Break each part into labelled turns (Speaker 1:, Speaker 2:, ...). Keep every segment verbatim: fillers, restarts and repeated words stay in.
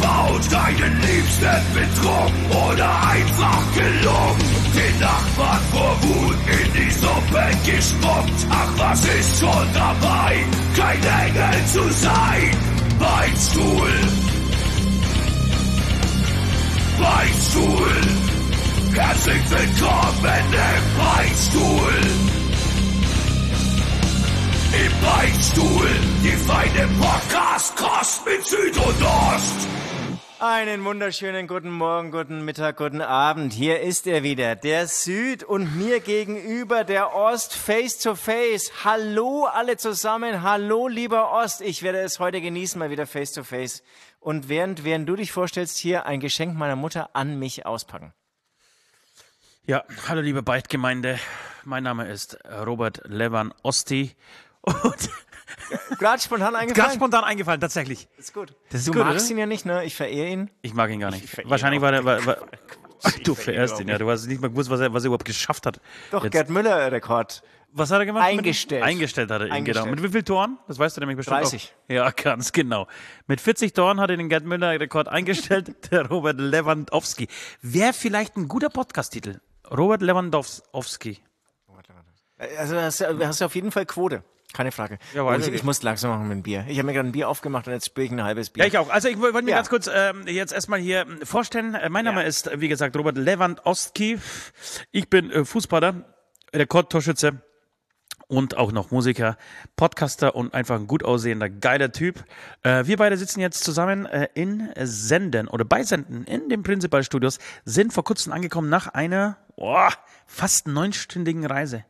Speaker 1: gebaut, deinen Liebsten betrogen oder einfach gelungen. Den Nachbarn vor Wut in die Suppe gespuckt. Ach, was ist schon dabei, kein Engel zu sein? Beichtstuhl, Beichtstuhl, herzlich willkommen im Beichtstuhl. Im Beichtstuhl, die feine Podcast-Kost mit Süd und Ost.
Speaker 2: Einen wunderschönen guten Morgen, guten Mittag, guten Abend. Hier ist er wieder, der Süd und mir gegenüber der Ost face to face. Hallo alle zusammen, hallo lieber Ost. Ich werde es heute genießen, mal wieder face to face. Und während, während du dich vorstellst, hier ein Geschenk meiner Mutter an mich auspacken.
Speaker 3: Ja, hallo liebe Beichtgemeinde. Mein Name ist Robert Lewandowski. Und
Speaker 2: Gerade spontan eingefallen?
Speaker 3: Gerade spontan eingefallen, tatsächlich.
Speaker 2: Ist gut.
Speaker 3: Das ist
Speaker 2: du
Speaker 3: gut,
Speaker 2: magst
Speaker 3: oder?
Speaker 2: ihn ja nicht, ne? Ich verehre ihn.
Speaker 3: Ich mag ihn gar nicht.
Speaker 2: Ich
Speaker 3: Wahrscheinlich war der... War, war, Ach, du
Speaker 2: Ich
Speaker 3: verehrst ihn, ja. Du hast nicht mal gewusst, was er, was er überhaupt geschafft hat.
Speaker 2: Doch,
Speaker 3: Jetzt,
Speaker 2: Gerd Müller-Rekord.
Speaker 3: was hat er gemacht?
Speaker 2: Eingestellt.
Speaker 3: Mit, eingestellt hat er ihn,
Speaker 2: Eingestellt.
Speaker 3: genau. Mit wie vielen Toren? Das weißt du nämlich bestimmt
Speaker 2: dreißig.
Speaker 3: auch. Ja, ganz genau. Mit vierzig Toren hat er den Gerd Müller-Rekord eingestellt, der Robert Lewandowski. Wäre vielleicht ein guter Podcast-Titel. Robert Lewandowski.
Speaker 2: Also hast du hast du auf jeden Fall Quote. Keine Frage.
Speaker 3: Ja,
Speaker 2: Und
Speaker 3: weiß
Speaker 2: ich,
Speaker 3: ich.
Speaker 2: ich muss langsam machen mit dem Bier. Ich habe mir gerade ein Bier aufgemacht und jetzt spüre ich ein halbes Bier.
Speaker 3: Ja, ich auch. Also ich wollte mir
Speaker 2: Ja.
Speaker 3: ganz kurz ähm, jetzt erstmal hier ähm, vorstellen. Äh, mein Name
Speaker 2: Ja.
Speaker 3: ist, wie gesagt, Robert Lewandowski. Ich bin äh, Fußballer, Rekordtorschütze und auch noch Musiker, Podcaster und einfach ein gut aussehender, geiler Typ. Äh, wir beide sitzen jetzt zusammen äh, in Senden oder bei Senden in den Prinzipal Studios, sind vor kurzem angekommen nach einer oh, fast neunstündigen Reise.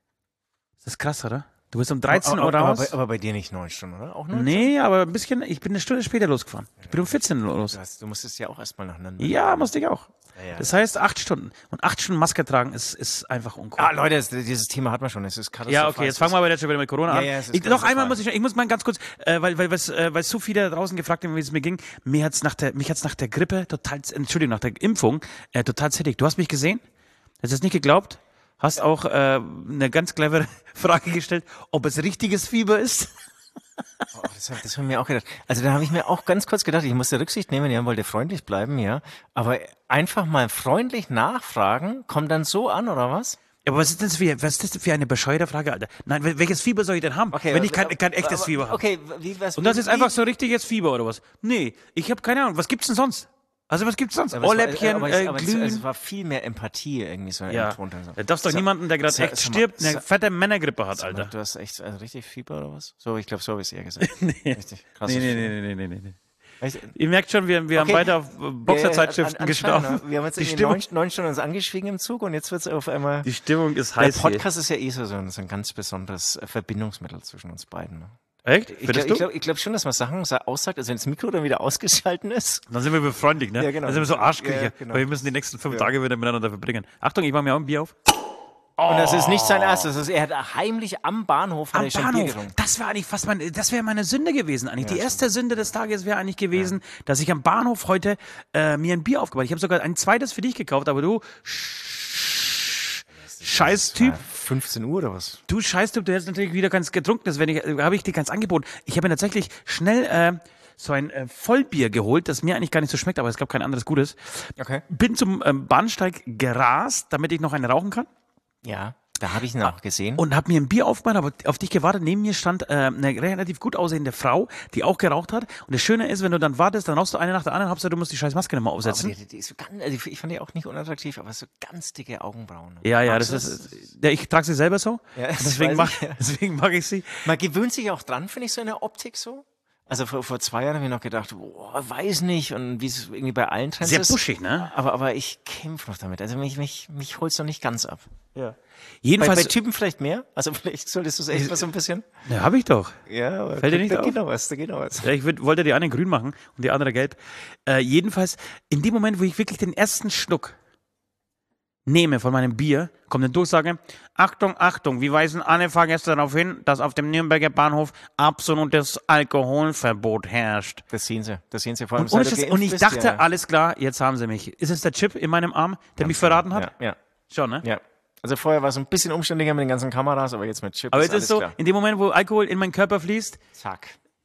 Speaker 3: Ist das krass, oder? Du bist um dreizehn Uhr
Speaker 2: aber, aber,
Speaker 3: raus.
Speaker 2: bei, aber bei dir nicht neun Stunden, oder? Auch neun?
Speaker 3: Nee, aber ein bisschen, ich bin eine Stunde später losgefahren. Ich bin um vierzehn Uhr los.
Speaker 2: Du, hast, du musstest ja auch erstmal nach Nürnberg.
Speaker 3: Ja, musste ich auch.
Speaker 2: Ja, ja.
Speaker 3: Das heißt acht Stunden. Und acht Stunden Maske tragen ist, ist einfach uncool.
Speaker 2: Ah, Leute, das, dieses Thema hat man schon. Es ist katastrophal.
Speaker 3: Ja, okay, jetzt fangen wir aber jetzt schon wieder mit Corona
Speaker 2: Ja,
Speaker 3: an.
Speaker 2: ja, es ist
Speaker 3: ich, noch
Speaker 2: katastrophal.
Speaker 3: einmal muss ich, ich muss mal ganz kurz, äh, weil, weil, weil, äh, weil so viele da draußen gefragt haben, wie es mir ging. Mir hat's nach der, mich hat's nach der Grippe total, Entschuldigung, nach der Impfung, äh, total zittig. Du hast mich gesehen? Hast du es nicht geglaubt? Hast auch äh, eine ganz clevere Frage gestellt, ob es richtiges Fieber ist.
Speaker 2: Oh, das habe das hab ich mir auch gedacht. Also da habe ich mir auch ganz kurz gedacht, ich musste Rücksicht nehmen, ja, wollte freundlich bleiben, ja. Aber einfach mal freundlich nachfragen, kommt dann so an, oder was?
Speaker 3: Ja, aber was ist das für, was ist das für eine bescheuerte Frage, Alter? Nein, wel- welches Fieber soll ich denn haben, wenn ich kein, kein echtes
Speaker 2: aber,
Speaker 3: Fieber habe?
Speaker 2: Okay, wie was?
Speaker 3: Und das ist
Speaker 2: wie,
Speaker 3: einfach so richtiges Fieber oder was? Nee, ich habe keine Ahnung. Was gibt's denn sonst? Also was gibt's sonst?
Speaker 2: Aber es war-
Speaker 3: Ohrläppchen,
Speaker 2: aber es,
Speaker 3: äh,
Speaker 2: aber es,
Speaker 3: Glühen.
Speaker 2: es war viel mehr Empathie irgendwie so
Speaker 3: Ja,
Speaker 2: im Ton. So.
Speaker 3: da darfst doch
Speaker 2: So,
Speaker 3: niemanden, der gerade
Speaker 2: so,
Speaker 3: echt
Speaker 2: sag mal,
Speaker 3: stirbt,
Speaker 2: so-
Speaker 3: eine fette Männergrippe hat,
Speaker 2: Sag mal,
Speaker 3: Alter.
Speaker 2: Du hast echt also richtig Fieber oder was? So, ich glaube, so habe ich es eher gesagt. nee. Richtig krass.
Speaker 3: Nee, nee, nee, nee, nee, nee, nee.
Speaker 2: Echt?
Speaker 3: Ihr merkt schon, wir, wir haben
Speaker 2: Okay.
Speaker 3: beide auf Boxerzeitschriften
Speaker 2: An-
Speaker 3: geschlafen.
Speaker 2: anscheinend, ne? Wir haben jetzt
Speaker 3: Die
Speaker 2: irgendwie
Speaker 3: Stimmung,
Speaker 2: neun, neun Stunden uns angeschwiegen im Zug und jetzt wird es auf einmal...
Speaker 3: die Stimmung ist
Speaker 2: Der
Speaker 3: heiß
Speaker 2: Podcast ist ja eh so, so ein so ein ganz besonderes äh, Verbindungsmittel zwischen uns beiden. Ne?
Speaker 3: hier. Echt?
Speaker 2: Ich
Speaker 3: Findest
Speaker 2: glaube
Speaker 3: du?
Speaker 2: glaub, ich glaub schon, dass man Sachen sa- aussagt, also wenn das Mikro dann wieder ausgeschalten ist.
Speaker 3: Dann sind wir befreundlich, ne?
Speaker 2: Ja, genau.
Speaker 3: Dann sind wir so Arschkriecher,
Speaker 2: Ja, genau.
Speaker 3: weil wir müssen die nächsten fünf
Speaker 2: Ja.
Speaker 3: Tage wieder miteinander verbringen. Achtung, ich mache mir auch ein Bier auf.
Speaker 2: Und das ist nicht sein erstes. Das ist, er hat heimlich am Bahnhof hat
Speaker 3: Am
Speaker 2: er schon Bier
Speaker 3: Bahnhof.
Speaker 2: getrunken.
Speaker 3: Das wäre eigentlich fast mein, das wäre meine Sünde gewesen eigentlich. Die
Speaker 2: Ja,
Speaker 3: erste Sünde des Tages wäre eigentlich gewesen, dass ich am Bahnhof heute äh, mir ein Bier aufgebaut habe. Ich habe sogar ein zweites für dich gekauft, aber du Scheißtyp,
Speaker 2: Ja, fünfzehn Uhr oder was?
Speaker 3: du Scheißtyp, du hättest natürlich wieder ganz getrunken, deswegen äh, habe ich dir ganz angeboten. Ich habe mir tatsächlich schnell äh, so ein äh, Vollbier geholt, das mir eigentlich gar nicht so schmeckt, aber es gab kein anderes Gutes.
Speaker 2: Okay.
Speaker 3: Bin zum ähm, Bahnsteig gerast, damit ich noch eine rauchen kann.
Speaker 2: Ja, da habe ich ihn auch gesehen.
Speaker 3: Und habe mir ein Bier aufgemacht, aber auf dich gewartet. Neben mir stand äh, eine relativ gut aussehende Frau, die auch geraucht hat. Und das Schöne ist, wenn du dann wartest, dann rauchst du eine nach der anderen, Hauptsache du musst die scheiß Maske nicht mal
Speaker 2: aber
Speaker 3: aufsetzen.
Speaker 2: die, die ist so ganz, also ich- ich fand die auch nicht unattraktiv, aber so ganz dicke Augenbrauen.
Speaker 3: Ja, ja,
Speaker 2: Magst
Speaker 3: das
Speaker 2: du
Speaker 3: ist, ja, ich trage sie selber so.
Speaker 2: Ja, das
Speaker 3: deswegen,
Speaker 2: weiß
Speaker 3: mag,
Speaker 2: ich, ja.
Speaker 3: deswegen mag ich sie.
Speaker 2: Man gewöhnt sich auch dran, finde ich, so in der Optik so. Also vor, vor zwei Jahren habe ich noch gedacht, boah, weiß nicht, und wie es irgendwie bei allen Trends
Speaker 3: Sehr
Speaker 2: ist.
Speaker 3: buschig, ne?
Speaker 2: Aber, aber ich kämpfe noch damit. Also mich, mich, mich holt's noch nicht ganz ab.
Speaker 3: Ja.
Speaker 2: Bei,
Speaker 3: Jedenfalls,
Speaker 2: bei Typen vielleicht mehr? Also vielleicht solltest du es echt mal so ein bisschen.
Speaker 3: ja, habe ich doch.
Speaker 2: Ja, aber
Speaker 3: Fällt dir nicht
Speaker 2: da
Speaker 3: auf?
Speaker 2: geht noch was, da geht noch was.
Speaker 3: Ja, ich würd, wollte die eine grün machen und die andere gelb. Äh, jedenfalls, in dem Moment, wo ich wirklich den ersten Schluck nehme von meinem Bier, kommt eine Durchsage, Achtung, Achtung, wir weisen alle Fahrgäste darauf hin, dass auf dem Nürnberger Bahnhof absolutes Alkoholverbot herrscht.
Speaker 2: Das sehen sie, das sehen sie vor allem.
Speaker 3: Und, ohne
Speaker 2: seit du
Speaker 3: Scheiß, und ich
Speaker 2: geimpft
Speaker 3: dachte,
Speaker 2: bist, ja.
Speaker 3: alles klar, jetzt haben sie mich. Ist es der Chip in meinem Arm, der mich verraten hat?
Speaker 2: Ja, ja,
Speaker 3: Schon, ne?
Speaker 2: ja. Also vorher war es ein bisschen umständlicher mit den ganzen Kameras, aber jetzt mit Chip
Speaker 3: Aber
Speaker 2: ist
Speaker 3: jetzt
Speaker 2: alles
Speaker 3: ist so,
Speaker 2: klar.
Speaker 3: in dem Moment, wo Alkohol in meinen Körper fließt,
Speaker 2: Zack.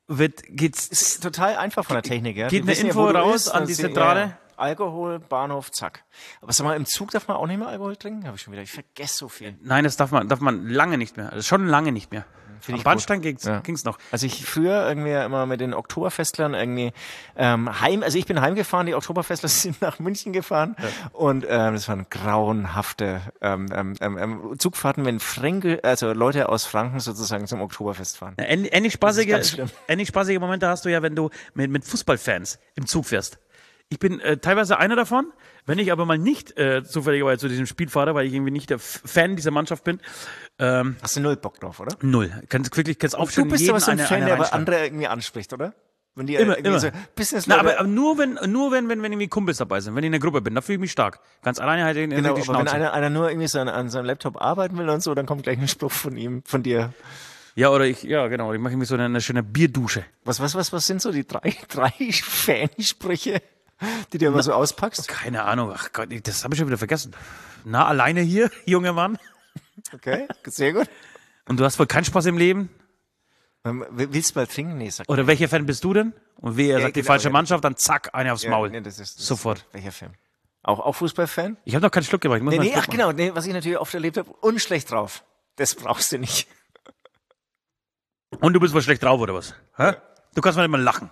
Speaker 3: wird, geht's,
Speaker 2: Ist total einfach von der Technik, ja.
Speaker 3: geht
Speaker 2: Die
Speaker 3: eine
Speaker 2: wissen ja,
Speaker 3: Info
Speaker 2: wo du
Speaker 3: raus
Speaker 2: bist,
Speaker 3: an
Speaker 2: dann
Speaker 3: die
Speaker 2: sie-
Speaker 3: Zentrale?
Speaker 2: Ja, ja. Alkohol, Bahnhof, zack. Aber sag mal, im Zug darf man auch nicht mehr Alkohol trinken? Habe ich schon wieder. Ich vergesse so viel.
Speaker 3: Nein, das darf man, darf man lange nicht mehr. Also schon lange nicht mehr.
Speaker 2: Finde
Speaker 3: Am
Speaker 2: ich
Speaker 3: Bahnsteig ging's,
Speaker 2: Ja.
Speaker 3: ging's noch.
Speaker 2: Also ich früher irgendwie immer mit den Oktoberfestlern irgendwie ähm, heim, also ich bin heimgefahren, die Oktoberfestler sind nach München gefahren und ähm, das waren grauenhafte ähm, ähm, ähm, Zugfahrten, wenn Fränke, also Leute aus Franken sozusagen zum Oktoberfest fahren.
Speaker 3: Ja, ähnlich, ähnlich, spaßige,
Speaker 2: ganz schlimm.
Speaker 3: ähnlich spaßige Momente hast du ja, wenn du mit, mit Fußballfans im Zug fährst. Ich bin äh, teilweise einer davon, wenn ich aber mal nicht äh, zufälligerweise zu diesem Spiel fahre, weil ich irgendwie nicht der F- Fan dieser Mannschaft bin. Ähm,
Speaker 2: Hast du null Bock drauf, oder?
Speaker 3: null. Kannst wirklich kannst
Speaker 2: Du
Speaker 3: aufstellen,
Speaker 2: bist
Speaker 3: jeden
Speaker 2: aber so ein
Speaker 3: eine,
Speaker 2: Fan,
Speaker 3: eine
Speaker 2: der aber
Speaker 3: reinschlagen.
Speaker 2: andere irgendwie anspricht, oder? Wenn die
Speaker 3: Immer,
Speaker 2: irgendwie
Speaker 3: immer.
Speaker 2: so Business
Speaker 3: Na, aber, aber nur wenn, nur wenn, wenn, wenn irgendwie Kumpels dabei sind, wenn ich in der Gruppe bin, da fühle ich mich stark. Ganz alleine halt in, in
Speaker 2: genau,
Speaker 3: die
Speaker 2: aber wenn
Speaker 3: Schnauze.
Speaker 2: einer, einer nur irgendwie so an, an seinem Laptop arbeiten will und so, dann kommt gleich ein Spruch von ihm, von dir.
Speaker 3: Ja, oder ich, ja, genau, ich mache irgendwie so eine, eine schöne Bierdusche.
Speaker 2: Was, was, was, was sind so die drei, drei Fansprüche, die du immer so auspackst?
Speaker 3: Keine Ahnung, ach Gott, das habe ich schon wieder vergessen. Na, alleine hier, junger Mann.
Speaker 2: Okay, sehr gut.
Speaker 3: Und du hast wohl keinen Spaß im Leben?
Speaker 2: Ähm, Willst du mal trinken? Nee, sag
Speaker 3: Oder welcher Fan bist du denn? Und wer sagt die
Speaker 2: genau,
Speaker 3: falsche
Speaker 2: ja.
Speaker 3: Mannschaft, dann zack, eine aufs
Speaker 2: ja,
Speaker 3: Maul.
Speaker 2: nee, das ist, das
Speaker 3: Sofort.
Speaker 2: Ist, welcher Film? Auch, auch Fußballfan?
Speaker 3: Ich habe noch keinen Schluck gemacht. Ich muss
Speaker 2: Nee,
Speaker 3: mal einen
Speaker 2: nee, ach
Speaker 3: Schluck machen.
Speaker 2: genau, nee, was ich natürlich oft erlebt habe, unschlecht drauf. Das brauchst du nicht.
Speaker 3: Und du bist wohl schlecht drauf, oder was? Hä? Du kannst mal nicht mal lachen.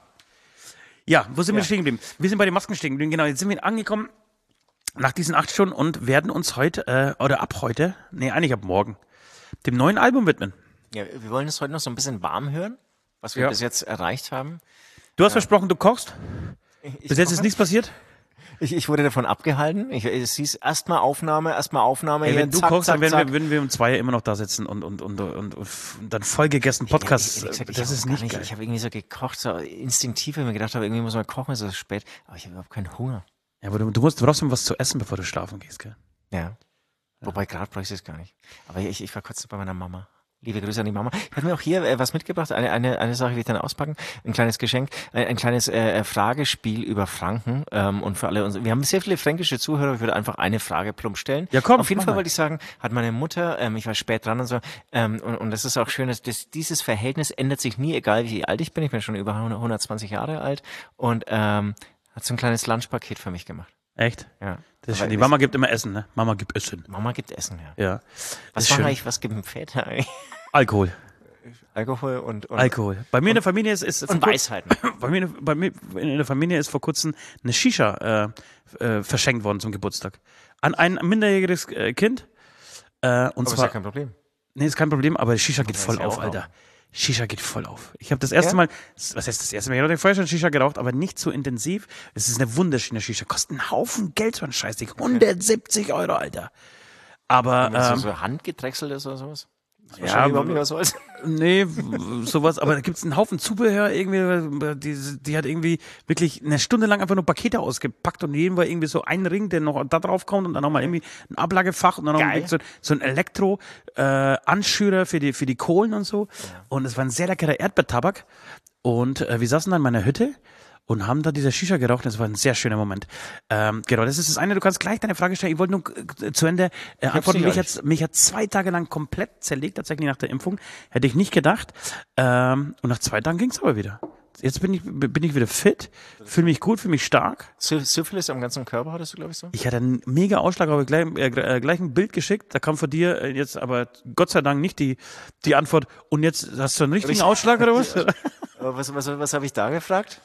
Speaker 3: Ja, wo sind wir
Speaker 2: Ja.
Speaker 3: stehen geblieben? Wir sind bei den Masken stehen geblieben. Genau, jetzt sind wir angekommen nach diesen acht Stunden und werden uns heute, äh, oder ab heute, nee, eigentlich ab morgen, dem neuen Album widmen.
Speaker 2: Ja, wir wollen es heute noch so ein bisschen warm hören, was wir
Speaker 3: Ja.
Speaker 2: bis jetzt erreicht haben.
Speaker 3: Du hast versprochen, du kochst.
Speaker 2: Ich,
Speaker 3: Bis jetzt ist nichts passiert.
Speaker 2: Ich, ich wurde davon abgehalten. Ich, es hieß erstmal Aufnahme, erstmal Aufnahme.
Speaker 3: Ey,
Speaker 2: hier,
Speaker 3: wenn du
Speaker 2: zack,
Speaker 3: kochst,
Speaker 2: zack,
Speaker 3: dann werden
Speaker 2: zack.
Speaker 3: wir, würden wir um zwei ja immer noch da sitzen und, und, und, und, und dann vollgegessen Podcast.
Speaker 2: Ja, ehrlich gesagt, ich
Speaker 3: das
Speaker 2: hab
Speaker 3: ist
Speaker 2: gar
Speaker 3: nicht geil.
Speaker 2: Ich habe irgendwie so gekocht, so instinktiv, weil ich mir gedacht habe, irgendwie muss man kochen, es ist spät. Aber ich habe überhaupt keinen Hunger.
Speaker 3: Ja, aber du, du musst, du brauchst was zu essen, bevor du schlafen gehst, gell?
Speaker 2: Ja. Wobei, gerade bräuchte ich es gar nicht. Aber ich, ich war kurz bei meiner Mama. Liebe Grüße an die Mama. Ich habe mir auch hier äh, was mitgebracht. Eine, eine, eine Sache will ich dann auspacken. Ein kleines Geschenk. Ein, ein kleines äh, Fragespiel über Franken. Ähm, und für alle unsere, wir haben sehr viele fränkische Zuhörer. Ich würde einfach eine Frage plump stellen.
Speaker 3: Ja, komm,
Speaker 2: Auf jeden
Speaker 3: mach
Speaker 2: Fall
Speaker 3: mal.
Speaker 2: wollte ich sagen, hat meine Mutter, ähm, ich war spät dran und so, ähm, und, und das ist auch schön, dass das, dieses Verhältnis ändert sich nie, egal wie alt ich bin. Ich bin schon über hundertzwanzig Jahre alt. Und ähm, hat so ein kleines Lunchpaket für mich gemacht.
Speaker 3: Echt?
Speaker 2: Ja.
Speaker 3: Das ist
Speaker 2: Aber
Speaker 3: schön. Die
Speaker 2: es-
Speaker 3: Mama gibt immer Essen, ne? Mama gibt Essen.
Speaker 2: Mama gibt Essen, ja.
Speaker 3: Ja.
Speaker 2: Was
Speaker 3: Das ist
Speaker 2: war
Speaker 3: schön.
Speaker 2: eigentlich, was gibt ein Väter eigentlich?
Speaker 3: Alkohol.
Speaker 2: Alkohol und, und,
Speaker 3: Alkohol. Bei mir in der Familie ist, ist
Speaker 2: und Weisheiten.
Speaker 3: bei mir, bei mir in der Familie ist vor kurzem eine Shisha äh, äh, verschenkt worden zum Geburtstag. An ein minderjähriges äh, Kind. Äh, und
Speaker 2: Aber ist
Speaker 3: zwar,
Speaker 2: ja kein Problem.
Speaker 3: nee, ist kein Problem, aber Shisha geht
Speaker 2: das
Speaker 3: voll
Speaker 2: ja
Speaker 3: auf,
Speaker 2: auch
Speaker 3: Alter. Shisha geht voll auf. Ich habe das erste
Speaker 2: Ja?
Speaker 3: Mal, was heißt das erste Mal? Ich habe vorher schon Shisha geraucht, aber nicht so intensiv. Es ist eine wunderschöne Shisha. Kostet einen Haufen Geld, so ein Scheißding. hundertsiebzig Euro, Alter. Aber,
Speaker 2: Wenn so,
Speaker 3: ähm,
Speaker 2: so handgedrechselt ist oder sowas? Das ist
Speaker 3: ja,
Speaker 2: wahrscheinlich überhaupt nicht was soll's.
Speaker 3: nee, w- sowas, aber da gibt's einen Haufen Zubehör irgendwie, die, die hat irgendwie wirklich eine Stunde lang einfach nur Pakete ausgepackt und jedem war irgendwie so ein Ring, der noch da drauf kommt und dann nochmal irgendwie ein Ablagefach und dann
Speaker 2: Geil.
Speaker 3: noch so, so ein Elektro äh, Anschürer für die für die Kohlen und so. Und es war ein sehr leckerer Erdbeertabak und äh, wir saßen dann in meiner Hütte und haben da diese Shisha geraucht. Das war ein sehr schöner Moment. Ähm, genau, das ist das eine. Du kannst gleich deine Frage stellen. Ich wollte nur äh, zu Ende äh, antworten.
Speaker 2: nicht
Speaker 3: Mich
Speaker 2: eilig.
Speaker 3: hat, mich hat zwei Tage lang komplett zerlegt, tatsächlich nach der Impfung. Hätte ich nicht gedacht. Ähm, und nach zwei Tagen ging's aber wieder. Jetzt bin ich, bin ich wieder fit, fühle mich gut, fühle mich stark.
Speaker 2: Sy- Syphilis am ganzen Körper hattest du, glaube ich, so?
Speaker 3: Ich hatte einen mega Ausschlag, aber gleich, äh, äh, gleich ein Bild geschickt. Da kam von dir äh, jetzt aber Gott sei Dank nicht die, die Antwort. Und jetzt hast du einen richtigen
Speaker 2: Richtig.
Speaker 3: Ausschlag oder was?
Speaker 2: Aber was, was, was habe ich da gefragt?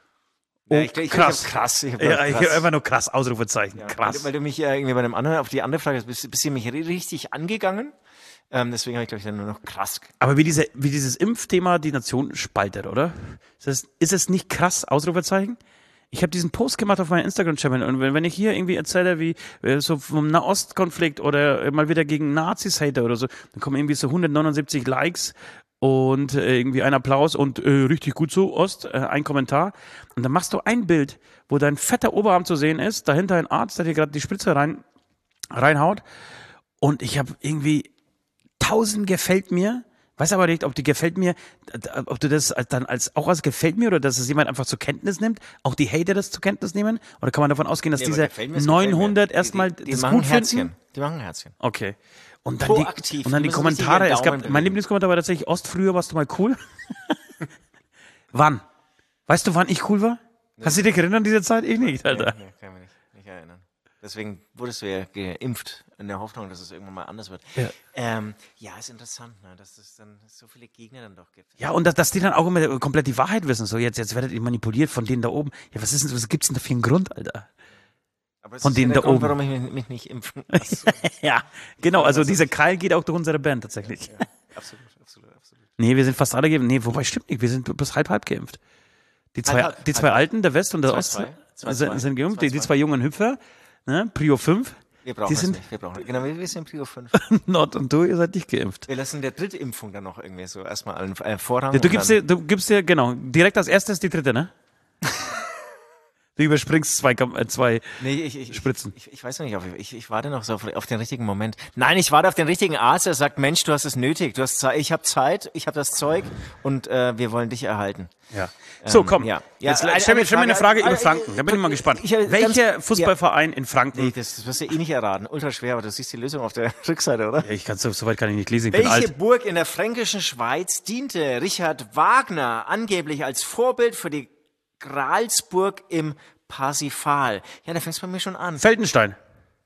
Speaker 3: Oh,
Speaker 2: Ja, ich, ich,
Speaker 3: krass.
Speaker 2: Ich hab krass. Ich hab
Speaker 3: Ja,
Speaker 2: krass.
Speaker 3: ich habe einfach nur krass, Ausrufezeichen.
Speaker 2: Ja,
Speaker 3: Krass.
Speaker 2: Weil, weil du mich äh, irgendwie bei einem anderen, auf die andere Frage, bist, bist du mich ri- richtig angegangen. Ähm, deswegen habe ich, glaube ich, dann nur noch krass.
Speaker 3: Aber wie, diese, wie dieses Impfthema die Nation spaltet, oder? Ist es, ist es nicht krass, Ausrufezeichen? Ich habe diesen Post gemacht auf meinem Instagram-Channel und wenn, wenn ich hier irgendwie erzähle, wie äh, so vom Nahostkonflikt oder äh, mal wieder gegen Nazis hater oder so, dann kommen irgendwie so hundertneunundsiebzig Likes und äh, irgendwie ein Applaus und äh, richtig gut so, Ost, äh, ein Kommentar. Und dann machst du ein Bild, wo dein fetter Oberarm zu sehen ist, dahinter ein Arzt, der dir gerade die Spritze rein, reinhaut. Und ich habe irgendwie tausend gefällt mir, weiß aber nicht, ob die gefällt mir, ob du das als- dann als auch als gefällt mir oder dass es jemand einfach zur Kenntnis nimmt, auch die Hater das zur Kenntnis nehmen, oder kann man davon ausgehen, dass
Speaker 2: Nee, aber
Speaker 3: diese
Speaker 2: gefällt mir, es gefällt mir.
Speaker 3: neunhundert
Speaker 2: Die-
Speaker 3: erstmal
Speaker 2: die, die
Speaker 3: das
Speaker 2: machen
Speaker 3: gut
Speaker 2: Herzchen.
Speaker 3: finden?
Speaker 2: Die machen Herzchen.
Speaker 3: Okay. Und dann
Speaker 2: Proaktiv,
Speaker 3: die, und dann
Speaker 2: die
Speaker 3: die
Speaker 2: müssen richtig
Speaker 3: Kommentare,
Speaker 2: ihren
Speaker 3: es gab,
Speaker 2: Daumen
Speaker 3: mein
Speaker 2: bewegen.
Speaker 3: Lieblingskommentar war tatsächlich, Ost, früher warst du mal cool. Wann? Weißt du, wann ich cool war? Nee. Kannst du dich erinnern an diese Zeit? Ich nicht, Alter. Nee, nee, kann mich nicht,
Speaker 2: nicht erinnern. Deswegen wurdest du ja geimpft, in der Hoffnung, dass es irgendwann mal anders wird.
Speaker 3: Ja,
Speaker 2: ähm, ja ist interessant, ne, dass es dann so viele Gegner dann doch gibt.
Speaker 3: Ja, und dass, dass die dann auch immer komplett die Wahrheit wissen. So, jetzt, jetzt werdet ihr manipuliert von denen da oben. Ja, was ist denn, was gibt's denn da für einen Grund, Alter?
Speaker 2: Aber das
Speaker 3: von
Speaker 2: ist
Speaker 3: denen
Speaker 2: ja der
Speaker 3: da
Speaker 2: Grund,
Speaker 3: oben.
Speaker 2: warum ich mich, mich nicht impfen lasse.
Speaker 3: Ja, genau, also dieser Keil geht auch durch unsere Band tatsächlich.
Speaker 2: Ja, ja, absolut, absolut, absolut.
Speaker 3: Nee, wir sind fast alle geimpft. Nee, wobei stimmt nicht, wir sind bis halb halb geimpft. Die zwei,
Speaker 2: halb,
Speaker 3: die zwei
Speaker 2: halb,
Speaker 3: Alten, der West und der
Speaker 2: zwei,
Speaker 3: Ost,
Speaker 2: zwei, zwei,
Speaker 3: sind,
Speaker 2: zwei,
Speaker 3: sind geimpft.
Speaker 2: zwei,
Speaker 3: die, die zwei jungen Hüpfer, ne, Prio fünf.
Speaker 2: Wir brauchen
Speaker 3: die
Speaker 2: es
Speaker 3: sind
Speaker 2: nicht, wir brauchen Genau, wir sind Prio fünf.
Speaker 3: Nord und du, ihr seid nicht geimpft.
Speaker 2: Wir lassen der dritte Impfung dann noch irgendwie so erstmal einen äh, Vorrang.
Speaker 3: Ja, du gibst dir, du gibst dir, genau, direkt als erstes die dritte, ne? Du überspringst zwei, äh, zwei
Speaker 2: nee, ich, ich,
Speaker 3: Spritzen.
Speaker 2: Ich, ich, ich weiß noch nicht, ich, ich warte noch so auf, auf den richtigen Moment. Nein, ich warte auf den richtigen Arzt, der sagt, Mensch, du hast es nötig, du hast Zeit, ich habe Zeit, ich habe das Zeug und äh, wir wollen dich erhalten.
Speaker 3: Ja. So, komm.
Speaker 2: Ähm, ja.
Speaker 3: Jetzt
Speaker 2: Ja,
Speaker 3: stell mir, stell mir eine Frage
Speaker 2: eine
Speaker 3: über
Speaker 2: Frage,
Speaker 3: Franken. Da bin ich mal gespannt.
Speaker 2: Ich, ich,
Speaker 3: Welcher
Speaker 2: ganz,
Speaker 3: Fußballverein in Franken?
Speaker 2: Nee, das, das wirst du eh nicht erraten. Ultra schwer, aber du siehst die Lösung auf der Rückseite, oder?
Speaker 3: Ja, ich kann so, so weit kann ich nicht lesen. Ich bin
Speaker 2: Welche
Speaker 3: alt.
Speaker 2: Burg in der fränkischen Schweiz diente Richard Wagner angeblich als Vorbild für die Gralsburg im Parsifal? Ja, da fängst du bei mir schon an.
Speaker 3: Feldenstein.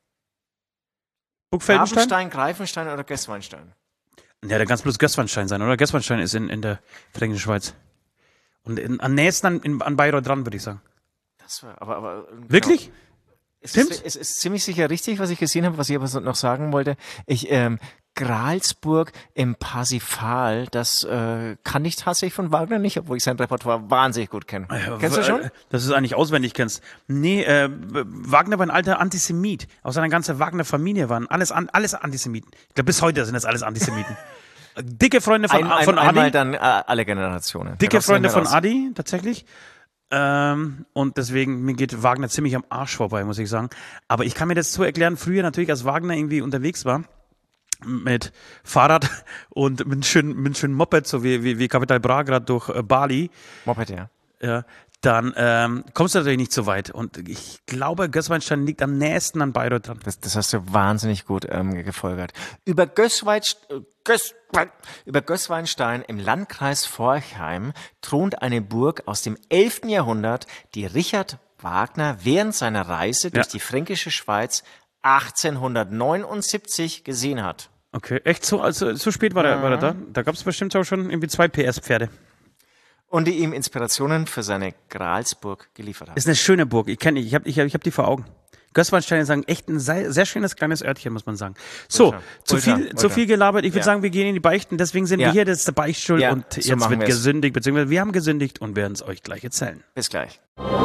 Speaker 3: Burg Feldenstein?
Speaker 2: Rabenstein, Greifenstein oder Gößweinstein?
Speaker 3: Ja, der kann bloß Gößweinstein sein, oder? Gößweinstein ist in, in der fränkischen Schweiz. Und in, am nächsten an, in, an Bayreuth dran, würde ich sagen.
Speaker 2: Das war, aber, aber, genau.
Speaker 3: Wirklich?
Speaker 2: Es
Speaker 3: Stimmt?
Speaker 2: ist, es ist ziemlich sicher richtig, was ich gesehen habe, was ich aber so noch sagen wollte. Ich, ähm, Gralsburg im Parsifal, das äh, kann ich tatsächlich von Wagner nicht, obwohl ich sein Repertoire wahnsinnig gut kenne.
Speaker 3: Ja,
Speaker 2: Kennst du schon?
Speaker 3: Dass du es eigentlich auswendig kennst. Nee, äh, Wagner war ein alter Antisemit. Auch seine ganze Wagner-Familie waren alles, an, alles Antisemiten. Ich glaube, bis heute sind das alles Antisemiten. Dicke Freunde von,
Speaker 2: ein, ein,
Speaker 3: von Adi.
Speaker 2: Einmal dann äh, alle Generationen.
Speaker 3: Dicke Freunde von
Speaker 2: raus.
Speaker 3: Adi, tatsächlich. Ähm, und deswegen, mir geht Wagner ziemlich am Arsch vorbei, muss ich sagen. Aber ich kann mir das so erklären, früher natürlich, als Wagner irgendwie unterwegs war, mit Fahrrad und mit einem schönen, mit einem schönen Moped, so wie, wie, wie Capital Bra gerade durch äh, Bali.
Speaker 2: Moped, ja.
Speaker 3: Ja, dann ähm, kommst du natürlich nicht so weit. Und ich glaube, Gößweinstein liegt am nächsten an Bayreuth dran.
Speaker 2: Das, das hast du wahnsinnig gut ähm, gefolgert. Über, Gößweinstein, Göß, über Gößweinstein im Landkreis Forchheim thront eine Burg aus dem elften Jahrhundert, die Richard Wagner während seiner Reise durch
Speaker 3: Ja.
Speaker 2: die fränkische Schweiz achtzehnhundertneunundsiebzig gesehen hat.
Speaker 3: Okay, echt so, also so spät war, der, war er da? Da gab es bestimmt auch schon irgendwie zwei P S-Pferde.
Speaker 2: Und die ihm Inspirationen für seine Gralsburg geliefert hat.
Speaker 3: Ist eine schöne Burg. Ich kenne die, ich habe ich hab, ich hab die vor Augen. Gößweinstein ist ein echt ein sehr, sehr schönes kleines Örtchen, muss man sagen. So,
Speaker 2: Ultra,
Speaker 3: zu
Speaker 2: ultra,
Speaker 3: viel,
Speaker 2: ultra.
Speaker 3: zu viel gelabert. Ich würde
Speaker 2: Ja.
Speaker 3: sagen, wir gehen in die Beichten. Deswegen sind
Speaker 2: Ja.
Speaker 3: wir hier, das ist der Beichtstuhl
Speaker 2: Ja,
Speaker 3: und
Speaker 2: so
Speaker 3: jetzt
Speaker 2: machen
Speaker 3: wird
Speaker 2: wir's.
Speaker 3: gesündigt, beziehungsweise wir haben gesündigt und werden es euch gleich erzählen.
Speaker 2: Bis gleich.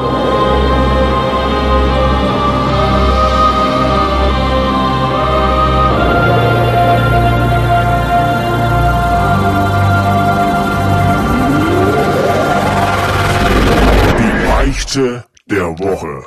Speaker 1: Die Beichte der Woche.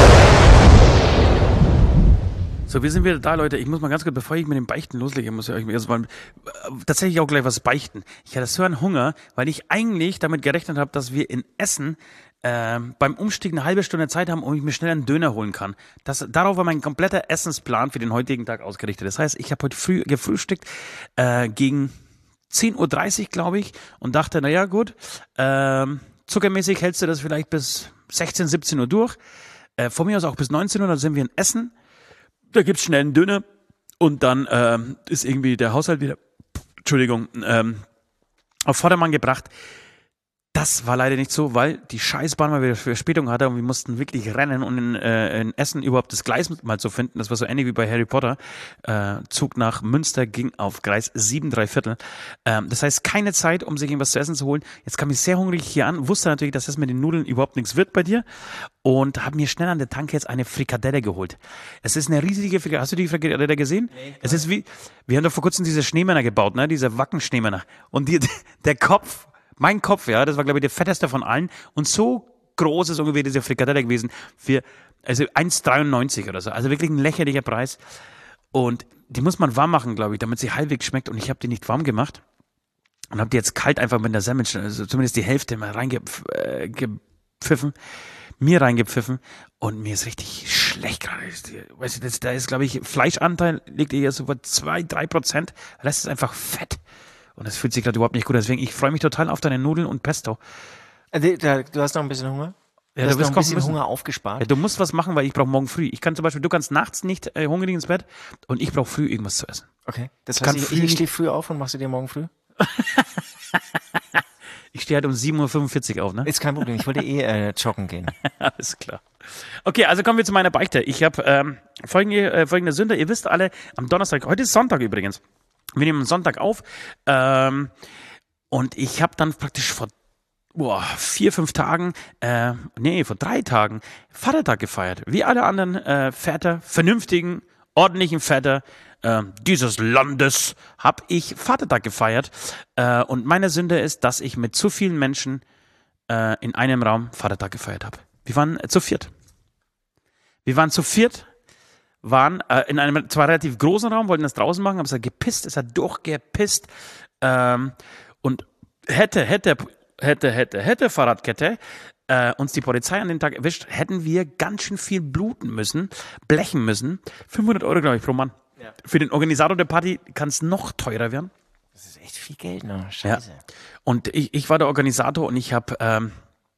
Speaker 3: So, wir sind wieder da, Leute. Ich muss mal ganz kurz, bevor ich mit dem Beichten loslege, muss ich euch erstmal äh, tatsächlich auch gleich was beichten. Ich hatte so einen Hunger, weil ich eigentlich damit gerechnet habe, dass wir in Essen äh, beim Umstieg eine halbe Stunde Zeit haben, um ich mir schnell einen Döner holen kann. Das, darauf war mein kompletter Essensplan für den heutigen Tag ausgerichtet. Das heißt, ich habe heute früh gefrühstückt äh, gegen zehn Uhr dreißig, glaube ich, und dachte, naja, gut, ähm, zuckermäßig hältst du das vielleicht bis sechzehn, siebzehn Uhr durch. Äh, von mir aus auch bis neunzehn Uhr, dann sind wir in Essen. Da gibt's schnell einen Döner und dann ähm, ist irgendwie der Haushalt wieder, Entschuldigung, ähm, auf Vordermann gebracht. Das war leider nicht so, weil die Scheißbahn mal wieder Verspätung hatte und wir mussten wirklich rennen, um in, äh, in Essen überhaupt das Gleis mal zu finden. Das war so ähnlich wie bei Harry Potter. Äh, Zug nach Münster ging auf Gleis sieben, drei Viertel. Ähm, das heißt, keine Zeit, um sich irgendwas zu essen zu holen. Jetzt kam ich sehr hungrig hier an, wusste natürlich, dass das mit den Nudeln überhaupt nichts wird bei dir und habe mir schnell an der Tanke jetzt eine Frikadelle geholt. Es ist eine riesige Frikadelle. Hast du die Frikadelle gesehen? Nee, es ist wie, wir haben doch vor kurzem diese Schneemänner gebaut, ne? Diese Wacken-Schneemänner. Und die, der Kopf, mein Kopf, ja, das war, glaube ich, der fetteste von allen. Und so groß ist ungefähr diese Frikadelle gewesen. Für, also eins dreiundneunzig oder so. Also wirklich ein lächerlicher Preis. Und die muss man warm machen, glaube ich, damit sie halbwegs schmeckt. Und ich habe die nicht warm gemacht. Und habe die jetzt kalt einfach mit der Sandwich, also zumindest die Hälfte mal reingepfiffen. Mir reingepfiffen. Und mir ist richtig schlecht gerade. Weißt du, das, da ist, glaube ich, Fleischanteil liegt eher so bei zwei, drei Prozent. Der Rest ist einfach Fett. Und das fühlt sich gerade überhaupt nicht gut. Deswegen, ich freue mich total auf deine Nudeln und Pesto.
Speaker 2: Also, da, du hast noch ein bisschen Hunger? Du
Speaker 3: Ja,
Speaker 2: hast
Speaker 3: du
Speaker 2: noch
Speaker 3: wirst
Speaker 2: ein
Speaker 3: kochen
Speaker 2: bisschen
Speaker 3: müssen.
Speaker 2: Hunger aufgespart?
Speaker 3: Ja, du musst was machen, weil ich brauche morgen früh. Ich kann zum Beispiel, du kannst nachts nicht äh, hungrig ins Bett und ich brauche früh irgendwas zu essen.
Speaker 2: Okay, das
Speaker 3: kann
Speaker 2: heißt, ich,
Speaker 3: früh
Speaker 2: ich
Speaker 3: nicht-
Speaker 2: stehe früh auf und machst du dir morgen früh?
Speaker 3: Ich stehe halt um sieben Uhr fünfundvierzig auf, ne?
Speaker 2: Ist kein Problem, ich wollte eh äh, joggen gehen.
Speaker 3: Alles klar. Okay, also kommen wir zu meiner Beichte. Ich habe ähm, folgende, äh, folgende Sünde. Ihr wisst alle, am Donnerstag, heute ist Sonntag übrigens. Wir nehmen Sonntag auf. Ähm, und ich habe dann praktisch vor boah, vier, fünf Tagen, äh, nee, vor drei Tagen Vatertag gefeiert. Wie alle anderen äh, Väter, vernünftigen, ordentlichen Väter äh, dieses Landes, habe ich Vatertag gefeiert. Äh, und meine Sünde ist, dass ich mit zu vielen Menschen äh, in einem Raum Vatertag gefeiert habe. Wir waren äh, zu viert. Wir waren zu viert, waren äh, in einem zwar relativ großen Raum, wollten das draußen machen, aber es hat gepisst, es hat durchgepisst. Ähm, und hätte, hätte, hätte, hätte, hätte Fahrradkette äh, uns die Polizei an den Tag erwischt, hätten wir ganz schön viel bluten müssen, blechen müssen. fünfhundert Euro, glaube ich, pro Mann.
Speaker 2: Ja.
Speaker 3: Für den Organisator der Party kann es noch teurer werden.
Speaker 2: Das ist echt viel Geld, ne? Scheiße.
Speaker 3: Ja. Und ich, ich war der Organisator und ich habe, ähm,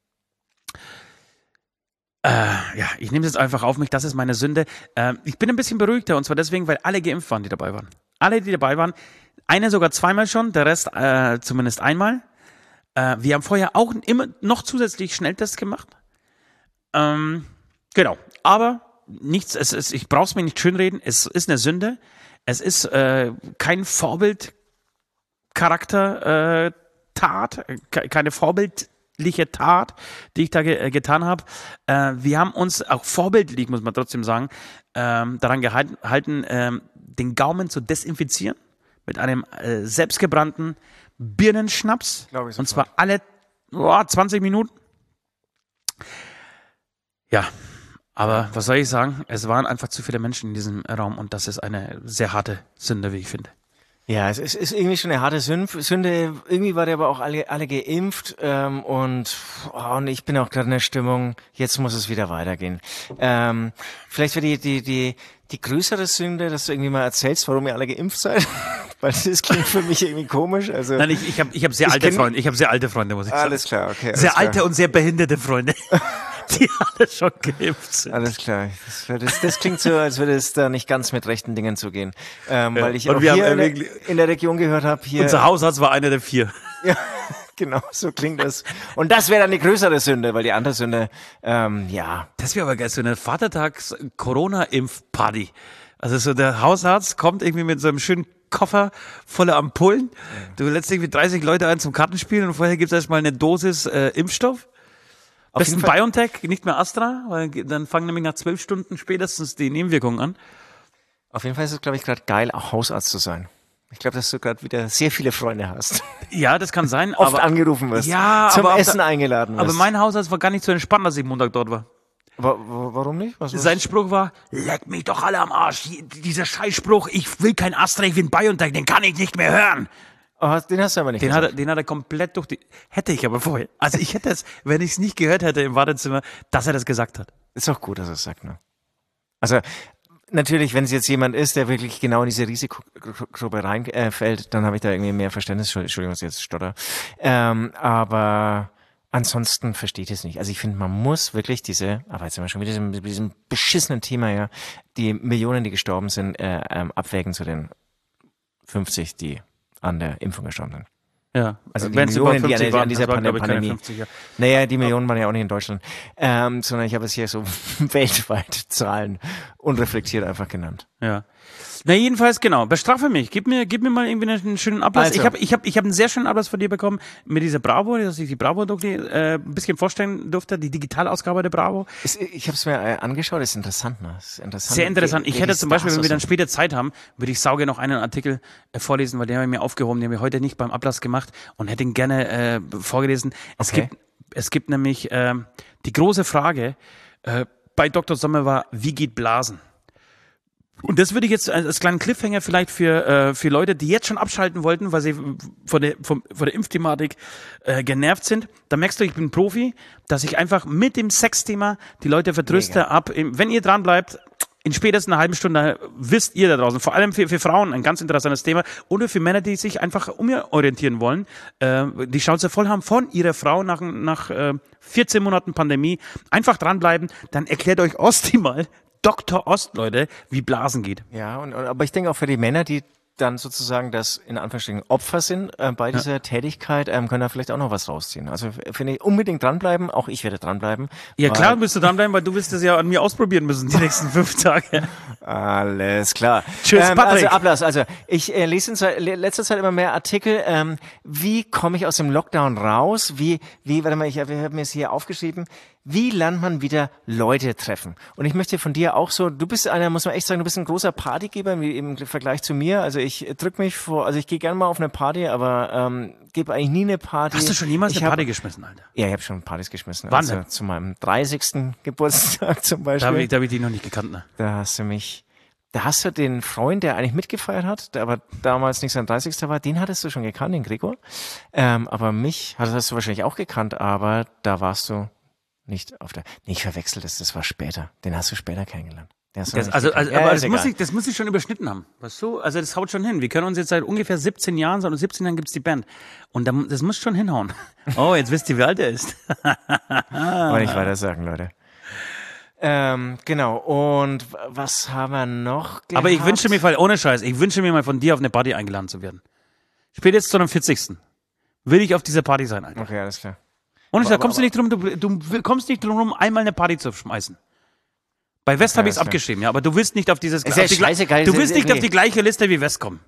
Speaker 3: äh, ja, ich nehme es jetzt einfach auf mich, das ist meine Sünde. Ähm, ich bin ein bisschen beruhigter und zwar deswegen, weil alle geimpft waren, die dabei waren. Alle, die dabei waren, einer sogar zweimal schon, der Rest äh, zumindest einmal. Äh, wir haben vorher auch immer noch zusätzlich Schnelltests gemacht. Ähm, genau, aber nichts, es ist, ich brauche es mir nicht schönreden, es ist eine Sünde. Es ist äh, kein Vorbild. Charakter, äh, Tat, ke- keine vorbildliche Tat, die ich da ge äh, getan habe. Äh, wir haben uns auch vorbildlich, muss man trotzdem sagen, ähm, daran gehalten, halten, ähm, den Gaumen zu desinfizieren mit einem äh, selbstgebrannten Birnenschnaps.
Speaker 2: Glaub ich
Speaker 3: Und
Speaker 2: sofort.
Speaker 3: zwar alle oh, zwanzig Minuten. Ja, aber was soll ich sagen? Es waren einfach zu viele Menschen in diesem Raum und das ist eine sehr harte Sünde, wie ich finde.
Speaker 2: Ja, es ist, ist irgendwie schon eine harte Sünde. Sünde. Irgendwie war der aber auch alle, alle geimpft ähm, und, oh, und ich bin auch gerade in der Stimmung, jetzt muss es wieder weitergehen. Ähm, vielleicht wäre die, die, die, die größere Sünde, dass du irgendwie mal erzählst, warum ihr alle geimpft seid. Weil das klingt für mich irgendwie komisch. Also
Speaker 3: Nein, ich, ich habe ich hab sehr
Speaker 2: Ich
Speaker 3: alte
Speaker 2: kenn-
Speaker 3: Freunde. Ich habe sehr alte Freunde, muss ich sagen.
Speaker 2: alles klar, okay. Alles
Speaker 3: Sehr
Speaker 2: klar.
Speaker 3: alte und sehr behinderte Freunde, die alle schon geimpft sind.
Speaker 2: Alles klar. Das, das, das klingt so, als würde es da nicht ganz mit rechten Dingen zugehen. Ähm, weil ich
Speaker 3: Und
Speaker 2: auch
Speaker 3: wir
Speaker 2: hier
Speaker 3: haben
Speaker 2: in, der,
Speaker 3: wirklich-
Speaker 2: in der Region gehört habe, hier...
Speaker 3: Unser Hausarzt war einer der vier.
Speaker 2: Ja, genau, so klingt das. Und das wäre dann die größere Sünde, weil die andere Sünde, ähm, ja,
Speaker 3: Das wäre aber geil, so eine Vatertags-Corona-Impf-Party. Also so der Hausarzt kommt irgendwie mit so einem schönen Koffer voller Ampullen. Du lädst irgendwie dreißig Leute ein zum Kartenspielen und vorher gibt's erstmal eine Dosis äh, Impfstoff.
Speaker 2: Auf
Speaker 3: Besten
Speaker 2: jeden Fall-
Speaker 3: BioNTech, nicht mehr Astra, weil dann fangen nämlich nach zwölf Stunden spätestens die Nebenwirkungen an.
Speaker 2: auf jeden Fall ist es, glaube ich, gerade geil, auch Hausarzt zu sein. Ich glaube, dass du gerade wieder sehr viele Freunde hast.
Speaker 3: Ja, das kann sein.
Speaker 2: Oft
Speaker 3: aber,
Speaker 2: angerufen wirst.
Speaker 3: Ja,
Speaker 2: zum
Speaker 3: aber auf
Speaker 2: Essen
Speaker 3: der-
Speaker 2: eingeladen wirst.
Speaker 3: aber mein Hausarzt war gar nicht so entspannt, dass ich Montag dort war.
Speaker 2: Wa- wa- warum nicht? Was, was?
Speaker 3: Sein Spruch war, leck mich doch alle am Arsch. Dieser Scheißspruch, ich will kein Astra, ich will ein BioNTech, den kann ich nicht mehr hören.
Speaker 2: Oh, hast- den hast du aber nicht
Speaker 3: Den hat,
Speaker 2: gesagt.
Speaker 3: er, den hat er komplett durch die... Hätte ich aber vorher. Also ich hätte es, wenn ich es nicht gehört hätte im Wartezimmer, dass er das gesagt hat.
Speaker 2: Ist auch gut, dass er es sagt, ne? Also, natürlich, wenn es jetzt jemand ist, der wirklich genau in diese Risikogruppe reinfällt, äh, fällt, dann habe ich da irgendwie mehr Verständnis. Entschuldigung, dass ich jetzt stotter. Ähm, aber ansonsten versteht es nicht. Also ich finde, man muss wirklich diese, aber jetzt sind wir schon wieder diesem, diesem beschissenen Thema, ja, die Millionen, die gestorben sind, äh, ähm, abwägen zu den fünfzig, die an der Impfung gestorben sind.
Speaker 3: Ja,
Speaker 2: Also die
Speaker 3: wenn's
Speaker 2: Millionen,
Speaker 3: über
Speaker 2: die an,
Speaker 3: fünfzig
Speaker 2: der- an
Speaker 3: waren,
Speaker 2: dieser
Speaker 3: das waren,
Speaker 2: Pandem
Speaker 3: glaub ich, keine
Speaker 2: Pandemie.
Speaker 3: fünfziger.
Speaker 2: Naja, die Millionen waren ja auch nicht in Deutschland, ähm, sondern ich habe es hier so weltweit Zahlen unreflektiert einfach genannt.
Speaker 3: Ja. Na jedenfalls, genau, bestrafe mich. Gib mir, gib mir mal irgendwie einen schönen Ablass.
Speaker 2: Also.
Speaker 3: Ich habe ich hab, ich hab einen sehr schönen Ablass von dir bekommen mit dieser Bravo, dass ich die Bravo-Doku äh, ein bisschen vorstellen durfte, die Digitalausgabe der Bravo.
Speaker 2: Es, ich habe es mir äh, angeschaut, ist interessant, ne? Ist interessant.
Speaker 3: Sehr interessant.
Speaker 2: Wie-
Speaker 3: Ich
Speaker 2: wie
Speaker 3: hätte
Speaker 2: die
Speaker 3: zum Beispiel,
Speaker 2: Stars
Speaker 3: wenn wir dann
Speaker 2: aussehen.
Speaker 3: später Zeit haben, würde ich sauge noch einen Artikel äh, vorlesen, weil den habe ich mir aufgehoben, den habe ich heute nicht beim Ablass gemacht und hätte ihn gerne äh, vorgelesen. Es
Speaker 2: Okay.
Speaker 3: gibt, es gibt nämlich ähm, die große Frage äh, bei Doktor Sommer war, wie geht Blasen? Und das würde ich jetzt als als kleinen Cliffhanger vielleicht für äh, für Leute, die jetzt schon abschalten wollten, weil sie von der vom, von der Impfthematik äh, genervt sind. Da merkst du, ich bin Profi, dass ich einfach mit dem Sexthema die Leute vertröste
Speaker 2: Mega.
Speaker 3: ab. Wenn ihr dran bleibt, in spätestens einer halben Stunde wisst ihr da draußen, vor allem für, für Frauen ein ganz interessantes Thema oder für Männer, die sich einfach umorientieren wollen, äh, die Schnauze voll haben von ihrer Frau nach, nach äh, vierzehn Monaten Pandemie, einfach dranbleiben, dann erklärt euch Osti mal, Doktor Ost, Leute, wie Blasen geht.
Speaker 2: Ja, und, aber ich denke auch für die Männer, die dann sozusagen das in Anführungsstrichen Opfer sind äh, bei dieser ja. Tätigkeit, ähm, können da vielleicht auch noch was rausziehen. Also finde ich unbedingt dranbleiben, auch ich werde dranbleiben.
Speaker 3: Ja klar bist du dranbleiben, weil du wirst es ja an mir ausprobieren müssen die nächsten fünf Tage.
Speaker 2: Alles klar.
Speaker 3: Tschüss,
Speaker 2: ähm,
Speaker 3: Patrick.
Speaker 2: Also Ablass, also ich äh, lese in Zeit, letzter Zeit immer mehr Artikel, ähm, wie komme ich aus dem Lockdown raus, wie, wie, warte mal, ich habe hab mir es hier aufgeschrieben, wie lernt man wieder Leute treffen? Und ich möchte von dir auch so, du bist einer, muss man echt sagen, du bist ein großer Partygeber wie im Vergleich zu mir. Also ich drück mich vor, also ich gehe gerne mal auf eine Party, aber ähm, gebe eigentlich nie eine Party.
Speaker 3: Hast du schon jemals
Speaker 2: ich
Speaker 3: eine
Speaker 2: hab,
Speaker 3: Party geschmissen, Alter?
Speaker 2: Ja, ich habe schon Partys geschmissen.
Speaker 3: Wann
Speaker 2: also
Speaker 3: denn?
Speaker 2: zu meinem dreißigsten Geburtstag zum Beispiel.
Speaker 3: Da habe ich, da hab ich dich noch nicht gekannt, ne?
Speaker 2: Da hast du mich, da hast du den Freund, der eigentlich mitgefeiert hat, der aber damals nicht sein dreißigster war, den hattest du schon gekannt, den Gregor. Ähm, aber mich hast du wahrscheinlich auch gekannt, aber da warst du nicht auf der, nee, ich verwechsel das, das war später. Den hast du später kennengelernt.
Speaker 3: Das, also, also, ja, aber das muss, ich, das muss ich schon überschnitten haben. Weißt du? Also das haut schon hin. Wir können uns jetzt seit ungefähr siebzehn Jahren, seit siebzehn Jahren gibt's die Band. Und dann, das muss schon hinhauen. Oh, jetzt wisst ihr, wie alt er ist.
Speaker 2: Wollte ich weiter sagen, Leute. Ähm, genau. Und was haben wir noch gehabt?
Speaker 3: Aber ich wünsche mir mal, ohne Scheiß, ich wünsche mir mal von dir auf eine Party eingeladen zu werden. Spätestens zu einem vierzigsten will ich auf dieser Party sein, Alter.
Speaker 2: Okay, alles klar.
Speaker 3: Und da kommst du nicht drum, du, du kommst nicht drum rum, einmal eine Party zu schmeißen. Bei West okay, habe ich es abgeschrieben, ja, aber du willst nicht auf dieses,
Speaker 2: ist ja
Speaker 3: auf die,
Speaker 2: scheißegal,
Speaker 3: du willst
Speaker 2: ist,
Speaker 3: nicht
Speaker 2: nee.
Speaker 3: auf die gleiche Liste wie West kommen.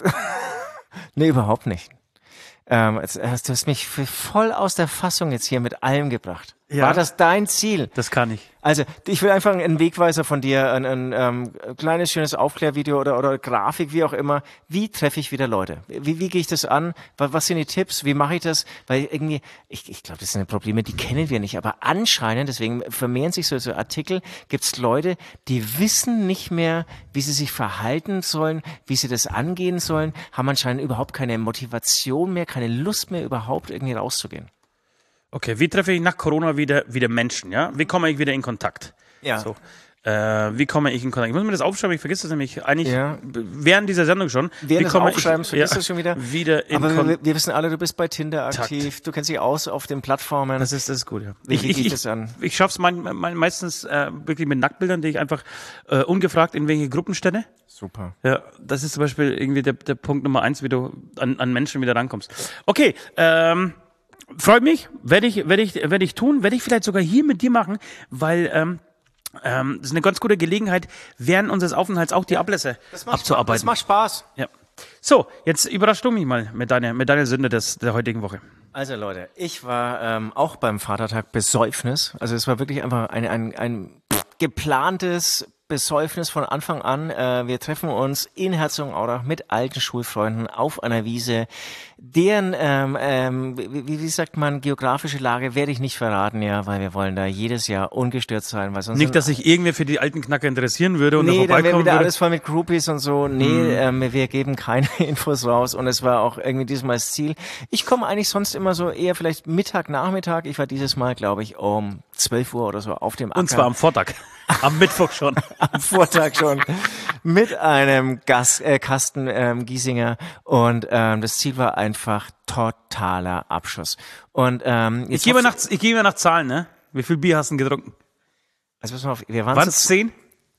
Speaker 2: Nee, überhaupt nicht. Ähm, du hast mich voll aus der Fassung jetzt hier mit allem gebracht. Ja. War das dein Ziel?
Speaker 3: Das kann ich.
Speaker 2: Also, ich will einfach einen Wegweiser von dir, ein, ein, ein ähm, kleines, schönes Aufklärvideo oder, oder Grafik, wie auch immer. Wie treffe ich wieder Leute? Wie, wie gehe ich das an? Was sind die Tipps? Wie mache ich das? Weil irgendwie, ich, ich glaube, das sind Probleme, die kennen wir nicht. Aber anscheinend, deswegen vermehren sich so, so Artikel, gibt es Leute, die wissen nicht mehr, wie sie sich verhalten sollen, wie sie das angehen sollen, haben anscheinend überhaupt keine Motivation mehr, keine Lust mehr, überhaupt irgendwie rauszugehen.
Speaker 3: Okay, wie treffe ich nach Corona wieder, wieder Menschen, ja? Wie komme ich wieder in Kontakt?
Speaker 2: Ja.
Speaker 3: So. Äh, wie komme ich in Kontakt? Ich muss mir das aufschreiben, ich vergesse das nämlich eigentlich
Speaker 2: ja.
Speaker 3: während dieser Sendung schon.
Speaker 2: Während
Speaker 3: des
Speaker 2: Aufschreibens vergisst
Speaker 3: ja,
Speaker 2: du schon wieder.
Speaker 3: wieder in
Speaker 2: Aber wir, wir wissen alle, du bist bei Tinder aktiv,
Speaker 3: Takt.
Speaker 2: Du kennst dich aus auf den Plattformen.
Speaker 3: Das ist, das ist gut, ja.
Speaker 2: Wie,
Speaker 3: ich,
Speaker 2: wie
Speaker 3: ich,
Speaker 2: geht
Speaker 3: ich,
Speaker 2: das an?
Speaker 3: Ich schaff's mein, mein, meistens äh, wirklich mit Nacktbildern, die ich einfach äh, ungefragt in welche Gruppen stelle.
Speaker 2: Super.
Speaker 3: Ja, das ist zum Beispiel irgendwie der, der Punkt Nummer eins, wie du an, an Menschen wieder rankommst. Okay, ähm, freut mich, werde ich, werde ich, werde ich tun, werde ich vielleicht sogar hier mit dir machen, weil ähm, ähm, das ist eine ganz gute Gelegenheit, während unseres Aufenthalts auch die Ablässe
Speaker 2: das macht
Speaker 3: abzuarbeiten.
Speaker 2: Spaß, das macht Spaß.
Speaker 3: Ja. So, jetzt überraschst du mich mal mit deiner, mit deiner Sünde des, der heutigen Woche.
Speaker 2: Also Leute, ich war ähm, auch beim Vatertag Besäufnis. Also es war wirklich einfach ein, ein, ein geplantes Besäufnis von Anfang an. Äh, wir treffen uns in Herzogenaurach mit alten Schulfreunden auf einer Wiese. Deren, ähm, ähm, wie, wie sagt man, geografische Lage werde ich nicht verraten, ja, weil wir wollen da jedes Jahr ungestört sein. Weil sonst
Speaker 3: nicht, dass sich irgendwer für die alten Knacker interessieren würde und
Speaker 2: nee,
Speaker 3: da vorbeikommen
Speaker 2: dann wäre wieder
Speaker 3: würde.
Speaker 2: alles voll mit Groupies und so. Nee, mhm. ähm, wir geben keine Infos raus und es war auch irgendwie diesmal das Ziel. Ich komme eigentlich sonst immer so eher vielleicht Mittag, Nachmittag. Ich war dieses Mal, glaube ich, um zwölf Uhr oder so auf dem Acker.
Speaker 3: Und zwar am Vortag. Am Mittwoch schon.
Speaker 2: Am Vortag schon. Mit einem Gas, äh, Kasten ähm, Giesinger. Und ähm, das Ziel war einfach totaler Abschuss. Und ähm, jetzt
Speaker 3: ich gehe mal nach, ich gehe mal nach Zahlen, ne? Wie viel Bier hast du denn getrunken?
Speaker 2: Also pass mal auf, wir waren
Speaker 3: es zehn?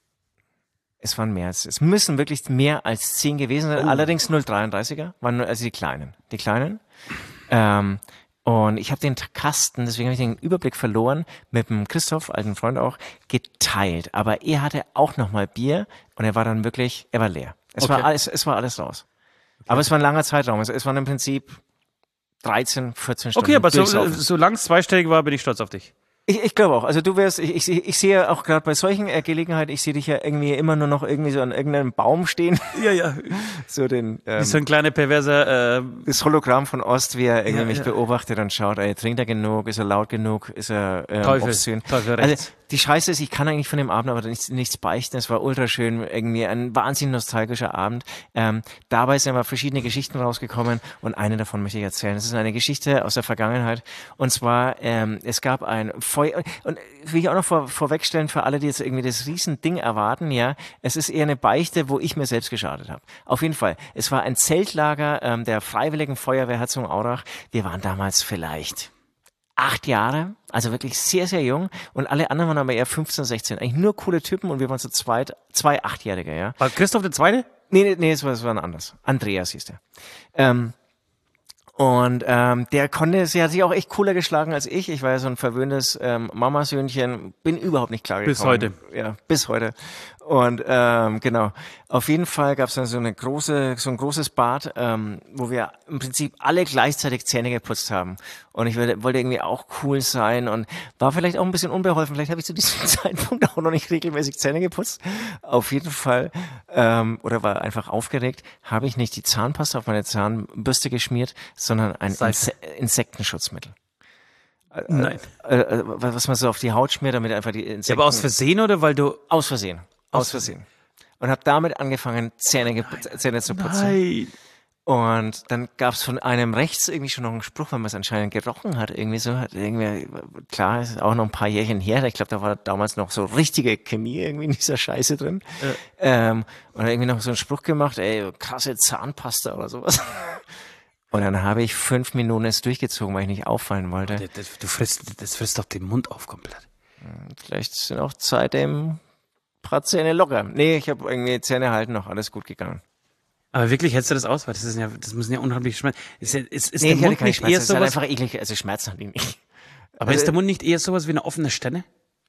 Speaker 2: Es waren mehr als, es müssen wirklich mehr als zehn gewesen sein. Oh. Allerdings null Komma dreiunddreißiger waren nur, also die kleinen. Die kleinen. Ähm, Und ich habe den Kasten, deswegen habe ich den Überblick verloren, mit dem Christoph, alten Freund auch, geteilt. Aber er hatte auch nochmal Bier und er war dann wirklich, er war leer. Es okay. war alles, es war alles raus. Okay. Aber es war ein langer Zeitraum. Es, es waren im Prinzip dreizehn, vierzehn Stunden.
Speaker 3: Okay, aber so, solange es zweistellig war, bin ich stolz auf dich.
Speaker 2: Ich, ich glaube auch. Also du wärst, ich, ich, ich sehe auch gerade bei solchen äh, Gelegenheiten, ich sehe dich ja irgendwie immer nur noch irgendwie so an irgendeinem Baum stehen.
Speaker 3: Ja, ja.
Speaker 2: So den, ähm,
Speaker 3: wie so ein kleiner perverser, äh,
Speaker 2: das Hologramm von Ost, wie er irgendwie
Speaker 3: ja,
Speaker 2: mich
Speaker 3: ja.
Speaker 2: beobachtet und schaut, ey, trinkt er genug, ist er laut genug, ist er ähm,
Speaker 3: Teufel,
Speaker 2: obszön.
Speaker 3: Teufel
Speaker 2: rechts. Also die Scheiße ist, ich kann eigentlich von dem Abend aber nichts, nichts beichten. Es war ultra schön, irgendwie ein wahnsinnig nostalgischer Abend. Ähm, dabei sind aber verschiedene Geschichten rausgekommen und eine davon möchte ich erzählen. Das ist eine Geschichte aus der Vergangenheit und zwar, ähm, es gab ein Feuer, und will ich auch noch vor, vorwegstellen für alle, die jetzt irgendwie das Riesending erwarten, ja, es ist eher eine Beichte, wo ich mir selbst geschadet habe. Auf jeden Fall, es war ein Zeltlager ähm, der Freiwilligen Feuerwehr Herzogenaurach. Wir waren damals vielleicht acht Jahre, also wirklich sehr, sehr jung und alle anderen waren aber eher fünfzehn, sechzehn. Eigentlich nur coole Typen und wir waren zu zweit, zwei Achtjährige, ja.
Speaker 3: War Christoph der Zweite?
Speaker 2: Nee, nee, nee, es war, es war ein anderes. Andreas hieß der. Ähm, Und ähm, der konnte, sie hat sich auch echt cooler geschlagen als ich. Ich war ja so ein verwöhntes ähm, Mamasöhnchen, bin überhaupt nicht klar gekommen.
Speaker 3: Bis heute.
Speaker 2: Ja, bis heute. Und ähm, genau, auf jeden Fall gab es dann so eine große, so ein großes Bad, ähm, wo wir im Prinzip alle gleichzeitig Zähne geputzt haben. Und ich wollte, wollte irgendwie auch cool sein und war vielleicht auch ein bisschen unbeholfen. Vielleicht habe ich zu diesem Zeitpunkt auch noch nicht regelmäßig Zähne geputzt. Auf jeden Fall, ähm, oder war einfach aufgeregt, habe ich nicht die Zahnpasta auf meine Zahnbürste geschmiert, sondern ein Inse- Insektenschutzmittel.
Speaker 3: Nein.
Speaker 2: Äh, äh, was man so auf die Haut schmiert, damit einfach die Insekten...
Speaker 3: Ja, aber aus Versehen oder weil du...
Speaker 2: Aus Versehen. Aus Versehen. Und habe damit angefangen, Zähne, geputzt, Zähne zu putzen.
Speaker 3: Nein.
Speaker 2: Und dann gab es von einem rechts irgendwie schon noch einen Spruch, wenn man es anscheinend gerochen hat, irgendwie so, hat irgendwie, klar, ist auch noch ein paar Jährchen her, ich glaube, da war damals noch so richtige Chemie irgendwie in dieser Scheiße drin. Ja. Ähm, und hat irgendwie noch so einen Spruch gemacht, ey, krasse Zahnpasta oder sowas. Und dann habe ich fünf Minuten es durchgezogen, weil ich nicht auffallen wollte.
Speaker 3: Das, das, du frisst, das frisst doch den Mund auf komplett.
Speaker 2: Vielleicht sind auch seitdem ein paar Zähne locker. Nee, ich habe irgendwie Zähne halten noch, alles gut gegangen.
Speaker 3: Aber wirklich, hältst du das aus? Weil das ist ja, das müssen ja unheimlich Schmerzen. Ist, ist, ist
Speaker 2: nee,
Speaker 3: der Mund nicht
Speaker 2: Schmerzen,
Speaker 3: eher
Speaker 2: das
Speaker 3: sowas?
Speaker 2: ist halt einfach eklig, also Schmerzen hat die nicht.
Speaker 3: Aber
Speaker 2: also,
Speaker 3: ist der Mund nicht eher sowas wie eine offene Stelle?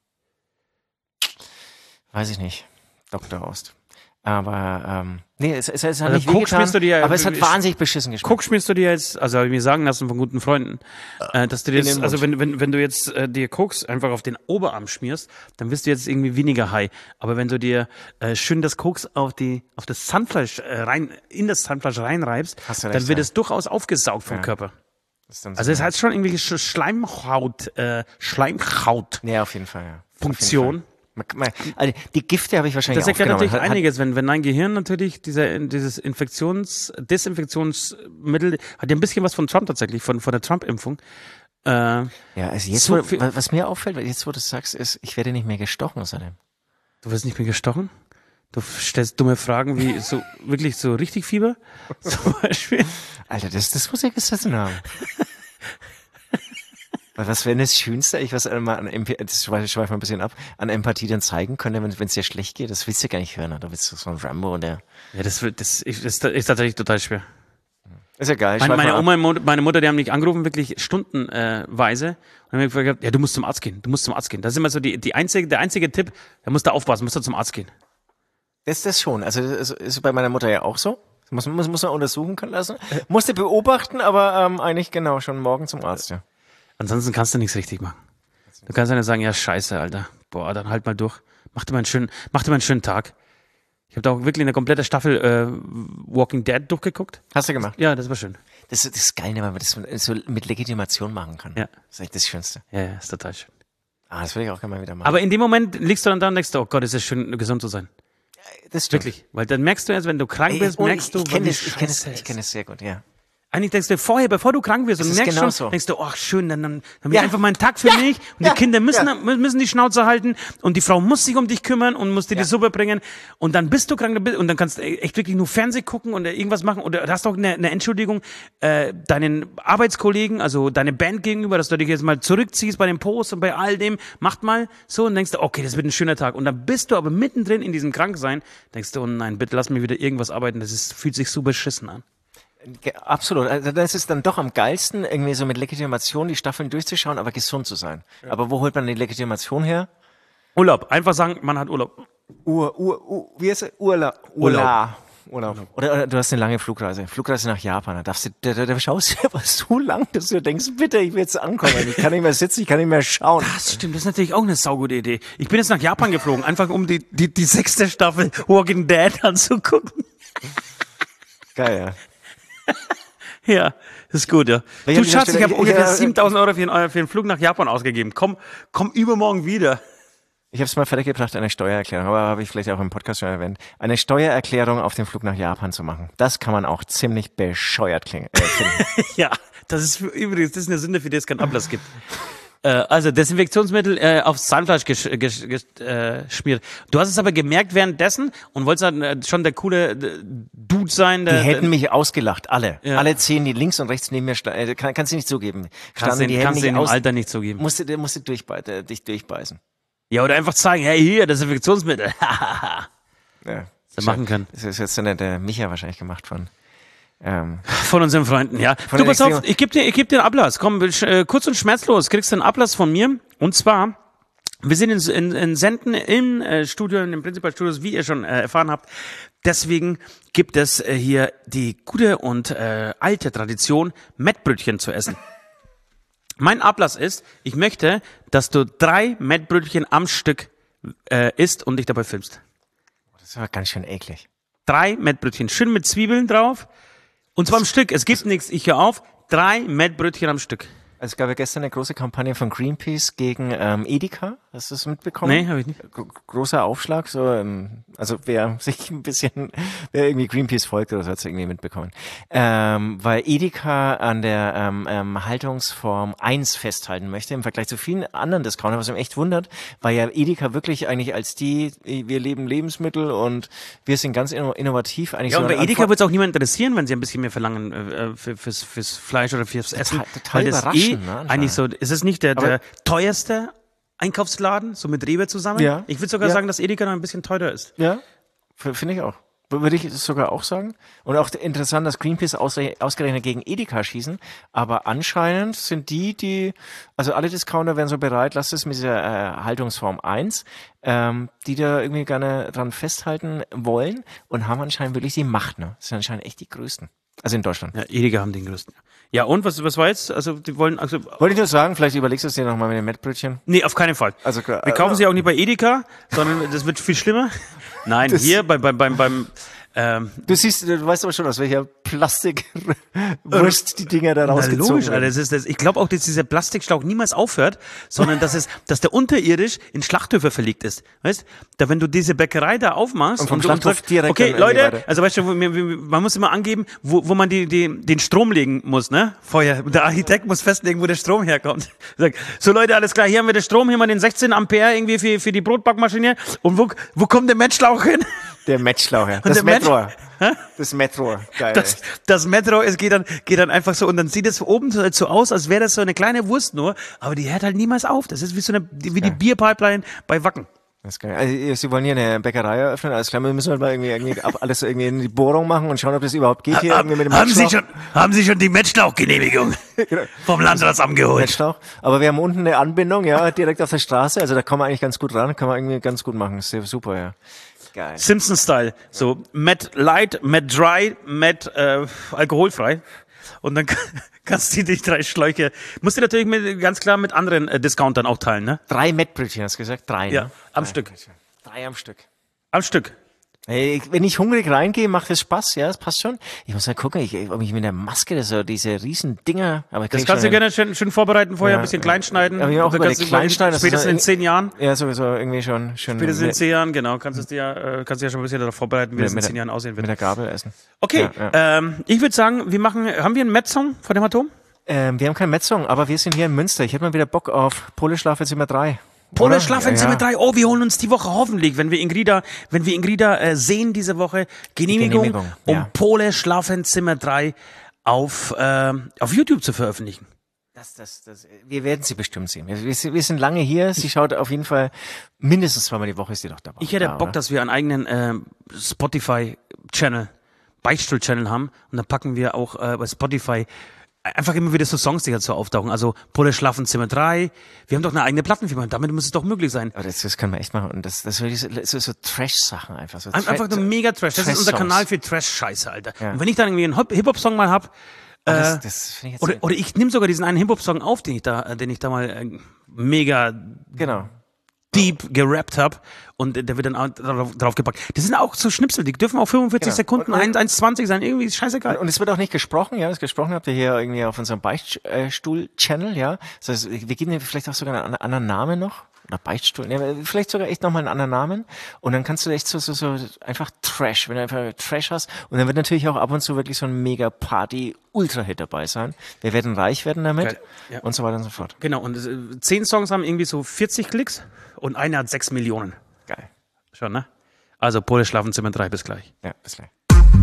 Speaker 2: Weiß ich nicht. Doktor Ost. Aber, ähm, nee, es, es, es hat
Speaker 3: Also
Speaker 2: nicht
Speaker 3: Coke
Speaker 2: wehgetan,
Speaker 3: schmierst du dir ja-
Speaker 2: aber es hat wahnsinnig beschissen geschmeckt.
Speaker 3: Guck, schmierst du dir jetzt, also habe ich mir sagen lassen von guten Freunden, äh, dass du dir
Speaker 2: In
Speaker 3: jetzt,
Speaker 2: den
Speaker 3: also
Speaker 2: Mund.
Speaker 3: wenn, wenn, wenn du jetzt äh, dir Koks einfach auf den Oberarm schmierst, dann wirst du jetzt irgendwie weniger high. Aber wenn du dir äh, schön das Koks auf die, auf das Zahnfleisch äh, rein, in das Zahnfleisch reinreibst,
Speaker 2: Hast du
Speaker 3: dann
Speaker 2: recht,
Speaker 3: wird
Speaker 2: ja.
Speaker 3: es durchaus aufgesaugt vom
Speaker 2: Ja.
Speaker 3: Körper.
Speaker 2: Das ist dann so-
Speaker 3: Also es heißt schon irgendwie Sch- Schleimhaut, äh, Schleimhaut.
Speaker 2: Nee, auf jeden Fall, ja.
Speaker 3: Funktion.
Speaker 2: Man- man- Also die Gifte habe ich wahrscheinlich
Speaker 3: Das erklärt
Speaker 2: aufgenommen.
Speaker 3: natürlich
Speaker 2: Hat- hat-
Speaker 3: einiges, wenn, wenn dein Gehirn natürlich dieser, dieses Infektions-, Desinfektionsmittel hat ja ein bisschen was von Trump tatsächlich, von, von der Trump-Impfung. Äh,
Speaker 2: Ja, also jetzt,
Speaker 3: So
Speaker 2: wo,
Speaker 3: viel-
Speaker 2: was mir auffällt, jetzt wo du es sagst, ist, ich werde nicht mehr gestochen seitdem.
Speaker 3: du wirst nicht mehr gestochen? Du stellst dumme Fragen wie so, wirklich so richtig Fieber? Zum Beispiel.
Speaker 2: Alter, das, das muss ich gesessen haben. Weil was wäre denn das Schönste, ich was mal an Emp- das schweife schweif mal ein bisschen ab, an Empathie dann zeigen könnte, wenn es dir schlecht geht? Das willst du gar nicht hören, da willst du so ein Rambo und der.
Speaker 3: Ja, das, wird- das, ich- das ist tatsächlich total schwer.
Speaker 2: Ist ja geil.
Speaker 3: Meine,
Speaker 2: schweif
Speaker 3: meine
Speaker 2: mal ab.
Speaker 3: Oma und meine Mutter, die haben mich angerufen, wirklich stundenweise. Und haben mir gesagt, ja, du musst zum Arzt gehen, du musst zum Arzt gehen. Das ist immer so die, die einzige, der einzige Tipp, da musst du aufpassen, musst du zum Arzt gehen.
Speaker 2: Das ist das schon. Also das ist, ist bei meiner Mutter ja auch so. Muss, muss, muss man untersuchen können lassen. Musste beobachten, aber ähm, eigentlich genau schon morgen zum Arzt, ja.
Speaker 3: Ansonsten kannst du nichts richtig machen. Du kannst ja nicht sagen, ja, scheiße, Alter. Boah, dann halt mal durch. Mach dir mal einen schönen, mach dir mal einen schönen Tag. Ich habe da auch wirklich eine komplette Staffel äh, Walking Dead durchgeguckt.
Speaker 2: Hast du gemacht?
Speaker 3: Ja, das war schön.
Speaker 2: Das, das ist geil, wenn man das so mit Legitimation machen kann.
Speaker 3: Ja.
Speaker 2: Das ist echt das Schönste.
Speaker 3: Ja, ja, ist total schön.
Speaker 2: Ah, das will ich auch gerne mal wieder machen.
Speaker 3: Aber in dem Moment liegst du dann da und denkst, du, oh Gott, ist es schön, gesund zu sein.
Speaker 2: das stimmt.
Speaker 3: Wirklich. Weil dann merkst du erst, wenn du krank
Speaker 2: Ey,
Speaker 3: bist,
Speaker 2: und
Speaker 3: merkst
Speaker 2: ich,
Speaker 3: du,
Speaker 2: ich kenne
Speaker 3: wie
Speaker 2: das, ich kenne das,
Speaker 3: scheiße
Speaker 2: ich
Speaker 3: es
Speaker 2: kenne das sehr gut, ja.
Speaker 3: Eigentlich denkst du vorher, bevor du krank wirst und
Speaker 2: Das ist
Speaker 3: merkst
Speaker 2: genau
Speaker 3: schon,
Speaker 2: so.
Speaker 3: denkst du, ach schön, dann, dann, dann
Speaker 2: Ja.
Speaker 3: ja. einfach mal einen Tag für
Speaker 2: Ja.
Speaker 3: mich und
Speaker 2: Ja.
Speaker 3: die Kinder müssen,
Speaker 2: Ja.
Speaker 3: müssen die Schnauze halten und die Frau muss sich um dich kümmern und muss dir
Speaker 2: Ja.
Speaker 3: die Suppe bringen und dann bist du krank und dann kannst du echt wirklich nur Fernsehen gucken oder irgendwas machen oder hast auch eine, eine Entschuldigung äh, deinen Arbeitskollegen, also deine Band gegenüber, dass du dich jetzt mal zurückziehst bei den Posts und bei all dem, macht mal so und denkst du, okay, das wird ein schöner Tag und dann bist du aber mittendrin in diesem Kranksein, denkst du, oh nein, bitte lass mich wieder irgendwas arbeiten, das ist, fühlt sich so beschissen an.
Speaker 2: Ge- Absolut. Also das ist dann doch am geilsten, irgendwie so mit Legitimation die Staffeln durchzuschauen, aber gesund zu sein. Aber wo holt man die Legitimation her?
Speaker 3: Urlaub, einfach sagen, man hat Urlaub.
Speaker 2: Ur, Ur, Ur, wie heißt es? Urla, Urla. Urlaub. Oder, oder du hast eine lange Flugreise. Flugreise nach Japan. Da darfst du, da, da, da schaust du aber so lang, dass du denkst, bitte, ich will jetzt ankommen. Ich kann nicht mehr sitzen, ich kann nicht mehr schauen.
Speaker 3: Das stimmt, das ist natürlich auch eine saugute Idee. Ich bin jetzt nach Japan geflogen, einfach um die, die, die sechste Staffel Walking Dead anzugucken.
Speaker 2: Geil, ja.
Speaker 3: Ja, das ist gut, ja.
Speaker 2: Ich
Speaker 3: Du
Speaker 2: hab die
Speaker 3: Schatz, ich
Speaker 2: Stelle-
Speaker 3: habe ungefähr
Speaker 2: ja,
Speaker 3: siebentausend Euro für einen, für einen Flug nach Japan ausgegeben. Komm, komm übermorgen wieder.
Speaker 2: Ich habe es mal fertiggebracht, eine Steuererklärung, aber habe ich vielleicht auch im Podcast schon erwähnt, eine Steuererklärung auf den Flug nach Japan zu machen. Das kann man auch ziemlich bescheuert klingen. Äh, finden.
Speaker 3: Ja, das ist übrigens, das ist eine Sünde, für die es keinen Ablass gibt. äh, also Desinfektionsmittel äh, aufs Zahnfleisch gesch, gesch, gesch, äh, schmiert. Du hast es aber gemerkt währenddessen und wolltest dann äh, schon der coole äh, Dude sein. Der,
Speaker 2: die hätten
Speaker 3: der,
Speaker 2: mich ausgelacht, alle.
Speaker 3: Ja.
Speaker 2: Alle zehn, die links und rechts neben mir standen. Äh, kann, kannst du nicht zugeben.
Speaker 3: kannst
Speaker 2: Standen,
Speaker 3: du
Speaker 2: die
Speaker 3: kannst
Speaker 2: hätten
Speaker 3: du
Speaker 2: mich
Speaker 3: im
Speaker 2: aus,
Speaker 3: Alter nicht zugeben.
Speaker 2: musste, der musste durchbe äh, dich durchbeißen.
Speaker 3: Ja, oder einfach zeigen, hey, hier, Desinfektionsmittel.
Speaker 2: Ja.
Speaker 3: Das machen können.
Speaker 2: Das ist jetzt dann der Micha wahrscheinlich gemacht von. Ähm,
Speaker 3: Von unseren Freunden, ja.
Speaker 2: Von
Speaker 3: Du,
Speaker 2: den
Speaker 3: pass auf,
Speaker 2: Extremen.
Speaker 3: ich geb dir, ich geb dir einen Ablass. Komm, äh, kurz und schmerzlos, kriegst du einen Ablass von mir. Und zwar, wir sind in, in, in Senden im äh, Studio, in den Prinzipalstudios, wie ihr schon äh, erfahren habt. Deswegen gibt es äh, hier die gute und äh, alte Tradition, Mettbrötchen zu essen. Mein Ablass ist, ich möchte, dass du drei Mettbrötchen am Stück äh, isst und dich dabei filmst.
Speaker 2: das ist aber ganz schön eklig.
Speaker 3: Drei Mettbrötchen, schön mit Zwiebeln drauf. Und zwar am Stück. Es gibt nichts, ich höre auf. Drei Mettbrötchen am Stück.
Speaker 2: Also es gab ja gestern eine große Kampagne von Greenpeace gegen ähm, Edeka. Hast du das mitbekommen?
Speaker 3: Nee, habe ich nicht.
Speaker 2: Gro- großer Aufschlag, so, ähm, also wer sich ein bisschen, wer irgendwie Greenpeace folgt oder so, hat es irgendwie mitbekommen. Ähm, weil Edeka an der ähm, ähm, Haltungsform eins festhalten möchte, im Vergleich zu vielen anderen Discountern, was mich echt wundert, weil ja Edeka wirklich eigentlich als die, wir leben Lebensmittel und wir sind ganz inno- innovativ eigentlich
Speaker 3: Ja,
Speaker 2: so
Speaker 3: und bei
Speaker 2: an-
Speaker 3: Edeka wird es auch niemand interessieren, wenn sie ein bisschen mehr verlangen äh, für, fürs, fürs Fleisch oder fürs Essen.
Speaker 2: total
Speaker 3: Weil das
Speaker 2: überraschend,
Speaker 3: eh
Speaker 2: ne, anscheinend.
Speaker 3: eigentlich so, ist es nicht der,
Speaker 2: Aber-
Speaker 3: der teuerste Einkaufsladen, so mit Rewe zusammen?
Speaker 2: Ja.
Speaker 3: Ich würde sogar
Speaker 2: Ja.
Speaker 3: sagen, dass Edeka noch ein bisschen teurer ist.
Speaker 2: Ja, f- finde ich auch. W- Würde ich sogar auch sagen. Und auch interessant, dass Greenpeace ausre- ausgerechnet gegen Edeka schießen. Aber anscheinend sind die, die, also alle Discounter wären so bereit, lasst es mit dieser äh, Haltungsform eins, ähm, die da irgendwie gerne dran festhalten wollen und haben anscheinend wirklich die Macht. Ne? Das sind anscheinend echt die Größten. Also in Deutschland.
Speaker 3: Ja, Edeka haben den größten. Ja, und was, was war jetzt? Also, die wollen, also,
Speaker 2: Wollte ich nur sagen, vielleicht überlegst du es dir nochmal mit den Mettbrötchen.
Speaker 3: nee, auf keinen Fall.
Speaker 2: Also, klar,
Speaker 3: Wir kaufen
Speaker 2: äh,
Speaker 3: sie auch nicht bei Edeka, sondern das wird viel schlimmer. Nein,
Speaker 2: Das-
Speaker 3: hier bei, beim, beim, beim, ähm,
Speaker 2: Du siehst, du weißt aber schon, aus welcher Plastikwurst die Dinger da
Speaker 3: na
Speaker 2: rausgezogen
Speaker 3: logisch, Alter.
Speaker 2: werden.
Speaker 3: Das ist das. Ich glaube auch, dass dieser Plastikschlauch niemals aufhört, sondern dass es, dass der unterirdisch in Schlachthöfe verlegt ist. Weißt? Da, wenn du diese Bäckerei da aufmachst
Speaker 2: Und vom
Speaker 3: du
Speaker 2: Schlachthof
Speaker 3: sagst,
Speaker 2: direkt
Speaker 3: okay,
Speaker 2: dann irgendwie
Speaker 3: Leute,
Speaker 2: weiter.
Speaker 3: also weißt du, wir- wir- man muss immer angeben, wo, wo man die, die, den Strom legen muss, ne? Vorher. Der Architekt muss festlegen, wo der Strom herkommt. Sagt, so Leute, alles klar, hier haben wir den Strom, hier haben wir den sechzehn Ampere irgendwie für, für die Brotbackmaschine. Und wo, wo kommt der Mettschlauch hin?
Speaker 2: Der Mettschlauch, ja. Das
Speaker 3: der Met-
Speaker 2: Metro. Das Metro. Geil.
Speaker 3: Das, das Metro, es geht dann, geht dann einfach so, und dann sieht es oben so, so aus, als wäre das so eine kleine Wurst nur, aber die hört halt niemals auf. Das ist wie so eine, wie die Bierpipeline bei Wacken.
Speaker 2: Das ist geil. Also, Sie wollen hier eine Bäckerei eröffnen, alles klar, wir müssen halt mal irgendwie, irgendwie ab, alles irgendwie in die Bohrung machen und schauen, ob das überhaupt geht hier irgendwie mit dem
Speaker 3: haben, Sie
Speaker 2: Mettschlauch.
Speaker 3: schon, haben Sie schon die Mettschlauchgenehmigung vom Landratsamt geholt?
Speaker 2: Mettschlauch. Aber wir haben unten eine Anbindung, ja, direkt auf der Straße, also da kommen wir eigentlich ganz gut ran, kann man irgendwie ganz gut machen. Ist super, ja. Geil.
Speaker 3: Simpson-Style. So, Met Light, Met Dry, Met äh, alkoholfrei. Und dann kannst du die drei Schläuche, musst du natürlich mit, ganz klar mit anderen äh, Discountern auch teilen, ne?
Speaker 2: Drei Mettbrötchen, hast du gesagt? Drei.
Speaker 3: Ja,
Speaker 2: ne?
Speaker 3: am
Speaker 2: Drei
Speaker 3: Stück.
Speaker 2: Brötchen. Drei am Stück.
Speaker 3: Am Stück.
Speaker 2: Hey, ich- wenn ich hungrig reingehe, macht das Spaß, ja, das passt schon. Ich muss mal gucken, ich, ob ich mit der Maske, so diese riesen Dinger, aber ich
Speaker 3: Das
Speaker 2: krieg
Speaker 3: kannst du
Speaker 2: schon hin.
Speaker 3: gerne schön, schön vorbereiten vorher,
Speaker 2: Ja,
Speaker 3: ein bisschen
Speaker 2: ja.
Speaker 3: kleinschneiden.
Speaker 2: Aber ich hab auch
Speaker 3: Und dann
Speaker 2: überlegt,
Speaker 3: kannst du
Speaker 2: kleinschneiden, das ist
Speaker 3: spätestens
Speaker 2: so
Speaker 3: in
Speaker 2: in-
Speaker 3: zehn Jahren.
Speaker 2: Ja, sowieso irgendwie schon, schon
Speaker 3: Spätestens in
Speaker 2: mit,
Speaker 3: zehn Jahren, genau. Kannst du es dir, äh, kannst du ja schon ein bisschen darauf vorbereiten, wie
Speaker 2: mit,
Speaker 3: es in
Speaker 2: mit,
Speaker 3: zehn Jahren aussehen
Speaker 2: mit
Speaker 3: wird.
Speaker 2: der Gabel essen.
Speaker 3: Okay,
Speaker 2: Ja, ja.
Speaker 3: Ähm, ich würde sagen, wir machen, haben wir einen Met-Song von dem Atom?
Speaker 2: Ähm, wir haben keinen Metzong, aber wir sind hier in Münster. Ich hätte mal wieder Bock auf Pole Schlafzimmer drei.
Speaker 3: Pole
Speaker 2: Oder?
Speaker 3: Schlafenzimmer
Speaker 2: Ja, ja.
Speaker 3: drei. Oh, wir holen uns die Woche hoffentlich, wenn wir Ingrida, wenn wir Ingrida äh, sehen diese Woche, Genehmigung,
Speaker 2: Genehmigung,
Speaker 3: um
Speaker 2: ja.
Speaker 3: Pole Schlafenzimmer drei auf, äh, auf YouTube zu veröffentlichen.
Speaker 2: Das, das, das, wir werden sie bestimmt sehen. Wir, wir, sind- wir sind lange hier. Sie schaut auf jeden Fall mindestens zweimal die Woche ist sie doch dabei.
Speaker 3: Ich hätte
Speaker 2: Ja,
Speaker 3: Bock,
Speaker 2: oder?
Speaker 3: dass wir einen eigenen äh, Spotify-Channel, Beichtstuhl-Channel haben und dann packen wir auch äh, bei Spotify einfach immer wieder so Songs, die halt so auftauchen. Also Pole Schlafenzimmer drei. Wir haben doch eine eigene Plattenfirma. Damit muss es doch möglich sein.
Speaker 2: Aber das, das können wir echt machen. Und das, das, das, das ist so Trash-Sachen einfach. So
Speaker 3: Ein- Einfach nur mega Trash. Das ist unser
Speaker 2: Trash-Songs.
Speaker 3: Kanal für Trash-Scheiße, Alter.
Speaker 2: Ja.
Speaker 3: Und wenn ich dann irgendwie einen Hop- Hip-Hop-Song mal hab,
Speaker 2: Aber
Speaker 3: äh,
Speaker 2: das, das finde ich jetzt
Speaker 3: oder, oder ich nehme sogar diesen einen Hip-Hop-Song auf, den ich da, äh, den ich da mal äh, mega
Speaker 2: genau.
Speaker 3: deep gerappt habe und äh, der wird dann auch drauf, drauf gepackt. Das sind auch so Schnipsel, die dürfen auch fünfundvierzig
Speaker 2: Genau.
Speaker 3: Sekunden,
Speaker 2: Und-
Speaker 3: eins eins zwanzig sein, irgendwie ist scheißegal.
Speaker 2: Und es wird auch nicht gesprochen, ja. Das gesprochen habt ihr hier irgendwie auf unserem Beichtstuhl-Channel, ja. Das heißt, wir geben dir vielleicht auch sogar einen anderen Namen noch. Na, Beichtstuhl, ja, vielleicht sogar echt nochmal einen anderen Namen. Und dann kannst du echt so, so, so einfach Trash, wenn du einfach Trash hast. Und dann wird natürlich auch ab und zu wirklich so ein Mega-Party-Ultra-Hit dabei sein. Wir werden reich werden damit.
Speaker 3: Geil. Ja.
Speaker 2: Und so weiter und so fort.
Speaker 3: Genau, und äh, zehn Songs haben irgendwie so vierzig Klicks und einer hat sechs Millionen.
Speaker 2: Geil.
Speaker 3: Schon, ne? Also, Pole Schlafenzimmer drei, bis gleich.
Speaker 2: Ja, bis gleich.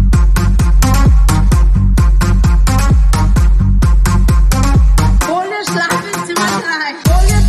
Speaker 4: Pole Schlafenzimmer drei. Pole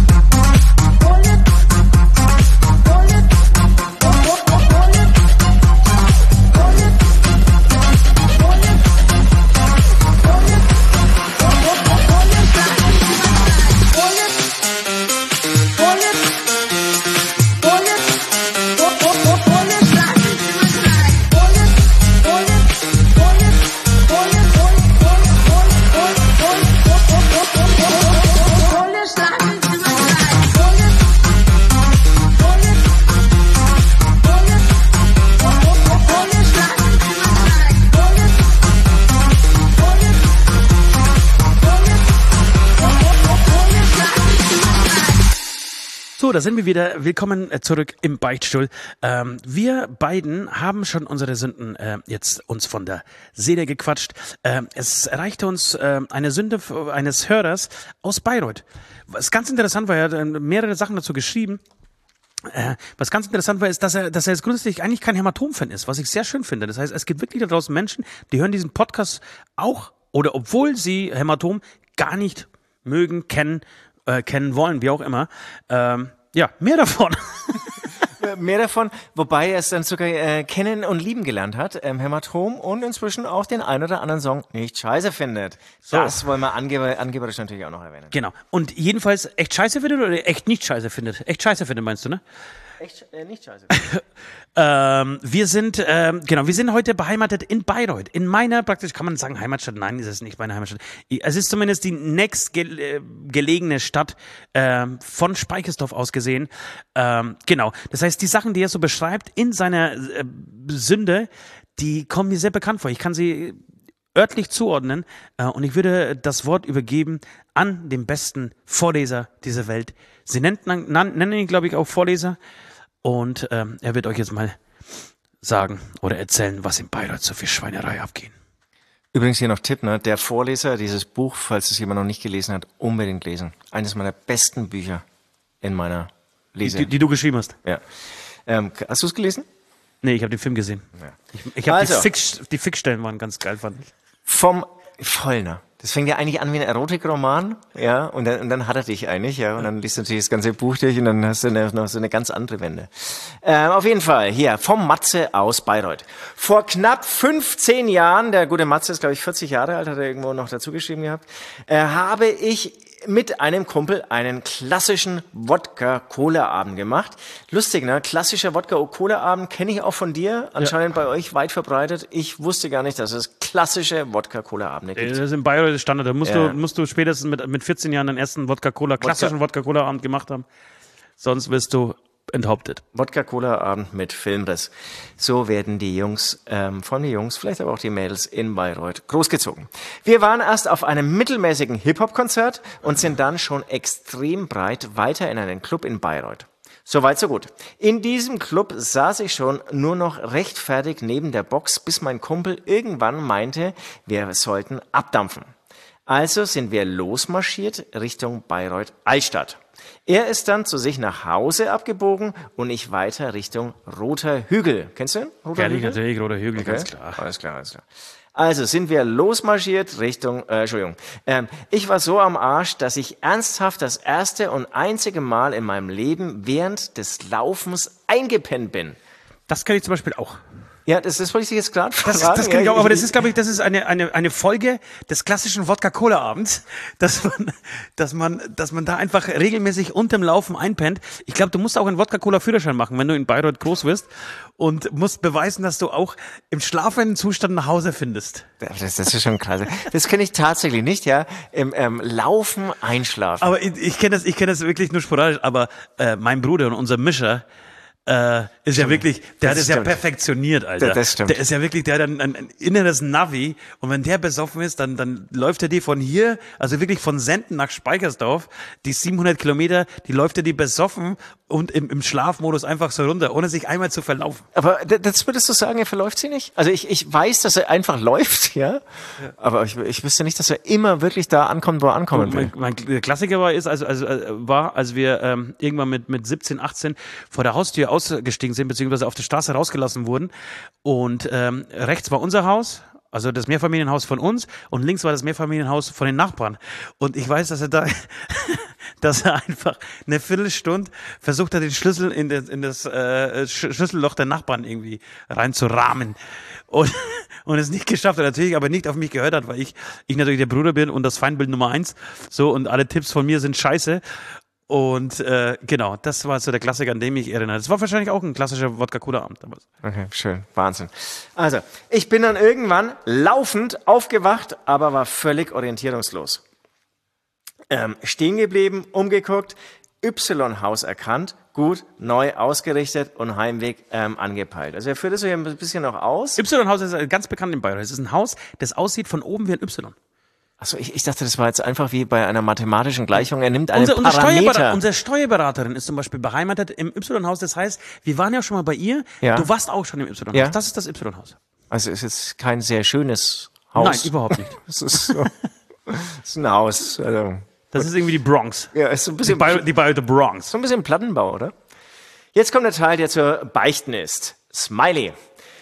Speaker 3: So, da sind wir wieder. Willkommen zurück im Beichtstuhl. Ähm, wir beiden haben schon unsere Sünden äh, jetzt uns von der Seele gequatscht. Ähm, es erreichte uns äh, eine Sünde eines Hörers aus Bayreuth. Was ganz interessant war, er hat mehrere Sachen dazu geschrieben. Äh, was ganz interessant war, ist, dass er, dass er jetzt grundsätzlich eigentlich kein Hämatom-Fan ist, was ich sehr schön finde. Das heißt, es gibt wirklich da draußen Menschen, die hören diesen Podcast auch, oder obwohl sie Hämatom gar nicht mögen, kennen, äh, kennen wollen, wie auch immer. Ähm, ja, mehr davon.
Speaker 2: Mehr davon, wobei er es dann sogar äh, kennen und lieben gelernt hat, ähm, Hämatom, und inzwischen auch den ein oder anderen Song nicht scheiße findet.
Speaker 3: So.
Speaker 2: Das wollen wir angeber, angeberisch natürlich auch noch erwähnen.
Speaker 3: Genau. Und jedenfalls echt scheiße findet oder echt nicht scheiße findet? Echt scheiße findet, meinst du, ne?
Speaker 2: Echt äh, nicht scheiße.
Speaker 3: ähm, wir sind, ähm, genau, wir sind heute beheimatet in Bayreuth. In meiner, praktisch kann man sagen Heimatstadt. Nein, ist es nicht meine Heimatstadt. Es ist zumindest die nächstgelegene Stadt ähm, von Speichersdorf aus gesehen. Ähm, genau. Das heißt, die Sachen, die er so beschreibt in seiner äh, Sünde, die kommen mir sehr bekannt vor. Ich kann sie örtlich zuordnen äh, und ich würde das Wort übergeben an den besten Vorleser dieser Welt. Sie nennt, nan, nennen ihn, glaube ich, auch Vorleser. Und ähm, er wird euch jetzt mal sagen oder erzählen, was in Bayreuth so viel Schweinerei abgehen.
Speaker 2: Übrigens hier noch Tipp, ne? Der Vorleser, dieses Buch, falls es jemand noch nicht gelesen hat, unbedingt lesen. Eines meiner besten Bücher in meiner Lese.
Speaker 3: Die, die du geschrieben hast?
Speaker 2: Ja. Ähm, hast du es gelesen?
Speaker 3: Nee, ich habe den Film gesehen.
Speaker 2: Ja.
Speaker 3: Ich, ich habe
Speaker 2: Also.
Speaker 3: die, Fix, die Fixstellen waren ganz geil, fand ich.
Speaker 2: Vom Vollner. Das fängt ja eigentlich an wie ein Erotikroman, ja, und dann, und dann hat er dich eigentlich, ja, und dann liest du natürlich das ganze Buch durch und dann hast du eine, noch so eine ganz andere Wende. Ähm, auf jeden Fall, hier, vom Matze aus Bayreuth. Vor knapp fünfzehn Jahren, der gute Matze ist, glaube ich, vierzig Jahre alt, hat er irgendwo noch dazu geschrieben gehabt, äh, habe ich mit einem Kumpel einen klassischen Wodka-Cola-Abend gemacht. Lustig, ne? Klassischer Wodka-Cola-Abend kenne ich auch von dir, anscheinend ja. Bei euch weit verbreitet. Ich wusste gar nicht, dass es klassische Wodka-Cola-Abende gibt.
Speaker 3: Das ist in Bayreuth Standard. Da musst,
Speaker 2: Ja.
Speaker 3: du, musst du spätestens mit, mit vierzehn Jahren den ersten Wodka-Cola, klassischen Wodka-Cola-Abend gemacht haben. Sonst wirst du enthauptet.
Speaker 2: Wodka-Cola-Abend mit Filmriss. So werden die Jungs, ähm, von den Jungs, vielleicht aber auch die Mädels in Bayreuth großgezogen. Wir waren erst auf einem mittelmäßigen Hip-Hop-Konzert und sind dann schon extrem breit weiter in einen Club in Bayreuth. Soweit, so gut. In diesem Club saß ich schon nur noch rechtfertig neben der Box, bis mein Kumpel irgendwann meinte, wir sollten abdampfen. Also sind wir losmarschiert Richtung Bayreuth-Altstadt. Er ist dann zu sich nach Hause abgebogen und ich weiter Richtung Roter Hügel. Kennst du den? Roter
Speaker 3: Kenn ich
Speaker 2: Hügel?
Speaker 3: natürlich, Roter Hügel,
Speaker 2: Okay.
Speaker 3: ganz klar.
Speaker 2: Alles klar, alles klar. Also sind wir losmarschiert Richtung, äh, Entschuldigung. Ähm, ich war so am Arsch, dass ich ernsthaft das erste und einzige Mal in meinem Leben während des Laufens eingepennt bin.
Speaker 3: Das kenne ich zum Beispiel auch.
Speaker 2: Ja, das, das wollte ich dich jetzt gerade fragen.
Speaker 3: Das, das kenne ich
Speaker 2: Ja,
Speaker 3: auch, aber das ist, glaube ich, das ist eine, eine, eine Folge des klassischen Wodka-Cola-Abends, dass man, dass man, dass man da einfach regelmäßig unterm Laufen einpennt. Ich glaube, du musst auch einen Wodka-Cola-Führerschein machen, wenn du in Bayreuth groß wirst und musst beweisen, dass du auch im schlafenden Zustand nach Hause findest.
Speaker 2: Das, das ist schon krass. Das kenne ich tatsächlich nicht, ja. Im ähm, Laufen einschlafen.
Speaker 3: Aber ich, ich kenne das, ich kenne das wirklich nur sporadisch, aber äh, mein Bruder und unser Mischer, äh, ist ja wirklich, der hat
Speaker 2: Das
Speaker 3: es ja
Speaker 2: stimmt.
Speaker 3: perfektioniert, Alter.
Speaker 2: Das- das stimmt.
Speaker 3: Der ist ja wirklich, der hat ein, ein, ein inneres Navi und wenn der besoffen ist, dann, dann läuft er die von hier, also wirklich von Senden nach Speichersdorf, die siebenhundert Kilometer, die läuft er die besoffen und im, im Schlafmodus einfach so runter, ohne sich einmal zu verlaufen.
Speaker 2: Aber d- das würdest du sagen, er verläuft sie nicht? Also ich, ich weiß, dass er einfach läuft, ja. Aber ich, ich wüsste nicht, dass er immer wirklich da ankommt, wo er ankommen will.
Speaker 3: Mein, mein Klassiker war, ist, also, also, äh, war, als wir ähm, irgendwann mit, mit siebzehn, achtzehn vor der Haustür ausgestiegen sind, beziehungsweise auf der Straße rausgelassen wurden. Und ähm, rechts war unser Haus, also das Mehrfamilienhaus von uns, und links war das Mehrfamilienhaus von den Nachbarn. Und ich weiß, dass er da, dass er einfach eine Viertelstunde versucht hat, den Schlüssel in das, in das äh, Sch- Schlüsselloch der Nachbarn irgendwie reinzurahmen. Und, und es nicht geschafft hat, natürlich aber nicht auf mich gehört hat, weil ich, ich natürlich der Bruder bin und das Feindbild Nummer eins. So, und alle Tipps von mir sind scheiße. Und äh, genau, das war so der Klassiker, an dem ich erinnere. Das war wahrscheinlich auch ein klassischer Wodka-Cola-Abend damals.
Speaker 2: Okay, schön. Wahnsinn. Also, ich bin dann irgendwann laufend aufgewacht, aber war völlig orientierungslos. Ähm, stehen geblieben, umgeguckt, Y-Haus erkannt, gut, neu ausgerichtet und Heimweg ähm, angepeilt. Also er führt es so ein bisschen noch aus.
Speaker 3: Y-Haus ist ganz bekannt in Bayreuth. Es ist ein Haus, das aussieht von oben wie ein Y.
Speaker 2: Achso, ich, ich dachte, das war jetzt einfach wie bei einer mathematischen Gleichung. Er nimmt einen
Speaker 3: Unser, unser
Speaker 2: Parameter.
Speaker 3: Steuerberater, unsere Steuerberaterin ist zum Beispiel beheimatet im Y-Haus. Das heißt, wir waren ja schon mal bei ihr.
Speaker 2: Ja.
Speaker 3: Du warst auch schon im Y-Haus.
Speaker 2: Ja.
Speaker 3: Das ist das Y-Haus.
Speaker 2: Also ist jetzt kein sehr schönes Haus.
Speaker 3: Nein, überhaupt nicht.
Speaker 2: Es ist so, es ist ein Haus. Also,
Speaker 3: Das ist irgendwie die Bronx.
Speaker 2: ja, ist so ein
Speaker 3: Die
Speaker 2: bisschen,
Speaker 3: Bayreuth, die Bayreuth Bronx.
Speaker 2: so ein bisschen Plattenbau, oder? Jetzt kommt der Teil, der zur Beichten ist. Smiley.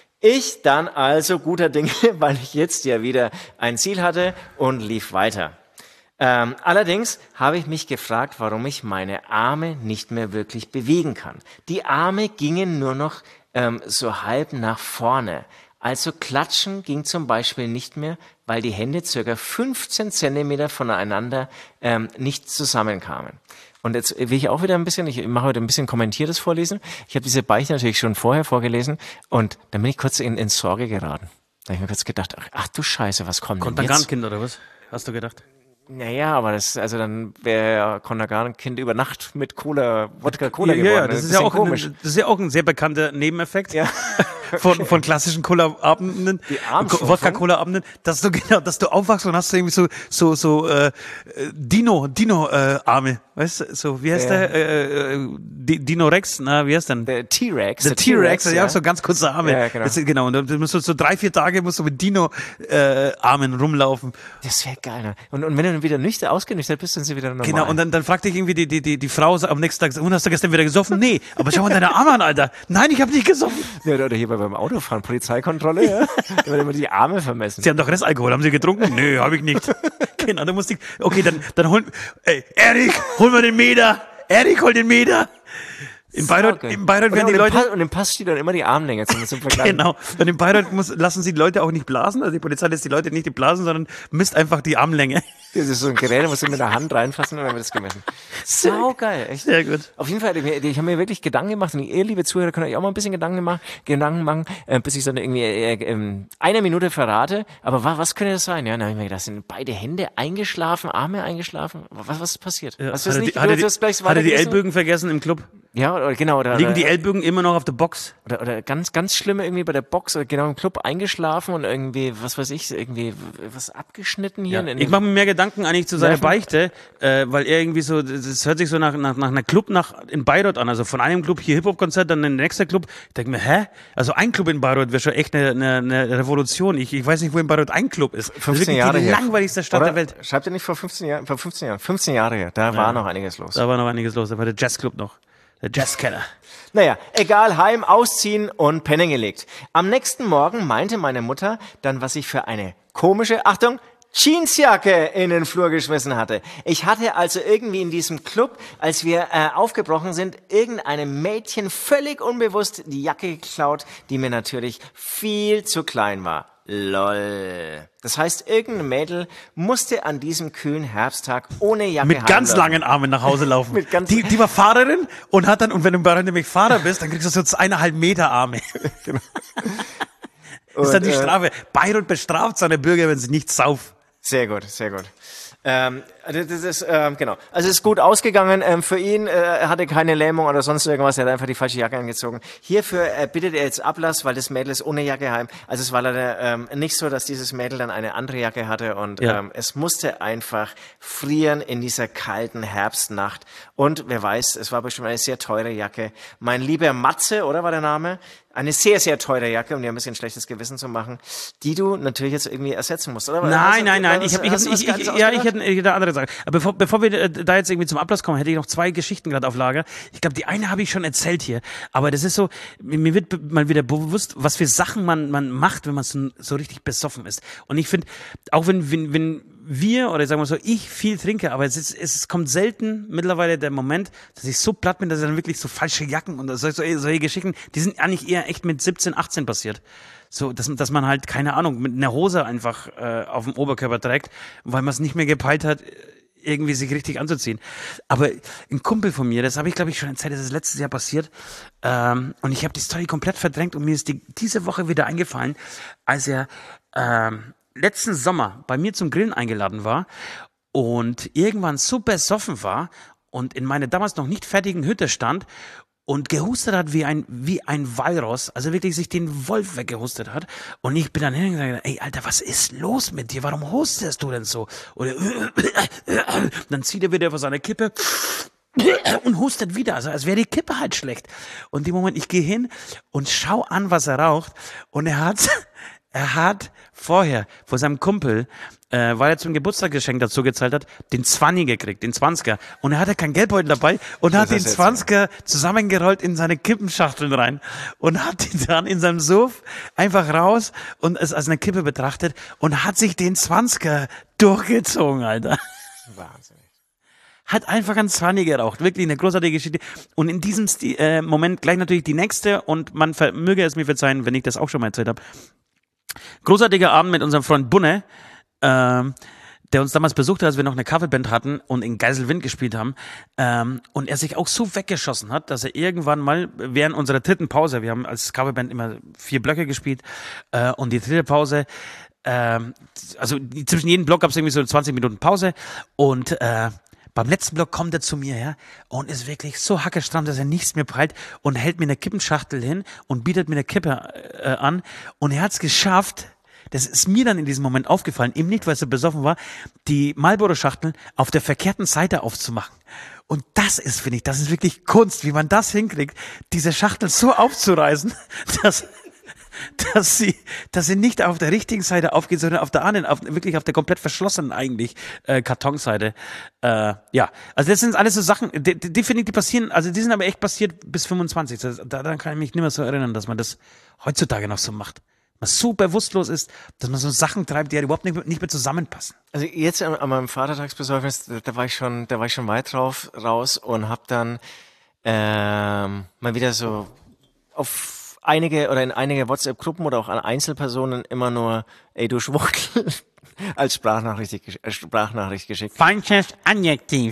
Speaker 2: Ich dann also guter Dinge, weil ich jetzt ja wieder ein Ziel hatte und lief weiter. Ähm, allerdings habe ich mich gefragt, warum ich meine Arme nicht mehr wirklich bewegen kann. Die Arme gingen nur noch ähm, so halb nach vorne. Also klatschen ging zum Beispiel nicht mehr, weil die Hände circa fünfzehn Zentimeter voneinander ähm, nicht zusammenkamen. Und jetzt will ich auch wieder ein bisschen, ich mache heute ein bisschen kommentiertes Vorlesen. Ich habe diese Beichte natürlich schon vorher vorgelesen und dann bin ich kurz in, in Sorge geraten. Da habe ich mir kurz gedacht, ach, ach du Scheiße, was kommt denn jetzt?
Speaker 3: Kontergan-Kind oder was? Hast du gedacht?
Speaker 2: Naja, aber das, also dann wäre ja Kontergan-Kind über Nacht mit Cola, Wodka-Cola
Speaker 3: Ja,
Speaker 2: geworden.
Speaker 3: ja, das ist ja
Speaker 2: Bisschen
Speaker 3: auch
Speaker 2: komisch.
Speaker 3: ein, das ist ja auch ein sehr bekannter Nebeneffekt
Speaker 2: Ja.
Speaker 3: von, von klassischen Cola-Abenden,
Speaker 2: Die Armschrumpfung.
Speaker 3: Wodka-Cola-Abenden, dass du genau, dass du aufwachst und hast du irgendwie so so so äh, Dino Dino äh, Arme, weißt du, so wie heißt
Speaker 2: Ja.
Speaker 3: der äh, äh, Di- Dino Rex, na, wie heißt denn?
Speaker 2: Der T-Rex.
Speaker 3: Der T-Rex, der hat auch so ganz kurze Arme.
Speaker 2: Ja, genau.
Speaker 3: Das ist, genau. Und dann musst du so drei, vier Tage musst du mit Dino-Armen rumlaufen.
Speaker 2: Das wäre geil. Ne? Und, und wenn du dann wieder nüchtern ausgenüchtert bist, dann sind sie wieder normal.
Speaker 3: Genau, und dann, dann fragt dich irgendwie die, die, die, die Frau so am nächsten Tag, und hast du gestern wieder gesoffen? Nee, aber schau mal deine Arme an, Alter. Nein, ich habe nicht gesoffen.
Speaker 2: Ja, oder hier bei- beim Autofahren, Polizeikontrolle, ja. Da werden immer die Arme vermessen.
Speaker 3: Sie haben doch Restalkohol, haben Sie getrunken? Nö, habe ich nicht. Genau, dann musste ich, okay, dann, dann holen, ey, Erik, hol mal den Meter. Erik, hol den Meter. In Bayreuth,
Speaker 2: Okay.
Speaker 3: in Bayreuth
Speaker 2: und,
Speaker 3: werden
Speaker 2: und,
Speaker 3: die
Speaker 2: im
Speaker 3: Leute,
Speaker 2: Pass, und im Pass steht dann immer die Armlänge zum, zum Vergleich.
Speaker 3: genau, und in Bayreuth muss, lassen sie die Leute auch nicht blasen, also die Polizei lässt die Leute nicht die blasen, sondern misst einfach die Armlänge.
Speaker 2: Das ist so ein Gerät, da musst du mit der Hand reinfassen und dann wird das gemessen. Sau geil, echt.
Speaker 3: Sehr gut.
Speaker 2: Auf jeden Fall, ich, ich habe mir wirklich Gedanken gemacht und ihr, liebe Zuhörer, könnt euch auch mal ein bisschen Gedanken machen, Gedanken machen äh, bis ich so eine, irgendwie äh, äh, eine Minute verrate. Aber was, was könnte das sein? Ja, dann habe ich mir gedacht, sind beide Hände eingeschlafen, Arme eingeschlafen? Was, was ist passiert?
Speaker 3: Ja,
Speaker 2: Hast du
Speaker 3: hat
Speaker 2: das
Speaker 3: er
Speaker 2: nicht?
Speaker 3: die, hat er
Speaker 2: Du hast
Speaker 3: die,
Speaker 2: gleich
Speaker 3: hat er die
Speaker 2: weitergelesen?
Speaker 3: Ellbogen vergessen im Club?
Speaker 2: Ja, oder, genau. Oder,
Speaker 3: Liegen
Speaker 2: oder,
Speaker 3: die Ellbogen immer noch auf der Box?
Speaker 2: Oder, oder ganz, ganz schlimm irgendwie bei der Box, oder genau im Club eingeschlafen und irgendwie, was weiß ich, irgendwie was abgeschnitten hier.
Speaker 3: Ja.
Speaker 2: in, in
Speaker 3: Ich mache mir mehr Gedanken eigentlich zu seiner
Speaker 2: Nerven.
Speaker 3: Beichte, äh, weil er irgendwie so, das hört sich so nach, nach, nach einer Club nach, in Bayreuth an. Also von einem Club hier Hip-Hop-Konzert, dann der nächste Club. Ich denke mir, hä? Also ein Club in Bayreuth wäre schon echt eine, eine, eine Revolution. Ich, ich weiß nicht, wo in Bayreuth ein Club ist. Das ist
Speaker 2: fünfzehn
Speaker 3: wirklich
Speaker 2: Jahre
Speaker 3: die
Speaker 2: her.
Speaker 3: langweiligste Stadt
Speaker 2: Oder?
Speaker 3: der Welt.
Speaker 2: Schreibt ihr nicht vor fünfzehn Jahren? Vor fünfzehn Jahren. fünfzehn Jahre her. Da war noch einiges los.
Speaker 3: Da war noch einiges los. Da war der Jazzclub noch. Der Jazzkeller.
Speaker 2: Naja, egal, heim, ausziehen und pennen gelegt. Am nächsten Morgen meinte meine Mutter dann, was ich für eine komische, Achtung, Jeansjacke in den Flur geschmissen hatte. Ich hatte also irgendwie in diesem Club, als wir äh, aufgebrochen sind, irgendeinem Mädchen völlig unbewusst die Jacke geklaut, die mir natürlich viel zu klein war. Lol. Das heißt, irgendein Mädel musste an diesem kühlen Herbsttag ohne Jacke
Speaker 3: Mit ganz
Speaker 2: heimlaufen.
Speaker 3: langen Armen nach Hause laufen.
Speaker 2: Mit ganz-
Speaker 3: die, die war Fahrerin und hat dann, und wenn du in Bayreuth nämlich Fahrer bist, dann kriegst du so eineinhalb Meter Arme. Das ist dann die
Speaker 2: Und, äh,
Speaker 3: Strafe. Bayreuth bestraft seine Bürger, wenn sie nicht saufen.
Speaker 2: Sehr gut, sehr gut. Ähm, Also das ist, ähm, genau. Also es ist gut ausgegangen ähm, für ihn. Äh, er hatte keine Lähmung oder sonst irgendwas. Er hat einfach die falsche Jacke angezogen. Hierfür äh, bittet er jetzt Ablass, weil das Mädel ist ohne Jacke heim. Also es war leider ähm, nicht so, dass dieses Mädel dann eine andere Jacke hatte und
Speaker 3: Ja.
Speaker 2: ähm, es musste einfach frieren in dieser kalten Herbstnacht. Und wer weiß, es war bestimmt eine sehr teure Jacke. Mein lieber Matze, oder war der Name? Eine sehr, sehr teure Jacke, um dir ein bisschen schlechtes Gewissen zu machen, die du natürlich jetzt irgendwie ersetzen musst, oder?
Speaker 3: Nein, nein, nein.
Speaker 2: Was-
Speaker 3: Ich habe, ich
Speaker 2: hast
Speaker 3: hab,
Speaker 2: du was
Speaker 3: ich,
Speaker 2: Geiles
Speaker 3: ich, ja, ich
Speaker 2: ausgedacht?
Speaker 3: hätte, ich hätte eine andere Sache. Aber bevor, bevor wir äh, da jetzt irgendwie zum Ablass kommen, hätte ich noch zwei Geschichten gerade auf Lager. Ich glaube, die eine habe ich schon erzählt hier. Aber das ist so, mir wird be- mal wieder bewusst, was für Sachen man, man macht, wenn man so, so richtig besoffen ist. Und ich finde, auch wenn, wenn, wenn wir, oder sagen wir so, ich viel trinke, aber es, ist, es kommt selten mittlerweile der Moment, dass ich so platt bin, dass ich dann wirklich so falsche Jacken und so, so, solche Geschichten, die sind eigentlich eher echt mit siebzehn, achtzehn passiert. So, dass, dass man halt, keine Ahnung, mit einer Hose einfach äh, auf dem Oberkörper trägt, weil man es nicht mehr gepeilt hat, irgendwie sich richtig anzuziehen. Aber ein Kumpel von mir, das habe ich glaube ich schon erzählt, das ist letztes Jahr passiert, ähm, und ich habe die Story komplett verdrängt und mir ist die diese Woche wieder eingefallen, als er ähm, letzten Sommer bei mir zum Grillen eingeladen war und irgendwann so besoffen war und in meiner damals noch nicht fertigen Hütte stand und gehustet hat wie ein, wie ein Walross, also wirklich sich den Wolf weggehustet hat. Und ich bin dann hingegangen und gesagt, ey, Alter, was ist los mit dir? Warum hustest du denn so? Oder dann zieht er wieder vor seine Kippe und hustet wieder, also als wäre die Kippe halt schlecht. Und im Moment, ich gehe hin und schau an, was er raucht. Und er hat, er hat vorher vor seinem Kumpel, äh, weil er zum Geburtstagsgeschenk dazu gezahlt hat, den Zwanni gekriegt, den Zwanziger. Und er hatte kein Geldbeutel dabei und hat den
Speaker 2: ist jetzt
Speaker 3: Zwanziger zusammengerollt in seine Kippenschachteln rein und hat ihn dann in seinem Suff einfach raus und es als eine Kippe betrachtet und hat sich den Zwanziger durchgezogen, Alter.
Speaker 2: Wahnsinnig.
Speaker 3: Hat einfach einen Zwanni geraucht. Wirklich eine großartige Geschichte. Und in diesem Sti- äh, Moment gleich natürlich die nächste und man ver- möge es mir verzeihen, wenn ich das auch schon mal erzählt habe. Großartiger Abend mit unserem Freund Bunne, ähm, der uns damals besucht hat, als wir noch eine Coverband hatten und in Geiselwind gespielt haben. Ähm, und er sich auch so weggeschossen hat, dass er irgendwann mal während unserer dritten Pause, wir haben als Coverband immer vier Blöcke gespielt, äh, und die dritte Pause, ähm, also die, zwischen jedem Block gab es irgendwie so zwanzig Minuten Pause und äh, beim letzten Block kommt er zu mir her und ist wirklich so hackestramm, dass er nichts mehr peilt und hält mir eine Kippenschachtel hin und bietet mir eine Kippe äh, an. Und er hat es geschafft, das ist mir dann in diesem Moment aufgefallen, ihm nicht, weil er besoffen war, die Marlboro-Schachtel auf der verkehrten Seite aufzumachen. Und das ist, finde ich, das ist wirklich Kunst, wie man das hinkriegt, diese Schachtel so aufzureißen, dass... dass sie, dass sie nicht auf der richtigen Seite aufgeht, sondern auf der anderen, auf, wirklich auf der komplett verschlossenen eigentlich äh, Kartonseite. Äh, ja, also das sind alles so Sachen, die, die, die finde ich, die passieren, also die sind aber echt passiert bis fünfundzwanzig. Das, da, daran kann ich mich nicht mehr so erinnern, dass man das heutzutage noch so macht. Man so bewusstlos ist, dass man so Sachen treibt, die halt überhaupt nicht, mehr- nicht mehr zusammenpassen.
Speaker 2: Also jetzt an, an meinem Vatertagsbesäufnis, da, da war ich schon, da war ich schon weit drauf raus und hab dann ähm, mal wieder so auf einige oder in einige WhatsApp-Gruppen oder auch an Einzelpersonen immer nur, ey du Schwuchtel, als Sprachnachricht, gesch- äh, Sprachnachricht geschickt.
Speaker 3: Falsches Adjektiv.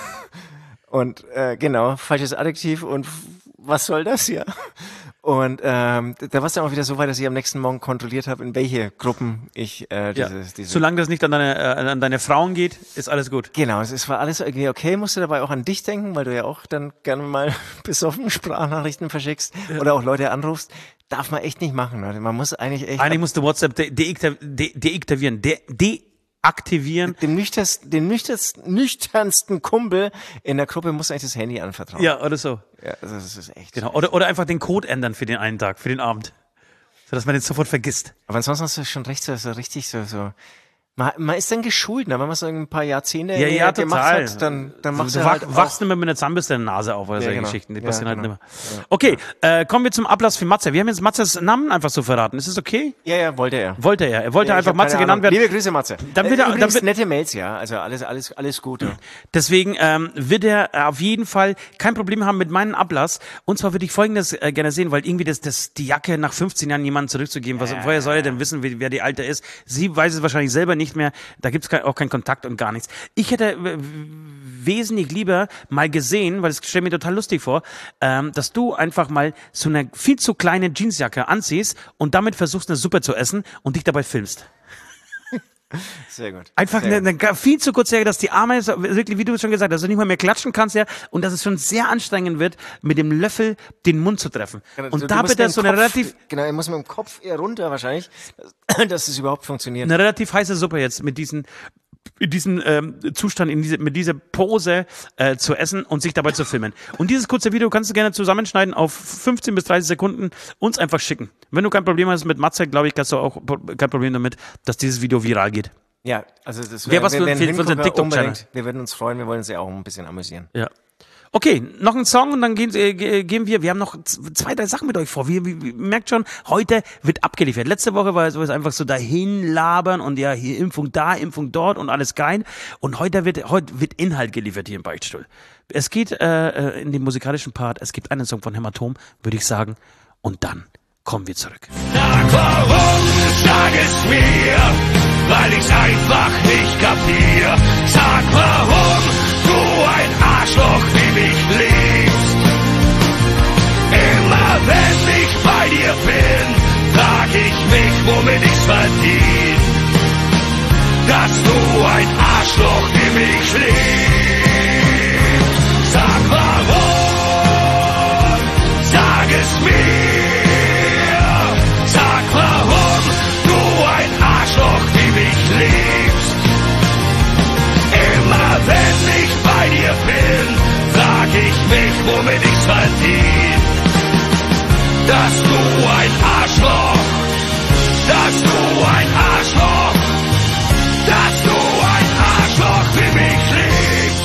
Speaker 2: Und äh, genau, falsches Adjektiv und f- was soll das hier? Und ähm, da war es dann auch wieder so weit, dass ich am nächsten Morgen kontrolliert habe, in welche Gruppen ich äh,
Speaker 3: Ja.
Speaker 2: dieses, diese
Speaker 3: Solange das nicht an deine, äh, an deine Frauen geht, ist alles gut.
Speaker 2: Genau, es, es war alles irgendwie okay, musste dabei auch an dich denken, weil du ja auch dann gerne mal besoffen Sprachnachrichten verschickst oder auch Leute anrufst. Darf man echt nicht machen, Leute. Man muss eigentlich echt
Speaker 3: Eigentlich musst du WhatsApp de- deaktiv- de- deaktivieren. De- deaktivieren.
Speaker 2: dem nüchternsten, dem nüchternsten, nüchternsten Kumpel in der Gruppe muss eigentlich das Handy anvertrauen.
Speaker 3: Ja, oder so.
Speaker 2: Ja, also das ist echt.
Speaker 3: Genau. Oder, oder einfach den Code ändern für den einen Tag, für den Abend. Sodass man den sofort vergisst.
Speaker 2: Aber ansonsten hast du schon recht, so, so richtig so, so. Man, man ist dann geschult, ne? Wenn man so ein paar Jahrzehnte
Speaker 3: Ja, ja,
Speaker 2: gemacht
Speaker 3: total.
Speaker 2: hat, dann, dann
Speaker 3: Du,
Speaker 2: machst
Speaker 3: du
Speaker 2: du
Speaker 3: wach,
Speaker 2: halt auch-
Speaker 3: wachst nicht mehr mit einer Zahnbürste in der Nase auf oder
Speaker 2: Ja,
Speaker 3: solche
Speaker 2: genau.
Speaker 3: Geschichten. Die
Speaker 2: Ja,
Speaker 3: passieren halt
Speaker 2: genau.
Speaker 3: nicht mehr. Okay, äh, kommen wir zum Ablass für Matze. Wir haben jetzt Matzes Namen einfach so verraten. Ist das okay?
Speaker 2: Ja, ja, wollte er.
Speaker 3: Wollte er. Er wollte
Speaker 2: Ja, ich
Speaker 3: einfach
Speaker 2: hab
Speaker 3: Matze
Speaker 2: keine
Speaker 3: genannt
Speaker 2: Ahnung.
Speaker 3: werden.
Speaker 2: Liebe Grüße, Matze.
Speaker 3: Dann
Speaker 2: Äh,
Speaker 3: wird er-
Speaker 2: Übrigens
Speaker 3: dann wird-
Speaker 2: nette Mails, ja. Also alles, alles, alles Gute.
Speaker 3: Deswegen ähm, wird er auf jeden Fall kein Problem haben mit meinem Ablass. Und zwar würde ich Folgendes äh, gerne sehen, weil irgendwie das, das die Jacke nach fünfzehn Jahren jemandem zurückzugeben, was, woher soll er denn wissen, wie, wer die Alte ist? Sie weiß es wahrscheinlich selber nicht mehr. Da gibt es auch keinen Kontakt und gar nichts. Ich hätte w- w- wesentlich lieber mal gesehen, weil es stelle mir total lustig vor, ähm, dass du einfach mal so eine viel zu kleine Jeansjacke anziehst und damit versuchst, eine Suppe zu essen und dich dabei filmst.
Speaker 2: Sehr gut.
Speaker 3: Einfach
Speaker 2: Sehr
Speaker 3: eine, eine viel zu kurze Serie, dass die Arme, so- wirklich, wie du schon gesagt hast, dass du nicht mal mehr klatschen kannst, ja, und dass es schon sehr anstrengend wird, mit dem Löffel den Mund zu treffen.
Speaker 2: Du-
Speaker 3: Und
Speaker 2: du
Speaker 3: da
Speaker 2: musst
Speaker 3: bitte
Speaker 2: mit dem
Speaker 3: so eine
Speaker 2: Kopf-
Speaker 3: relativ,
Speaker 2: Genau, er muss mit dem Kopf eher runter wahrscheinlich, dass es überhaupt funktioniert.
Speaker 3: eine relativ heiße Suppe jetzt mit diesen, in diesem ähm, Zustand, in diese, mit dieser Pose äh, zu essen und sich dabei zu filmen. Und dieses kurze Video kannst du gerne zusammenschneiden auf fünfzehn bis dreißig Sekunden, uns einfach schicken. Wenn du kein Problem hast mit Matze, glaube ich, hast du auch kein Problem damit, dass dieses Video viral geht.
Speaker 2: Ja, also das
Speaker 3: Wer was
Speaker 2: wir
Speaker 3: für
Speaker 2: werden
Speaker 3: empfehlen für unseren
Speaker 2: hingucken,
Speaker 3: TikTok-Channel.
Speaker 2: unbedingt. Wir würden uns freuen, wir wollen uns ja auch ein bisschen amüsieren.
Speaker 3: Ja. Okay, noch ein Song und dann gehen, äh, ge- gehen wir, wir haben noch z- zwei, drei Sachen mit euch vor. Wir, wir, wir merkt schon, heute wird abgeliefert. Letzte Woche war es war es einfach so dahin labern und ja, hier Impfung da, Impfung dort und alles geil. Und heute wird, heute wird Inhalt geliefert hier im Beichtstuhl. Es geht äh, äh, in dem musikalischen Part, es gibt einen Song von Hämatom, würde ich sagen, und dann kommen wir zurück.
Speaker 1: Sag warum, sag es mir, weil ich's einfach nicht kapier. Sag warum, du ein Arschloch wie mich liebst. Immer wenn ich bei dir bin, frag ich mich, womit ich's verdien. Dass du ein Arschloch wie mich liebst. Sag warum, sag es mir. Sag warum, du ein Arschloch wie mich liebst. Immer wenn ich bei dir bin, frag ich mich, womit ich's verdien. Dass du ein Arschloch, dass du ein Arschloch, dass du ein Arschloch wie mich liebst.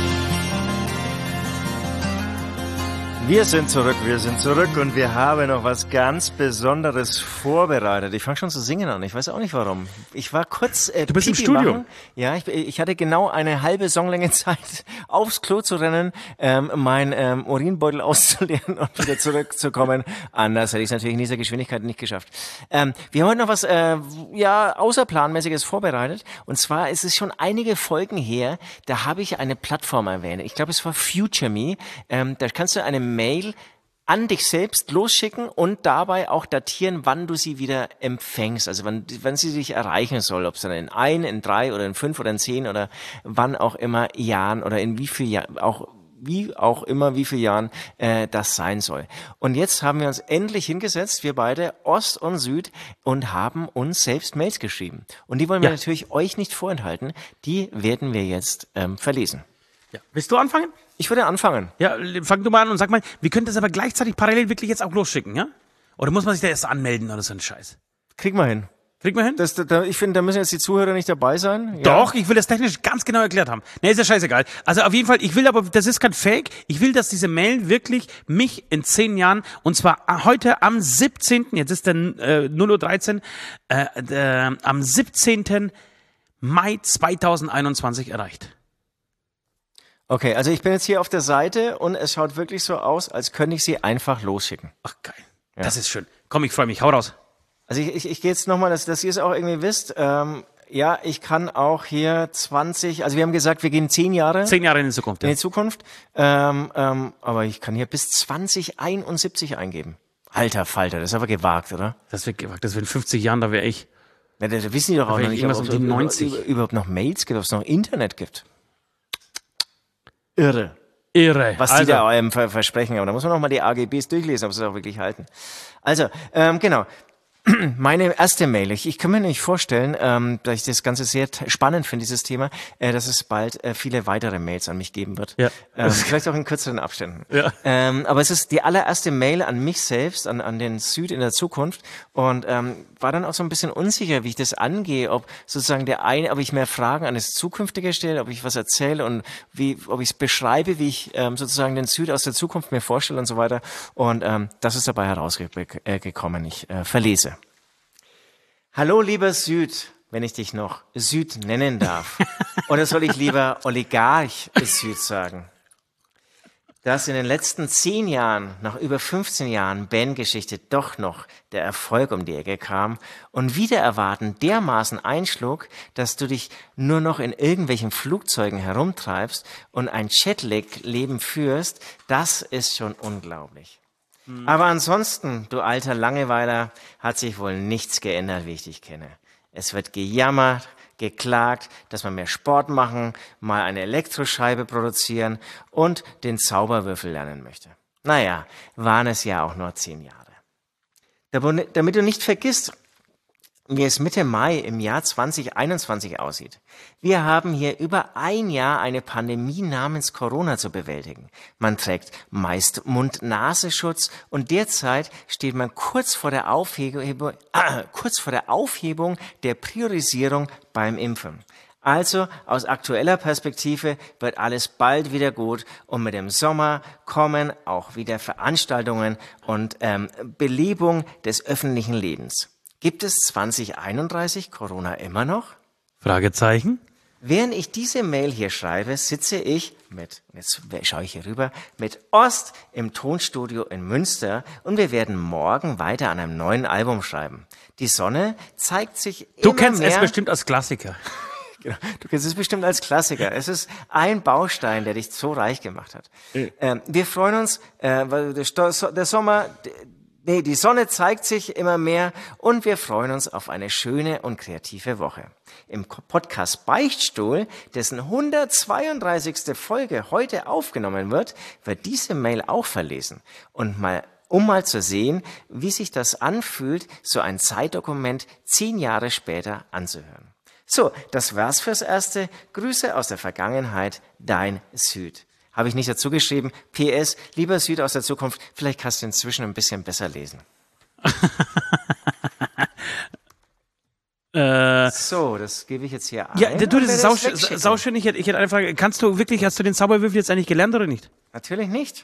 Speaker 2: Wir sind zurück, wir sind zurück und wir haben noch was ganz Besonderes vorbereitet. Ich fange schon zu singen an, ich weiß auch nicht warum. Ich war kurz äh,
Speaker 3: Du bist im
Speaker 2: Pipi
Speaker 3: Studio.
Speaker 2: machen. Ja, ich, ich hatte genau eine halbe Songlänge Zeit, aufs Klo zu rennen, ähm, mein ähm, Urinbeutel auszuleeren und wieder zurückzukommen. Anders hätte ich es natürlich in dieser Geschwindigkeit nicht geschafft. Ähm, wir haben heute noch was äh, ja außerplanmäßiges vorbereitet. Und zwar ist es schon einige Folgen her, da habe ich eine Plattform erwähnt. Ich glaube, es war Future Me. Ähm, da kannst du eine Mail an dich selbst losschicken und dabei auch datieren, wann du sie wieder empfängst, also wann, wann sie dich erreichen soll, ob es dann in ein, in drei oder in fünf oder in zehn oder wann auch immer Jahren oder in wie viel Jahren, auch wie auch immer, wie viele Jahren äh, das sein soll. Und jetzt haben wir uns endlich hingesetzt, wir beide, Ost und Süd, und haben uns selbst Mails geschrieben. Und die wollen wir
Speaker 3: Ja.
Speaker 2: natürlich euch nicht vorenthalten, die werden wir jetzt ähm, verlesen.
Speaker 3: Ja. Willst du anfangen?
Speaker 2: Ich würde anfangen.
Speaker 3: Ja, fang du mal an und sag mal, wir können das aber gleichzeitig parallel wirklich jetzt auch losschicken, ja? Oder muss man sich da erst anmelden oder so ein Scheiß?
Speaker 2: Kriegen wir hin.
Speaker 3: Kriegen wir hin?
Speaker 2: Das, da, ich finde, da müssen jetzt die Zuhörer nicht dabei sein. Ja.
Speaker 3: Doch, ich will das technisch ganz genau erklärt haben. Ne, ist ja scheißegal. Also auf jeden Fall, ich will aber, das ist kein Fake, ich will, dass diese Mail wirklich mich in zehn Jahren, und zwar heute am siebzehnten, jetzt ist der äh, null Uhr dreizehn, äh, äh, am siebzehnten Mai zweitausendeinundzwanzig erreicht.
Speaker 2: Okay, also ich bin jetzt hier auf der Seite und es schaut wirklich so aus, als könnte ich sie einfach losschicken.
Speaker 3: Ach geil, das ist schön. Komm, ich freue mich, hau raus.
Speaker 2: Also ich, ich, ich gehe jetzt nochmal, dass, dass ihr es auch irgendwie wisst. Ähm, ja, ich kann auch hier zwanzig, also wir haben gesagt, wir gehen zehn Jahre
Speaker 3: Zehn Jahre in die Zukunft,
Speaker 2: in
Speaker 3: ja.
Speaker 2: die Zukunft, ähm, ähm, aber ich kann hier bis zwanzig einundsiebzig eingeben. Alter Falter, das ist aber gewagt, oder?
Speaker 3: Das wird gewagt, das wird in fünfzig Jahren, da wäre ich.
Speaker 2: Ja, da, da wissen die doch auch
Speaker 3: wäre
Speaker 2: noch
Speaker 3: ich
Speaker 2: nicht,
Speaker 3: irgendwas
Speaker 2: ob
Speaker 3: um
Speaker 2: es
Speaker 3: die
Speaker 2: über-
Speaker 3: neunzig.
Speaker 2: über- überhaupt noch Mails gibt, ob es noch Internet gibt. Irre.
Speaker 3: Irre.
Speaker 2: Was
Speaker 3: also,
Speaker 2: die da ähm, ver versprechen. Aber da muss man noch mal die A G Bs durchlesen, ob sie es auch wirklich halten. Also, ähm, genau. Meine erste Mail. Ich, ich kann mir nicht vorstellen, ähm, dass ich das Ganze sehr t- spannend finde, dieses Thema, äh, dass es bald äh, viele weitere Mails an mich geben wird.
Speaker 3: Ja.
Speaker 2: Ähm, vielleicht auch in kürzeren Abständen.
Speaker 3: Ja.
Speaker 2: Ähm, aber es ist die allererste Mail an mich selbst, an, an den Süd in der Zukunft. Und ähm, war dann auch so ein bisschen unsicher, wie ich das angehe, ob sozusagen der eine, ob ich mehr Fragen an das Zukünftige stelle, ob ich was erzähle und wie, ob ich es beschreibe, wie ich ähm, sozusagen den Süd aus der Zukunft mir vorstelle und so weiter. Und ähm, das ist dabei herausgekommen. Ich äh, verlese. Hallo lieber Süd, wenn ich dich noch Süd nennen darf. Oder soll ich lieber Oligarch Süd sagen? Dass in den letzten zehn Jahren, nach über fünfzehn Jahren Bandgeschichte doch noch der Erfolg um die Ecke kam und wieder erwarten dermaßen einschlug, dass du dich nur noch in irgendwelchen Flugzeugen herumtreibst und ein Jetlag-Leben führst, das ist schon unglaublich. Aber ansonsten, du alter Langeweiler, hat sich wohl nichts geändert, wie ich dich kenne. Es wird gejammert, geklagt, dass wir mehr Sport machen, mal eine Elektroscheibe produzieren und den Zauberwürfel lernen möchte. Naja, waren es ja auch nur zehn Jahre. Damit du nicht vergisst, wie es Mitte Mai im Jahr zwanzig einundzwanzig aussieht. Wir haben hier über ein Jahr eine Pandemie namens Corona zu bewältigen. Man trägt meist Mund-Nasenschutz und derzeit steht man kurz vor der Aufhebung, äh, kurz vor der Aufhebung der Priorisierung beim Impfen. Also aus aktueller Perspektive wird alles bald wieder gut und mit dem Sommer kommen auch wieder Veranstaltungen und ähm, Belebung des öffentlichen Lebens. Gibt es zwanzig einunddreißig Corona immer noch?
Speaker 3: Fragezeichen.
Speaker 2: Während ich diese Mail hier schreibe, sitze ich mit, jetzt schaue ich hier rüber, mit Ost im Tonstudio in Münster und wir werden morgen weiter an einem neuen Album schreiben. Die Sonne zeigt sich immer mehr.
Speaker 3: Du kennst es bestimmt als Klassiker.
Speaker 2: Genau. Du kennst es bestimmt als Klassiker. Es ist ein Baustein, der dich so reich gemacht hat. Mhm. Ähm, wir freuen uns, äh, weil der, der Sommer, nee, die Sonne zeigt sich immer mehr und wir freuen uns auf eine schöne und kreative Woche. Im Podcast Beichtstuhl, dessen hundertzweiunddreißigste Folge heute aufgenommen wird, wird diese Mail auch verlesen und mal um mal zu sehen, wie sich das anfühlt, so ein Zeitdokument zehn Jahre später anzuhören. So, das war's fürs Erste. Grüße aus der Vergangenheit, dein Süd. Habe ich nicht dazu geschrieben. P S, lieber Süd aus der Zukunft, vielleicht kannst du inzwischen ein bisschen besser lesen.
Speaker 3: äh,
Speaker 2: so, das gebe ich jetzt hier ein.
Speaker 3: Ja, du, das ist sauschön. Sau ich, hätte, ich hätte eine Frage. Kannst du wirklich, hast du den Zauberwürfel jetzt eigentlich gelernt oder nicht?
Speaker 2: Natürlich nicht.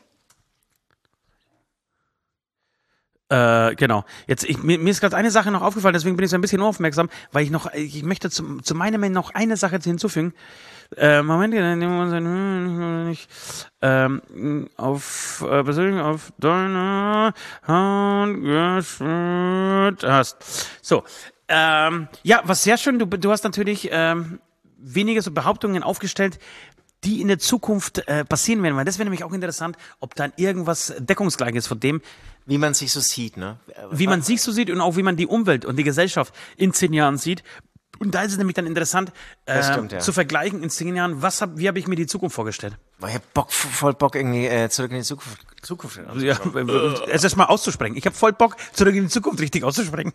Speaker 3: Äh, genau. Jetzt, ich, mir, mir ist gerade eine Sache noch aufgefallen, deswegen bin ich so ein bisschen unaufmerksam, weil ich noch, ich möchte zu, zu meiner Mail noch eine Sache hinzufügen. Äh, Moment, dann nehmen wir uns ein, ähm, auf, äh, persönlich auf deine Hand geschwört hast. So, ähm, ja, was sehr schön, du, du hast natürlich, ähm, wenige so Behauptungen aufgestellt, die in der Zukunft äh, passieren werden, weil das wäre nämlich auch interessant, ob dann irgendwas deckungsgleich ist von dem,
Speaker 2: wie man sich so sieht, ne?
Speaker 3: Wie man sich so sieht und auch wie man die Umwelt und die Gesellschaft in zehn Jahren sieht. Und da ist es nämlich dann interessant, äh,
Speaker 2: stimmt, ja.
Speaker 3: zu vergleichen in zehn Jahren, was hab, wie habe ich mir die Zukunft vorgestellt?
Speaker 2: Ich hab Bock, voll Bock irgendwie äh, zurück in die Zukunft. Zukunft
Speaker 3: ja, es ist mal auszusprechen. Ich habe voll Bock, zurück in die Zukunft richtig auszusprechen.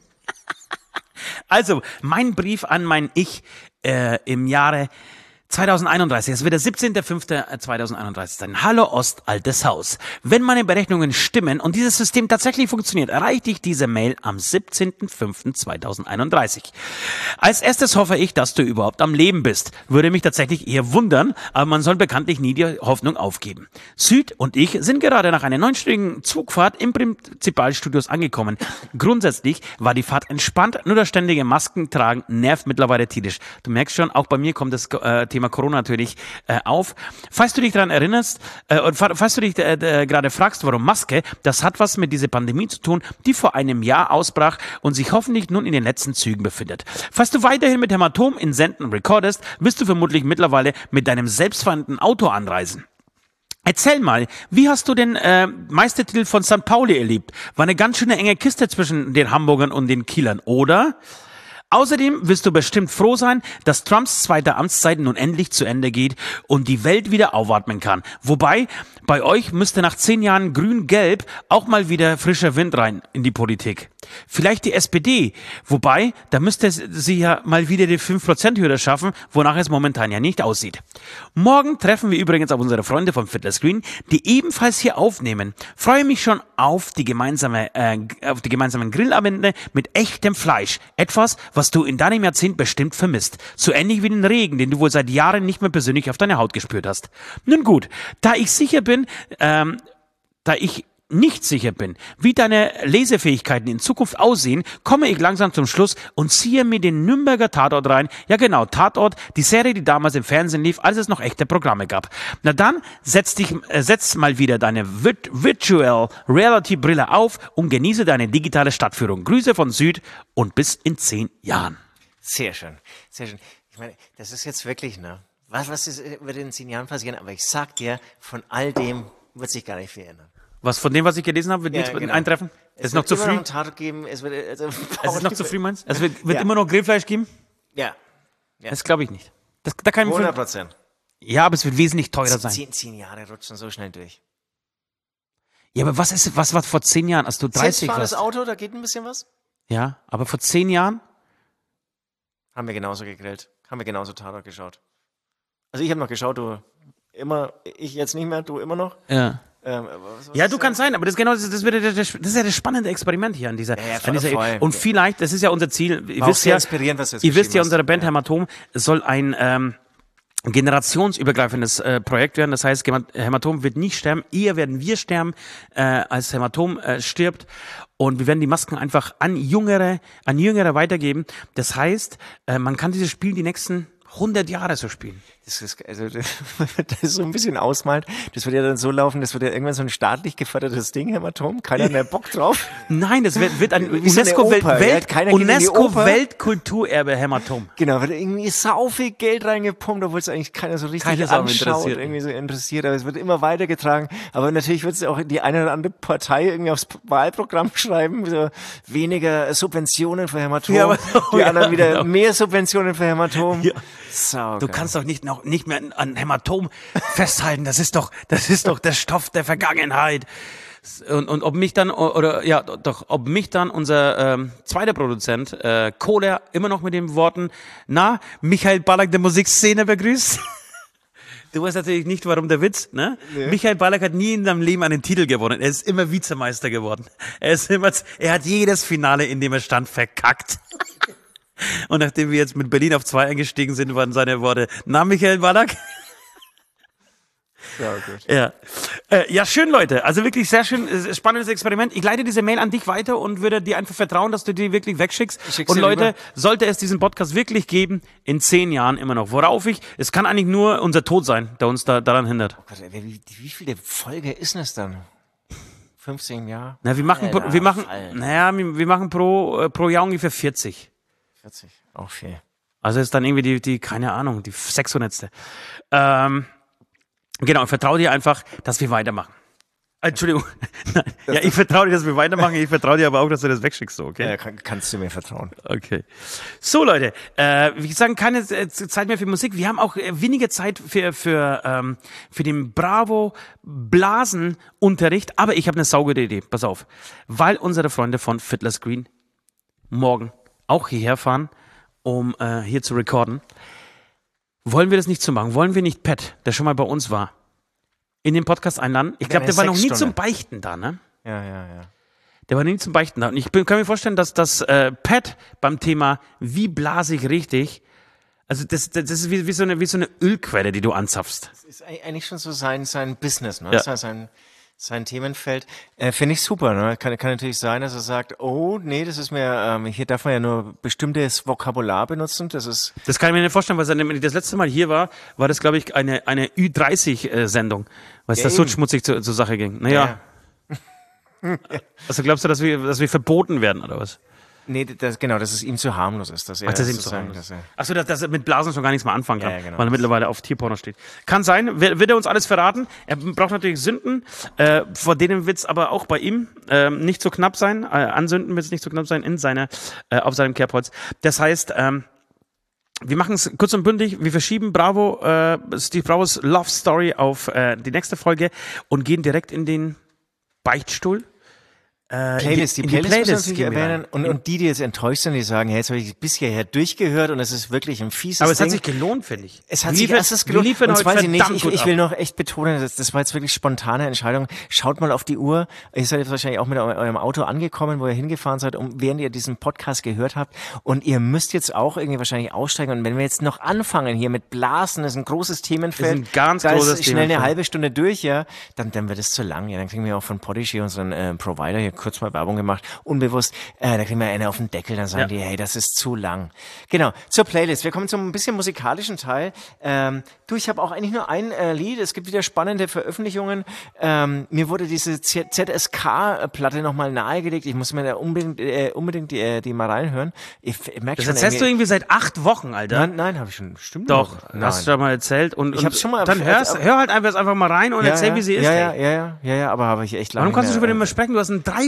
Speaker 3: Also, mein Brief an mein Ich äh, im Jahre zwanzig einunddreißig, es wird der siebzehnter fünfter zweitausendeinunddreißig sein. Hallo Ost, altes Haus. Wenn meine Berechnungen stimmen und dieses System tatsächlich funktioniert, erreichte ich diese Mail am siebzehnter fünfter zweitausendeinunddreißig. Als erstes hoffe ich, dass du überhaupt am Leben bist. Würde mich tatsächlich eher wundern, aber man soll bekanntlich nie die Hoffnung aufgeben. Süd und ich sind gerade nach einer neunstündigen Zugfahrt im Prinzipalstudios angekommen. Grundsätzlich war die Fahrt entspannt, nur das ständige Maskentragen nervt mittlerweile tierisch. Du merkst schon, auch bei mir kommt das äh, Thema Corona natürlich äh, auf. Falls du dich daran erinnerst, äh, und falls du dich äh, äh, gerade fragst, warum Maske, das hat was mit dieser Pandemie zu tun, die vor einem Jahr ausbrach und sich hoffentlich nun in den letzten Zügen befindet. Falls du weiterhin mit Hämatom in Senden recordest, wirst du vermutlich mittlerweile mit deinem selbstfahrenden Auto anreisen. Erzähl mal, wie hast du den äh, Meistertitel von Sankt Pauli erlebt? War eine ganz schöne enge Kiste zwischen den Hamburgern und den Kielern, oder? Außerdem wirst du bestimmt froh sein, dass Trumps zweite Amtszeit nun endlich zu Ende geht und die Welt wieder aufatmen kann. Wobei, bei euch müsste nach zehn Jahren grün-gelb auch mal wieder frischer Wind rein in die Politik. Vielleicht die S P D, wobei, da müsste sie ja mal wieder die fünf Prozent Hürde schaffen, wonach es momentan ja nicht aussieht. Morgen treffen wir übrigens auf unsere Freunde vom Fiddler Screen, die ebenfalls hier aufnehmen. Freue mich schon auf die gemeinsame, äh, auf die gemeinsamen Grillabende mit echtem Fleisch. Etwas, was du in deinem Jahrzehnt bestimmt vermisst. So ähnlich wie den Regen, den du wohl seit Jahren nicht mehr persönlich auf deine Haut gespürt hast. Nun gut, da ich sicher bin, ähm, da ich nicht sicher bin, wie deine Lesefähigkeiten in Zukunft aussehen, komme ich langsam zum Schluss und ziehe mir den Nürnberger Tatort rein. Ja genau, Tatort, die Serie, die damals im Fernsehen lief, als es noch echte Programme gab. Na dann, setz dich, äh, setz mal wieder deine Virt- Virtual Reality Brille auf und genieße deine digitale Stadtführung. Grüße von Süd und bis in zehn Jahren.
Speaker 2: Sehr schön, sehr schön. Ich meine, das ist jetzt wirklich, ne? Was, was ist, wird in zehn Jahren passieren? Aber ich sag dir, von all dem wird sich gar nicht viel ändern.
Speaker 3: Was von dem, was ich gelesen habe, wird
Speaker 2: Ja,
Speaker 3: nichts
Speaker 2: genau.
Speaker 3: eintreffen?
Speaker 2: Es
Speaker 3: ist noch
Speaker 2: wird
Speaker 3: zu
Speaker 2: immer
Speaker 3: früh?
Speaker 2: noch einen Tatort geben. Es, wird, also,
Speaker 3: Es ist noch zu früh, meinst du? Es wird, wird
Speaker 2: Ja.
Speaker 3: immer noch Grillfleisch geben?
Speaker 2: Ja,
Speaker 3: Das glaube ich nicht. Das, da kann ich mir
Speaker 2: hundert
Speaker 3: vor-
Speaker 2: Prozent.
Speaker 3: ja, aber es wird wesentlich teurer sein.
Speaker 2: Zehn, zehn Jahre rutschen so schnell durch.
Speaker 3: Ja, aber was ist, was war vor zehn Jahren, als du dreißig
Speaker 2: Selbstfahrendes
Speaker 3: warst?
Speaker 2: Auto, da geht ein bisschen was.
Speaker 3: Ja, aber vor zehn Jahren?
Speaker 2: Haben wir genauso gegrillt. Haben wir genauso Tatort geschaut. Also ich habe noch geschaut, du immer, ich jetzt nicht mehr, du immer noch.
Speaker 3: Ja.
Speaker 2: Ähm, aber was, was
Speaker 3: Ja,
Speaker 2: ist
Speaker 3: du kannst sein, aber das ist genau das, das, wird, das, das ist ja das spannende Experiment hier an dieser.
Speaker 2: Ja, ja,
Speaker 3: an dieser
Speaker 2: voll.
Speaker 3: und vielleicht, das ist ja unser Ziel. Ihr
Speaker 2: War auch
Speaker 3: wisst
Speaker 2: sehr
Speaker 3: ja,
Speaker 2: inspirierend, was du jetzt
Speaker 3: ihr wisst ja,
Speaker 2: geschrieben
Speaker 3: unsere
Speaker 2: hast.
Speaker 3: Band
Speaker 2: Ja.
Speaker 3: Hämatom soll ein ähm, generationsübergreifendes äh, Projekt werden. Das heißt, Gema- Hämatom wird nicht sterben. Eher werden wir sterben, äh, als Hämatom äh, stirbt. Und wir werden die Masken einfach an Jüngere, an Jüngere weitergeben. Das heißt, äh, man kann dieses Spiel die nächsten hundert Jahre so spielen.
Speaker 2: Das ist, also, das ist so ein bisschen ausmalt. Das wird ja dann so laufen, das wird ja irgendwann so ein staatlich gefördertes Ding, Hämatom. Keiner hat mehr Bock drauf.
Speaker 3: Nein, das wird, wird ein
Speaker 2: Wie so eine
Speaker 3: UNESCO-Welt,
Speaker 2: Oper, ja.
Speaker 3: Welt,
Speaker 2: Keiner geht in die
Speaker 3: UNESCO
Speaker 2: Oper.
Speaker 3: Weltkulturerbe Hämatom.
Speaker 2: Genau, wird irgendwie sau viel Geld reingepumpt, obwohl es eigentlich keiner so richtig
Speaker 3: Keiner ist auch
Speaker 2: anschaut,
Speaker 3: interessiert.
Speaker 2: irgendwie so interessiert. Aber es wird immer weitergetragen. Aber natürlich wird es auch die eine oder andere Partei irgendwie aufs Wahlprogramm schreiben. So weniger Subventionen für Hämatom.
Speaker 3: Ja, aber-
Speaker 2: die
Speaker 3: ja,
Speaker 2: anderen wieder
Speaker 3: genau.
Speaker 2: mehr Subventionen für Hämatom.
Speaker 3: Ja.
Speaker 2: Sau
Speaker 3: Du
Speaker 2: geil.
Speaker 3: kannst doch nicht noch nicht mehr an Hämatom festhalten. Das ist doch, das ist doch der Stoff der Vergangenheit. Und, und ob mich dann oder ja doch, ob mich dann unser ähm, zweiter Produzent äh, Kohler immer noch mit den Worten, na Michael Ballack der Musikszene begrüßt. Du weißt natürlich nicht, warum der Witz, ne? Michael Ballack hat nie in seinem Leben einen Titel gewonnen. Er ist immer Vizemeister geworden. Er ist immer, er hat jedes Finale, in dem er stand, verkackt. Und nachdem wir jetzt mit Berlin auf zwei eingestiegen sind, waren seine Worte, na Michael Ballack?
Speaker 2: Sau gut.
Speaker 3: Ja. Äh, ja, schön, Leute. Also wirklich sehr schön, äh, spannendes Experiment. Ich leite diese Mail an dich weiter und würde dir einfach vertrauen, dass du die wirklich wegschickst.
Speaker 2: schick's
Speaker 3: Und
Speaker 2: dir
Speaker 3: Leute,
Speaker 2: rüber.
Speaker 3: sollte es diesen Podcast wirklich geben, in zehn Jahren immer noch. Worauf ich, es kann eigentlich nur unser Tod sein, der uns da daran hindert.
Speaker 2: Gott, ey, wie, wie viele Folge ist das dann? fünfzehn Jahre?
Speaker 3: Na, wir machen,
Speaker 2: Alter,
Speaker 3: wir machen,
Speaker 2: Alter.
Speaker 3: naja, wir, wir machen pro, äh, pro Jahr ungefähr vierzig.
Speaker 2: vierzig, auch viel.
Speaker 3: Also ist dann irgendwie die, die, keine Ahnung, die sechshundertste. Ähm, genau, ich vertraue dir einfach, dass wir weitermachen. Äh, Entschuldigung. Nein. Ja, ich vertraue dir, dass wir weitermachen. Ich vertraue dir aber auch, dass du das wegschickst, so, okay?
Speaker 2: Ja, kann, kannst du mir vertrauen.
Speaker 3: Okay. So, Leute, äh, wie gesagt, keine äh, Zeit mehr für Musik. Wir haben auch äh, weniger Zeit für, für, ähm, für den Bravo-Blasen-Unterricht. Aber ich habe eine saugute Idee. Pass auf. Weil unsere Freunde von Fiddler's Green morgen auch hierher fahren, um äh, hier zu recorden, wollen wir das nicht so machen? Wollen wir nicht Pat, der schon mal bei uns war, in den Podcast einladen? Ich glaube,
Speaker 2: eine
Speaker 3: der war noch nie
Speaker 2: Sexstunde.
Speaker 3: zum Beichten da, ne?
Speaker 2: Ja, ja, ja.
Speaker 3: Der war nie zum Beichten da. Und ich bin, kann mir vorstellen, dass das äh, Pat beim Thema wie blase ich richtig, also das, das ist wie, wie, so eine, wie so eine Ölquelle, die du anzapfst.
Speaker 2: Das ist eigentlich schon so sein, sein Business, ne?
Speaker 3: Ja.
Speaker 2: Das ist sein, sein Themenfeld. Äh, Finde ich super, ne? Kann, kann natürlich sein, dass er sagt, oh, nee, das ist mir, ähm, hier darf man ja nur bestimmtes Vokabular benutzen. Das ist,
Speaker 3: Das kann ich mir nicht vorstellen, weil seine- wenn ich das letzte Mal hier war, war das, glaube ich, eine, eine Ü dreißig-Sendung, weil es
Speaker 2: Ja,
Speaker 3: da so
Speaker 2: eben.
Speaker 3: schmutzig zur, zur Sache ging. Naja, also glaubst du, dass wir, dass wir verboten werden, oder was?
Speaker 2: nee, das, genau, dass es ihm zu harmlos ist. Dass er
Speaker 3: Ach, das ist ihm zu
Speaker 2: sozusagen-
Speaker 3: harmlos.
Speaker 2: dass er-
Speaker 3: Achso, dass, dass er mit Blasen schon gar nichts mehr anfangen kann,
Speaker 2: Ja, ja, genau.
Speaker 3: weil er mittlerweile auf Tierporno steht. Kann sein, wird, wird er uns alles verraten. Er braucht natürlich Sünden, äh, vor denen wird es aber auch bei ihm äh, nicht so knapp sein. Äh, an Sünden wird es nicht so knapp sein in seiner, äh, auf seinem Kerbholz. Das heißt, ähm, wir machen es kurz und bündig. Wir verschieben Bravo, äh, Steve Bravos Love Story auf äh, die nächste Folge und gehen direkt in den Beichtstuhl. Äh,
Speaker 2: Playlist, die
Speaker 3: in
Speaker 2: Playlist, muss man natürlich
Speaker 3: gehen wir rein.
Speaker 2: erwähnen. Und, und die, die jetzt enttäuscht sind, die sagen, hey, jetzt habe ich bis hierher durchgehört und es ist wirklich ein fieses
Speaker 3: Aber es
Speaker 2: Ding.
Speaker 3: hat sich gelohnt, finde ich.
Speaker 2: Es hat
Speaker 3: Wir
Speaker 2: sich
Speaker 3: liefern-
Speaker 2: erstes
Speaker 3: wir
Speaker 2: gelohnt.
Speaker 3: liefern
Speaker 2: Und
Speaker 3: heute
Speaker 2: zwar, Sie nicht,
Speaker 3: verdammt
Speaker 2: ich,
Speaker 3: gut
Speaker 2: ich
Speaker 3: ab.
Speaker 2: will noch echt betonen, das, das war jetzt wirklich spontane Entscheidung. Schaut mal auf die Uhr. Ihr seid jetzt wahrscheinlich auch mit eu- eurem Auto angekommen, wo ihr hingefahren seid, um, während ihr diesen Podcast gehört habt. Und ihr müsst jetzt auch irgendwie wahrscheinlich aussteigen. Und wenn wir jetzt noch anfangen hier mit Blasen, das ist ein großes Themenfeld.
Speaker 3: Das ist ein ganz
Speaker 2: da
Speaker 3: großes
Speaker 2: ist schnell eine
Speaker 3: Themenfeld.
Speaker 2: halbe Stunde durch, ja, dann, dann wird es zu lang. Ja, dann kriegen wir auch von Podigy, unseren äh, Provider, hier kurz mal Werbung gemacht, unbewusst. Äh, da kriegen wir eine auf den Deckel, dann sagen
Speaker 3: Ja.
Speaker 2: die, hey, das ist zu lang. Genau, zur Playlist. Wir kommen zum ein bisschen musikalischen Teil. Ähm, du, ich habe auch eigentlich nur ein äh, Lied. Es gibt wieder spannende Veröffentlichungen. Ähm, mir wurde diese Z S K-Platte nochmal nahegelegt. Ich muss mir da unbedingt, äh, unbedingt die, äh, die mal reinhören. Ich, ich merke
Speaker 3: Das
Speaker 2: schon
Speaker 3: erzählst du irgendwie seit acht Wochen, Alter.
Speaker 2: Nein, nein, habe ich schon. Stimmt
Speaker 3: Doch,
Speaker 2: Nein.
Speaker 3: hast du schon mal erzählt. Und,
Speaker 2: Ich
Speaker 3: und
Speaker 2: hab's schon mal
Speaker 3: Dann
Speaker 2: erf-
Speaker 3: hörst, hör halt einfach, einfach mal rein und
Speaker 2: ja,
Speaker 3: erzähl,
Speaker 2: ja,
Speaker 3: wie sie ist.
Speaker 2: Ja, ja,
Speaker 3: ey.
Speaker 2: ja, ja, ja, ja, aber habe ich echt lange
Speaker 3: Warum kannst du
Speaker 2: nicht
Speaker 3: schon wieder
Speaker 2: mehr,
Speaker 3: immer sprechen? Du hast ein
Speaker 2: äh,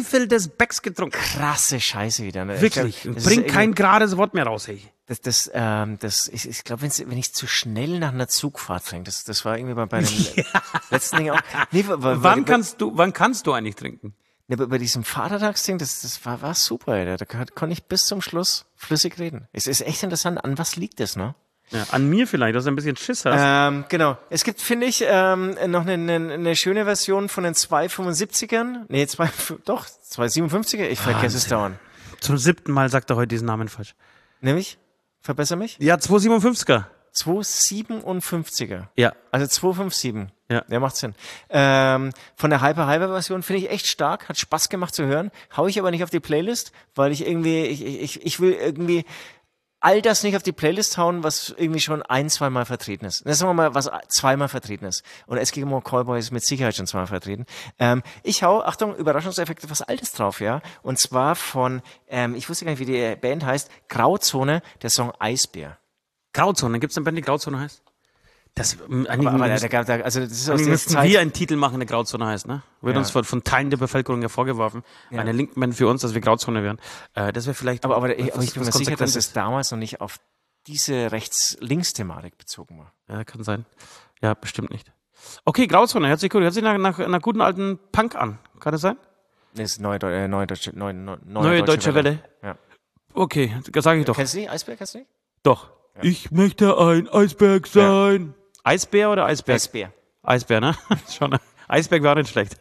Speaker 3: Stiefel des Becks getrunken.
Speaker 2: Krasse Scheiße wieder. Ne?
Speaker 3: Wirklich.
Speaker 2: Ich glaub, das
Speaker 3: Bring
Speaker 2: ist
Speaker 3: kein
Speaker 2: irgendwie-
Speaker 3: gerades Wort mehr raus, hey.
Speaker 2: Das, das, ähm, das, ich, ich glaube, wenn ich zu schnell nach einer Zugfahrt trinke, das, das war irgendwie bei, bei dem letzten Ding auch. Nee, weil, weil,
Speaker 3: Wann
Speaker 2: weil,
Speaker 3: kannst du, wann kannst du eigentlich trinken?
Speaker 2: nee, bei, bei diesem Vatertagsding, das, das war, war super, Alter. Da kon- konnte ich bis zum Schluss flüssig reden. Es ist echt interessant, an was liegt das, ne?
Speaker 3: Ja, an mir vielleicht, dass du ein bisschen Schiss hast.
Speaker 2: Ähm, genau. Es gibt, finde ich, ähm, noch eine, eine, eine schöne Version von den zwei fünfundsiebzigern. Nee, zwei, doch, zwei siebenundfünfziger. Ich vergesse es dauernd.
Speaker 3: Zum siebten Mal sagt er heute diesen Namen falsch.
Speaker 2: Nämlich, verbessere mich?
Speaker 3: Ja, zwei siebenundfünfziger.
Speaker 2: zwei siebenundfünfziger.
Speaker 3: Ja.
Speaker 2: Also zwei fünf sieben.
Speaker 3: Ja.
Speaker 2: Der macht Sinn. Ähm, von der Hyper-Hyper-Version finde ich echt stark, hat Spaß gemacht zu hören. Hau ich aber nicht auf die Playlist, weil ich irgendwie, ich, ich, ich will irgendwie all das nicht auf die Playlist hauen, was irgendwie schon ein, zweimal vertreten ist. Das sagen wir mal, was zweimal vertreten ist. Und Eskimo Callboy ist mit Sicherheit schon zweimal vertreten. Ähm, ich hau, Achtung, Überraschungseffekte, was Altes drauf, ja. Und zwar von, ähm, ich wusste gar nicht, wie die Band heißt, Grauzone, der Song Eisbär.
Speaker 3: Grauzone, gibt's eine Band, die Grauzone heißt? Das, ähm, einige
Speaker 2: Aber, aber
Speaker 3: müssen,
Speaker 2: da, da, also das ist aus
Speaker 3: einige
Speaker 2: der
Speaker 3: müssten
Speaker 2: Zeit.
Speaker 3: wir einen Titel machen, der Grauzone heißt, ne? Wird
Speaker 2: Ja.
Speaker 3: uns von, von Teilen der Bevölkerung ja vorgeworfen.
Speaker 2: Ja.
Speaker 3: Eine linken Band für uns, dass wir Grauzone wären. Äh, das wäre vielleicht.
Speaker 2: Aber, aber,
Speaker 3: was-
Speaker 2: ich, aber ich bin
Speaker 3: was
Speaker 2: mir sicher, dass
Speaker 3: Konsequentes.
Speaker 2: es damals noch nicht auf diese Rechts-Links-Thematik bezogen war.
Speaker 3: Ja, kann sein. Ja, bestimmt nicht. Okay, Grauzone, hört sich gut. Hört sich nach, nach einer guten alten Punk an. Kann das sein?
Speaker 2: Das ist neue, Deu- äh, neue deutsche, neue, neue,
Speaker 3: Neue Deutsche Welle.
Speaker 2: Ja.
Speaker 3: Okay, das sage ich doch.
Speaker 2: Kennst du die? Eisbär, kennst du die?
Speaker 3: Doch. Ich möchte ein Eisberg sein. Eisbär oder Eisberg?
Speaker 2: Eisbär.
Speaker 3: Eisbär, ne? Schon. Eisberg war nicht schlecht.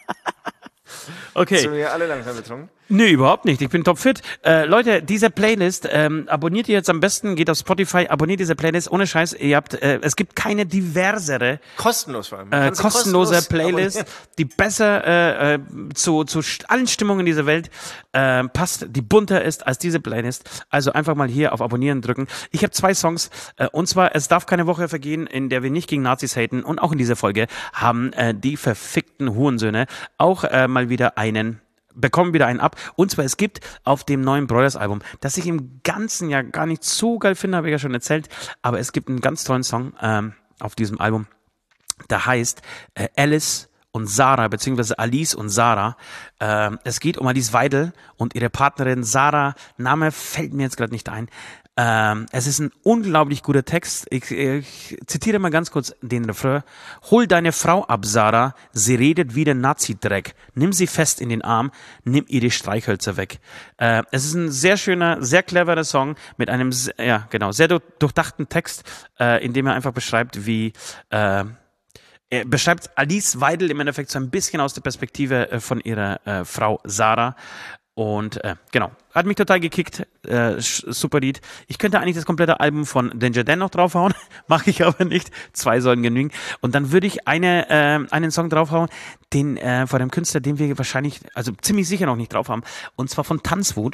Speaker 3: Okay.
Speaker 2: Sind wir alle langsam betrunken?
Speaker 3: Nee, überhaupt nicht. Ich bin topfit. Äh, Leute, diese Playlist, ähm, abonniert ihr jetzt am besten, geht auf Spotify, abonniert diese Playlist. Ohne Scheiß, ihr habt, äh, es gibt keine diversere,
Speaker 2: Kostenlos vor allem. Man
Speaker 3: äh,
Speaker 2: kann sie
Speaker 3: kostenlose
Speaker 2: kostenlos
Speaker 3: Playlist,
Speaker 2: abonnieren.
Speaker 3: die besser äh, äh, zu, zu st- allen Stimmungen dieser Welt äh, passt, die bunter ist als diese Playlist. Also einfach mal hier auf Abonnieren drücken. Ich habe zwei Songs, äh, und zwar, es darf keine Woche vergehen, in der wir nicht gegen Nazis haten. Und auch in dieser Folge haben äh, die verfickten Hurensöhne auch äh, mal wieder einen bekommen wieder einen ab. Und zwar, es gibt auf dem neuen Brothers-Album, das ich im Ganzen ja gar nicht so geil finde, habe ich ja schon erzählt, aber es gibt einen ganz tollen Song ähm, auf diesem Album, der heißt äh, Alice und Sarah, beziehungsweise Alice und Sarah. Ähm, es geht um Alice Weidel und ihre Partnerin Sarah. Name fällt mir jetzt gerade nicht ein. Ähm, es ist ein unglaublich guter Text. Ich, ich zitiere mal ganz kurz den Refrain. Hol deine Frau ab, Sarah. Sie redet wie der Nazi-Dreck. Nimm sie fest in den Arm. Nimm ihr die Streichhölzer weg. Äh, es ist ein sehr schöner, sehr cleverer Song mit einem, se- ja genau, sehr du- durchdachten Text, äh, in dem er einfach beschreibt, wie äh, er beschreibt Alice Weidel im Endeffekt so ein bisschen aus der Perspektive äh, von ihrer äh, Frau Sarah. Und äh, genau, hat mich total gekickt. Äh, sch- super Lied. Ich könnte eigentlich das komplette Album von Danger Dan noch draufhauen, mache ich aber nicht. Zwei sollen genügen. Und dann würde ich eine, äh, einen Song draufhauen, den äh, von einem Künstler, den wir wahrscheinlich, also ziemlich sicher noch nicht drauf haben. Und zwar von Tanzwut.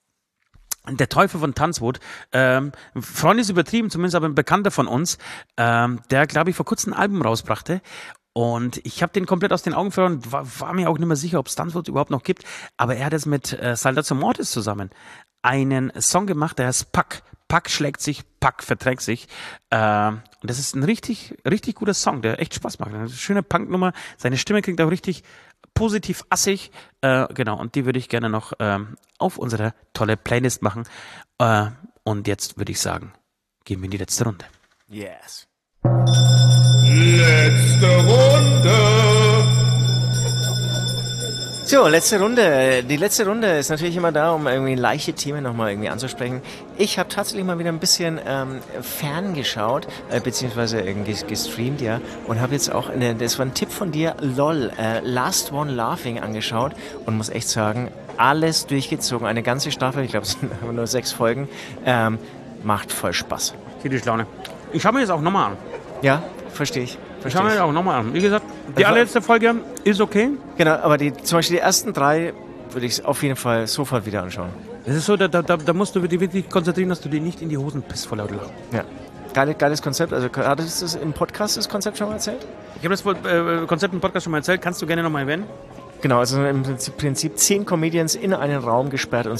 Speaker 3: Der Teufel von Tanzwut, ähm, Freund ist übertrieben, zumindest aber ein Bekannter von uns, ähm, der, glaube ich, vor kurzem ein Album rausbrachte. Und ich habe den komplett aus den Augen verloren, war, war mir auch nicht mehr sicher, ob es Tanzwut überhaupt noch gibt. Aber er hat es mit äh, Saldatio Mortis zusammen einen Song gemacht, der heißt Pack. Pack schlägt sich, Pack verträgt sich. Ähm, und das ist ein richtig, richtig guter Song, der echt Spaß macht. Eine schöne Punknummer. Seine Stimme klingt auch richtig positiv assig. Äh, genau, und die würde ich gerne noch ähm, auf unsere tolle Playlist machen. Äh, und jetzt würde ich sagen, gehen wir in die letzte Runde.
Speaker 2: Yes.
Speaker 1: Letzte Runde.
Speaker 2: So, letzte Runde. Die letzte Runde ist natürlich immer da, um irgendwie leichte Themen nochmal irgendwie anzusprechen. Ich habe tatsächlich mal wieder ein bisschen ähm, ferngeschaut, äh, beziehungsweise irgendwie gestreamt, ja, und habe jetzt auch, eine, das war ein Tipp von dir, LOL, äh, Last One Laughing angeschaut und muss echt sagen, alles durchgezogen, eine ganze Staffel, ich glaube es sind nur sechs Folgen, ähm, macht voll Spaß.
Speaker 3: Kritisch Laune. Ich schaue mir das auch nochmal an.
Speaker 2: Ja, verstehe ich.
Speaker 3: Ich schaue mir
Speaker 2: Verstehe
Speaker 3: das auch nochmal an. Wie gesagt, die
Speaker 2: Also-
Speaker 3: allerletzte Folge ist okay.
Speaker 2: Genau, aber die, zum Beispiel die ersten drei würde ich auf jeden Fall sofort wieder anschauen.
Speaker 3: Es ist so, da, da, da musst du dich wirklich konzentrieren, dass du dir nicht in die Hosen pisst vor lauter Lachen.
Speaker 2: Ja. Geile, geiles Konzept. Also hattest du das im Podcast das Konzept schon mal erzählt?
Speaker 3: Ich habe das äh, Konzept im Podcast schon mal erzählt. Kannst du gerne nochmal erwähnen?
Speaker 2: Genau, also im Prinzip, Prinzip zehn Comedians in einen Raum gesperrt und sie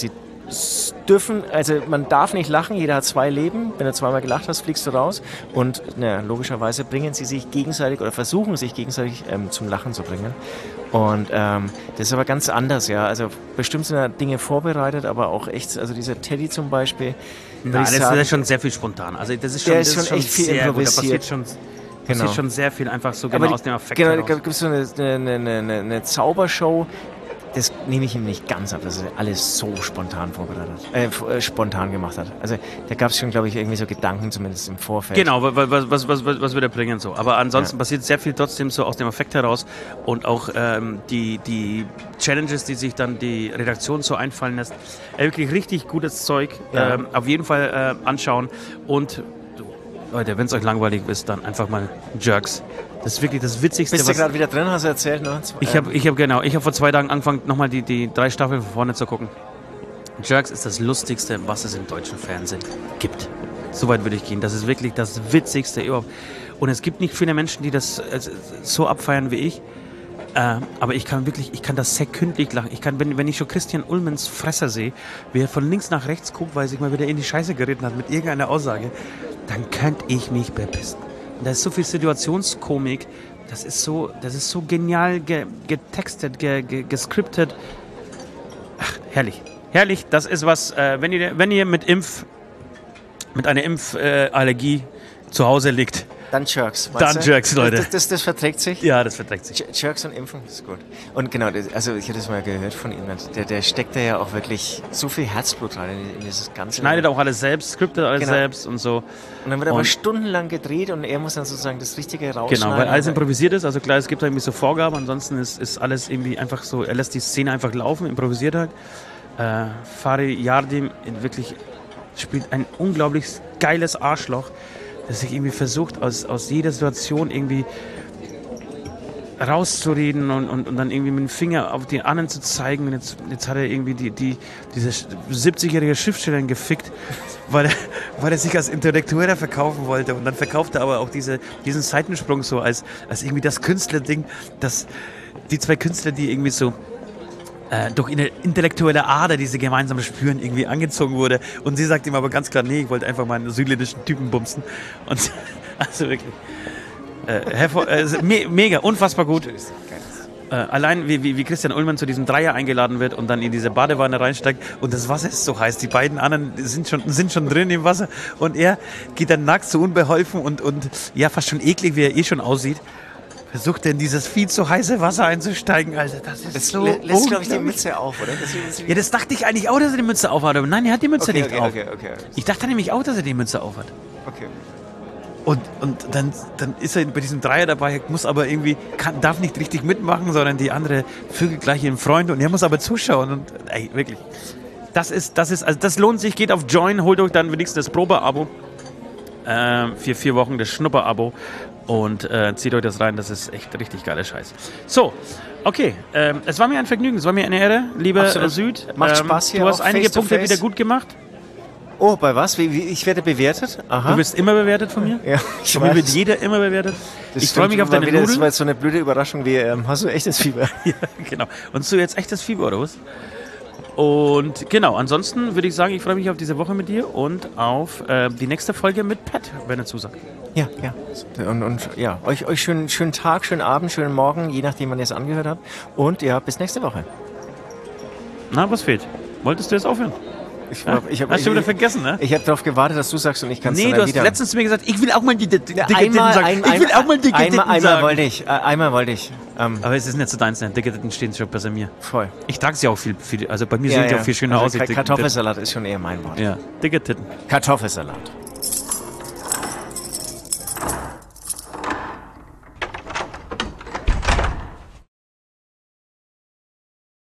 Speaker 2: s- dürfen, also man darf nicht lachen, jeder hat zwei Leben. Wenn du zweimal gelacht hast, fliegst du raus. Und na, logischerweise bringen sie sich gegenseitig oder versuchen sich gegenseitig ähm, zum Lachen zu bringen. Und ähm, das ist aber ganz anders, ja. Also bestimmt sind da Dinge vorbereitet, aber auch echt, also dieser Teddy zum Beispiel. würd
Speaker 3: Nein,
Speaker 2: ich
Speaker 3: das,
Speaker 2: sagen,
Speaker 3: das ist schon sehr viel spontan. Also das ist schon,
Speaker 2: Der
Speaker 3: das
Speaker 2: ist schon echt viel
Speaker 3: sehr gut. Da
Speaker 2: improvisiert.
Speaker 3: passiert schon,
Speaker 2: Genau.
Speaker 3: passiert schon sehr viel einfach so
Speaker 2: aber
Speaker 3: genau
Speaker 2: die,
Speaker 3: aus dem Affekt
Speaker 2: genau,
Speaker 3: heraus.
Speaker 2: da gibt es so eine, eine, eine, eine, eine Zaubershow. Das nehme ich ihm nicht ganz ab, dass er alles so spontan vorbereitet hat, äh, f- äh, spontan gemacht hat. Also da gab es schon, glaube ich, irgendwie so Gedanken, zumindest im Vorfeld.
Speaker 3: Genau, wa- wa- was, was, was, was wir da bringen so. Aber ansonsten
Speaker 2: Ja.
Speaker 3: passiert sehr viel trotzdem so aus dem Affekt heraus und auch ähm, die, die Challenges, die sich dann die Redaktion so einfallen lässt. Äh, wirklich richtig gutes Zeug.
Speaker 2: Ja.
Speaker 3: Ähm, auf jeden Fall äh, anschauen und du, Leute, wenn es euch langweilig ist, dann einfach mal Jerks. Das ist wirklich das Witzigste,
Speaker 2: Bist du
Speaker 3: was...
Speaker 2: gerade wieder drin, hast du erzählt? Ne?
Speaker 3: Ich habe ich hab, genau, ich habe vor zwei Tagen angefangen, nochmal die, die drei Staffeln von vorne zu gucken. Jerks ist das Lustigste, was es im deutschen Fernsehen gibt. Soweit würde ich gehen. Das ist wirklich das Witzigste überhaupt. Und es gibt nicht viele Menschen, die das äh, so abfeiern wie ich. Äh, aber ich kann wirklich, ich kann das sekündlich lachen. Ich kann, wenn, wenn ich schon Christian Ullmanns Fresser sehe, wie er von links nach rechts guckt, weil er sich mal wieder in die Scheiße geritten hat mit irgendeiner Aussage, dann könnte ich mich bepissen. Und da ist so viel Situationskomik. Das ist so, das ist so genial ge, getextet, ge, ge, gescriptet. Ach, herrlich. Herrlich, das ist was, äh, wenn ihr, wenn ihr mit Impf, mit einer Impfallergie äh, Allergie zu Hause liegt,
Speaker 2: Dann Jerks.
Speaker 3: Dann
Speaker 2: meinst du?
Speaker 3: Jerks, Leute.
Speaker 2: Das, das, das verträgt sich?
Speaker 3: ja, das verträgt sich.
Speaker 2: J- Jerks und Impfen, das ist gut. Und genau, das, also ich habe das mal gehört von ihm, der, der steckt da ja auch wirklich so viel Herzblut rein in, in dieses Ganze.
Speaker 3: Schneidet auch alles selbst, scriptet alles
Speaker 2: Genau.
Speaker 3: selbst und so.
Speaker 2: Und dann wird aber
Speaker 3: und-
Speaker 2: stundenlang gedreht und er muss dann sozusagen das Richtige rausschneiden.
Speaker 3: Genau, weil alles
Speaker 2: Aber-
Speaker 3: improvisiert ist. Also klar, es gibt da irgendwie so Vorgaben, ansonsten ist, ist alles irgendwie einfach so, er lässt die Szene einfach laufen, improvisiert halt. Äh, Fari Yardim in wirklich spielt ein unglaublich geiles Arschloch, das sich irgendwie versucht, aus, aus jeder Situation irgendwie rauszureden und, und, und dann irgendwie mit dem Finger auf die anderen zu zeigen. Und jetzt, jetzt hat er irgendwie die, die, diese siebzigjährige Schriftstellerin gefickt, weil er, weil er sich als Intellektueller verkaufen wollte. Und dann verkauft er aber auch diese, diesen Seitensprung so als, als irgendwie das Künstlerding, dass die zwei Künstler, die irgendwie so äh, durch eine intellektuelle Ader, die sie gemeinsam spüren, irgendwie angezogen wurde. Und sie sagt ihm aber ganz klar, nee, ich wollte einfach mal einen südländischen Typen bumsen. Und also wirklich. Äh, hervor, äh, me mega, unfassbar gut. Äh, allein wie, wie, wie Christian Ullmann zu diesem Dreier eingeladen wird und dann in diese Badewanne reinsteigt und das Wasser ist so heiß. Die beiden anderen sind schon, sind schon drin im Wasser und er geht dann nackt so unbeholfen und, und ja, fast schon eklig, wie er eh schon aussieht. Versucht er in dieses viel zu heiße Wasser einzusteigen, Alter. Das ist
Speaker 2: Das
Speaker 3: so
Speaker 2: lä- lässt, glaube ich, die
Speaker 3: unglaublich.
Speaker 2: Mütze auf, oder? Das ist
Speaker 3: Ja, das dachte ich eigentlich auch, dass er die Mütze aufhat. Aber nein, er hat die Mütze
Speaker 2: okay,
Speaker 3: nicht
Speaker 2: okay,
Speaker 3: auf.
Speaker 2: okay, okay,
Speaker 3: Ich dachte nämlich auch, dass er die Mütze aufhat.
Speaker 2: okay.
Speaker 3: Und, und dann, dann ist er bei diesem Dreier dabei, muss aber irgendwie, kann, darf nicht richtig mitmachen, sondern die andere vögelt gleich ihren Freund und er muss aber zuschauen. Und ey, wirklich. Das ist, das ist, also das lohnt sich, geht auf Join, holt euch dann wenigstens das Probeabo. Ähm, für vier Wochen das Schnupperabo und äh, zieht euch das rein, das ist echt richtig geiler Scheiß. So, okay, ähm, es war mir ein Vergnügen, es war mir eine Ehre, lieber
Speaker 2: Absolut.
Speaker 3: äh, Süd.
Speaker 2: Macht Spaß hier
Speaker 3: Du hast
Speaker 2: auch
Speaker 3: einige
Speaker 2: face to
Speaker 3: Punkte
Speaker 2: face.
Speaker 3: wieder gut gemacht.
Speaker 2: Oh, bei was? Wie, wie, ich werde bewertet? Aha.
Speaker 3: Du wirst immer bewertet von mir.
Speaker 2: ja, ich
Speaker 3: Von mir wird
Speaker 2: weiß.
Speaker 3: jeder immer bewertet.
Speaker 2: Das
Speaker 3: ich freue
Speaker 2: stimmt,
Speaker 3: mich auf
Speaker 2: war
Speaker 3: deine
Speaker 2: wieder, Das
Speaker 3: Nudeln.
Speaker 2: war jetzt so eine blöde Überraschung wie, ähm, hast du echtes Fieber?
Speaker 3: Ja, genau. Und so jetzt echtes Fieber, oder was? Und genau, ansonsten würde ich sagen, ich freue mich auf diese Woche mit dir und auf äh, die nächste Folge mit Pat, wenn er zusagt.
Speaker 2: Ja, ja. Und, und ja, euch, euch schönen, schönen Tag, schönen Abend, schönen Morgen, je nachdem, wann ihr es angehört habt. Und ja, bis nächste Woche.
Speaker 3: Na, was fehlt? Wolltest du jetzt aufhören?
Speaker 2: Ich,
Speaker 3: Ja?
Speaker 2: ich hab,
Speaker 3: Hast du
Speaker 2: ich,
Speaker 3: wieder vergessen, ne?
Speaker 2: Ich habe darauf gewartet, dass du sagst und ich kann es
Speaker 3: Nee,
Speaker 2: dann
Speaker 3: du hast
Speaker 2: wieder.
Speaker 3: letztens zu mir gesagt, ich will auch mal die, die, die
Speaker 2: Ja,
Speaker 3: dicke
Speaker 2: einmal,
Speaker 3: Titten sagen.
Speaker 2: ein,
Speaker 3: ich will
Speaker 2: ein,
Speaker 3: auch mal dicke
Speaker 2: einmal,
Speaker 3: Titten
Speaker 2: einmal
Speaker 3: sagen.
Speaker 2: wollte ich. Äh, einmal wollte ich. Ähm,
Speaker 3: Aber es ist nicht so deins, ne? Dicke Titten stehen schon besser mir.
Speaker 2: voll.
Speaker 3: Ich trage sie auch viel, viel, also bei mir
Speaker 2: Ja,
Speaker 3: sehen die
Speaker 2: ja.
Speaker 3: auch viel schöner
Speaker 2: also
Speaker 3: aus. als
Speaker 2: Ka-
Speaker 3: dicke
Speaker 2: Kartoffelsalat ist schon eher mein Wort.
Speaker 3: Titten. Ja, dicke Titten.
Speaker 2: Kartoffelsalat.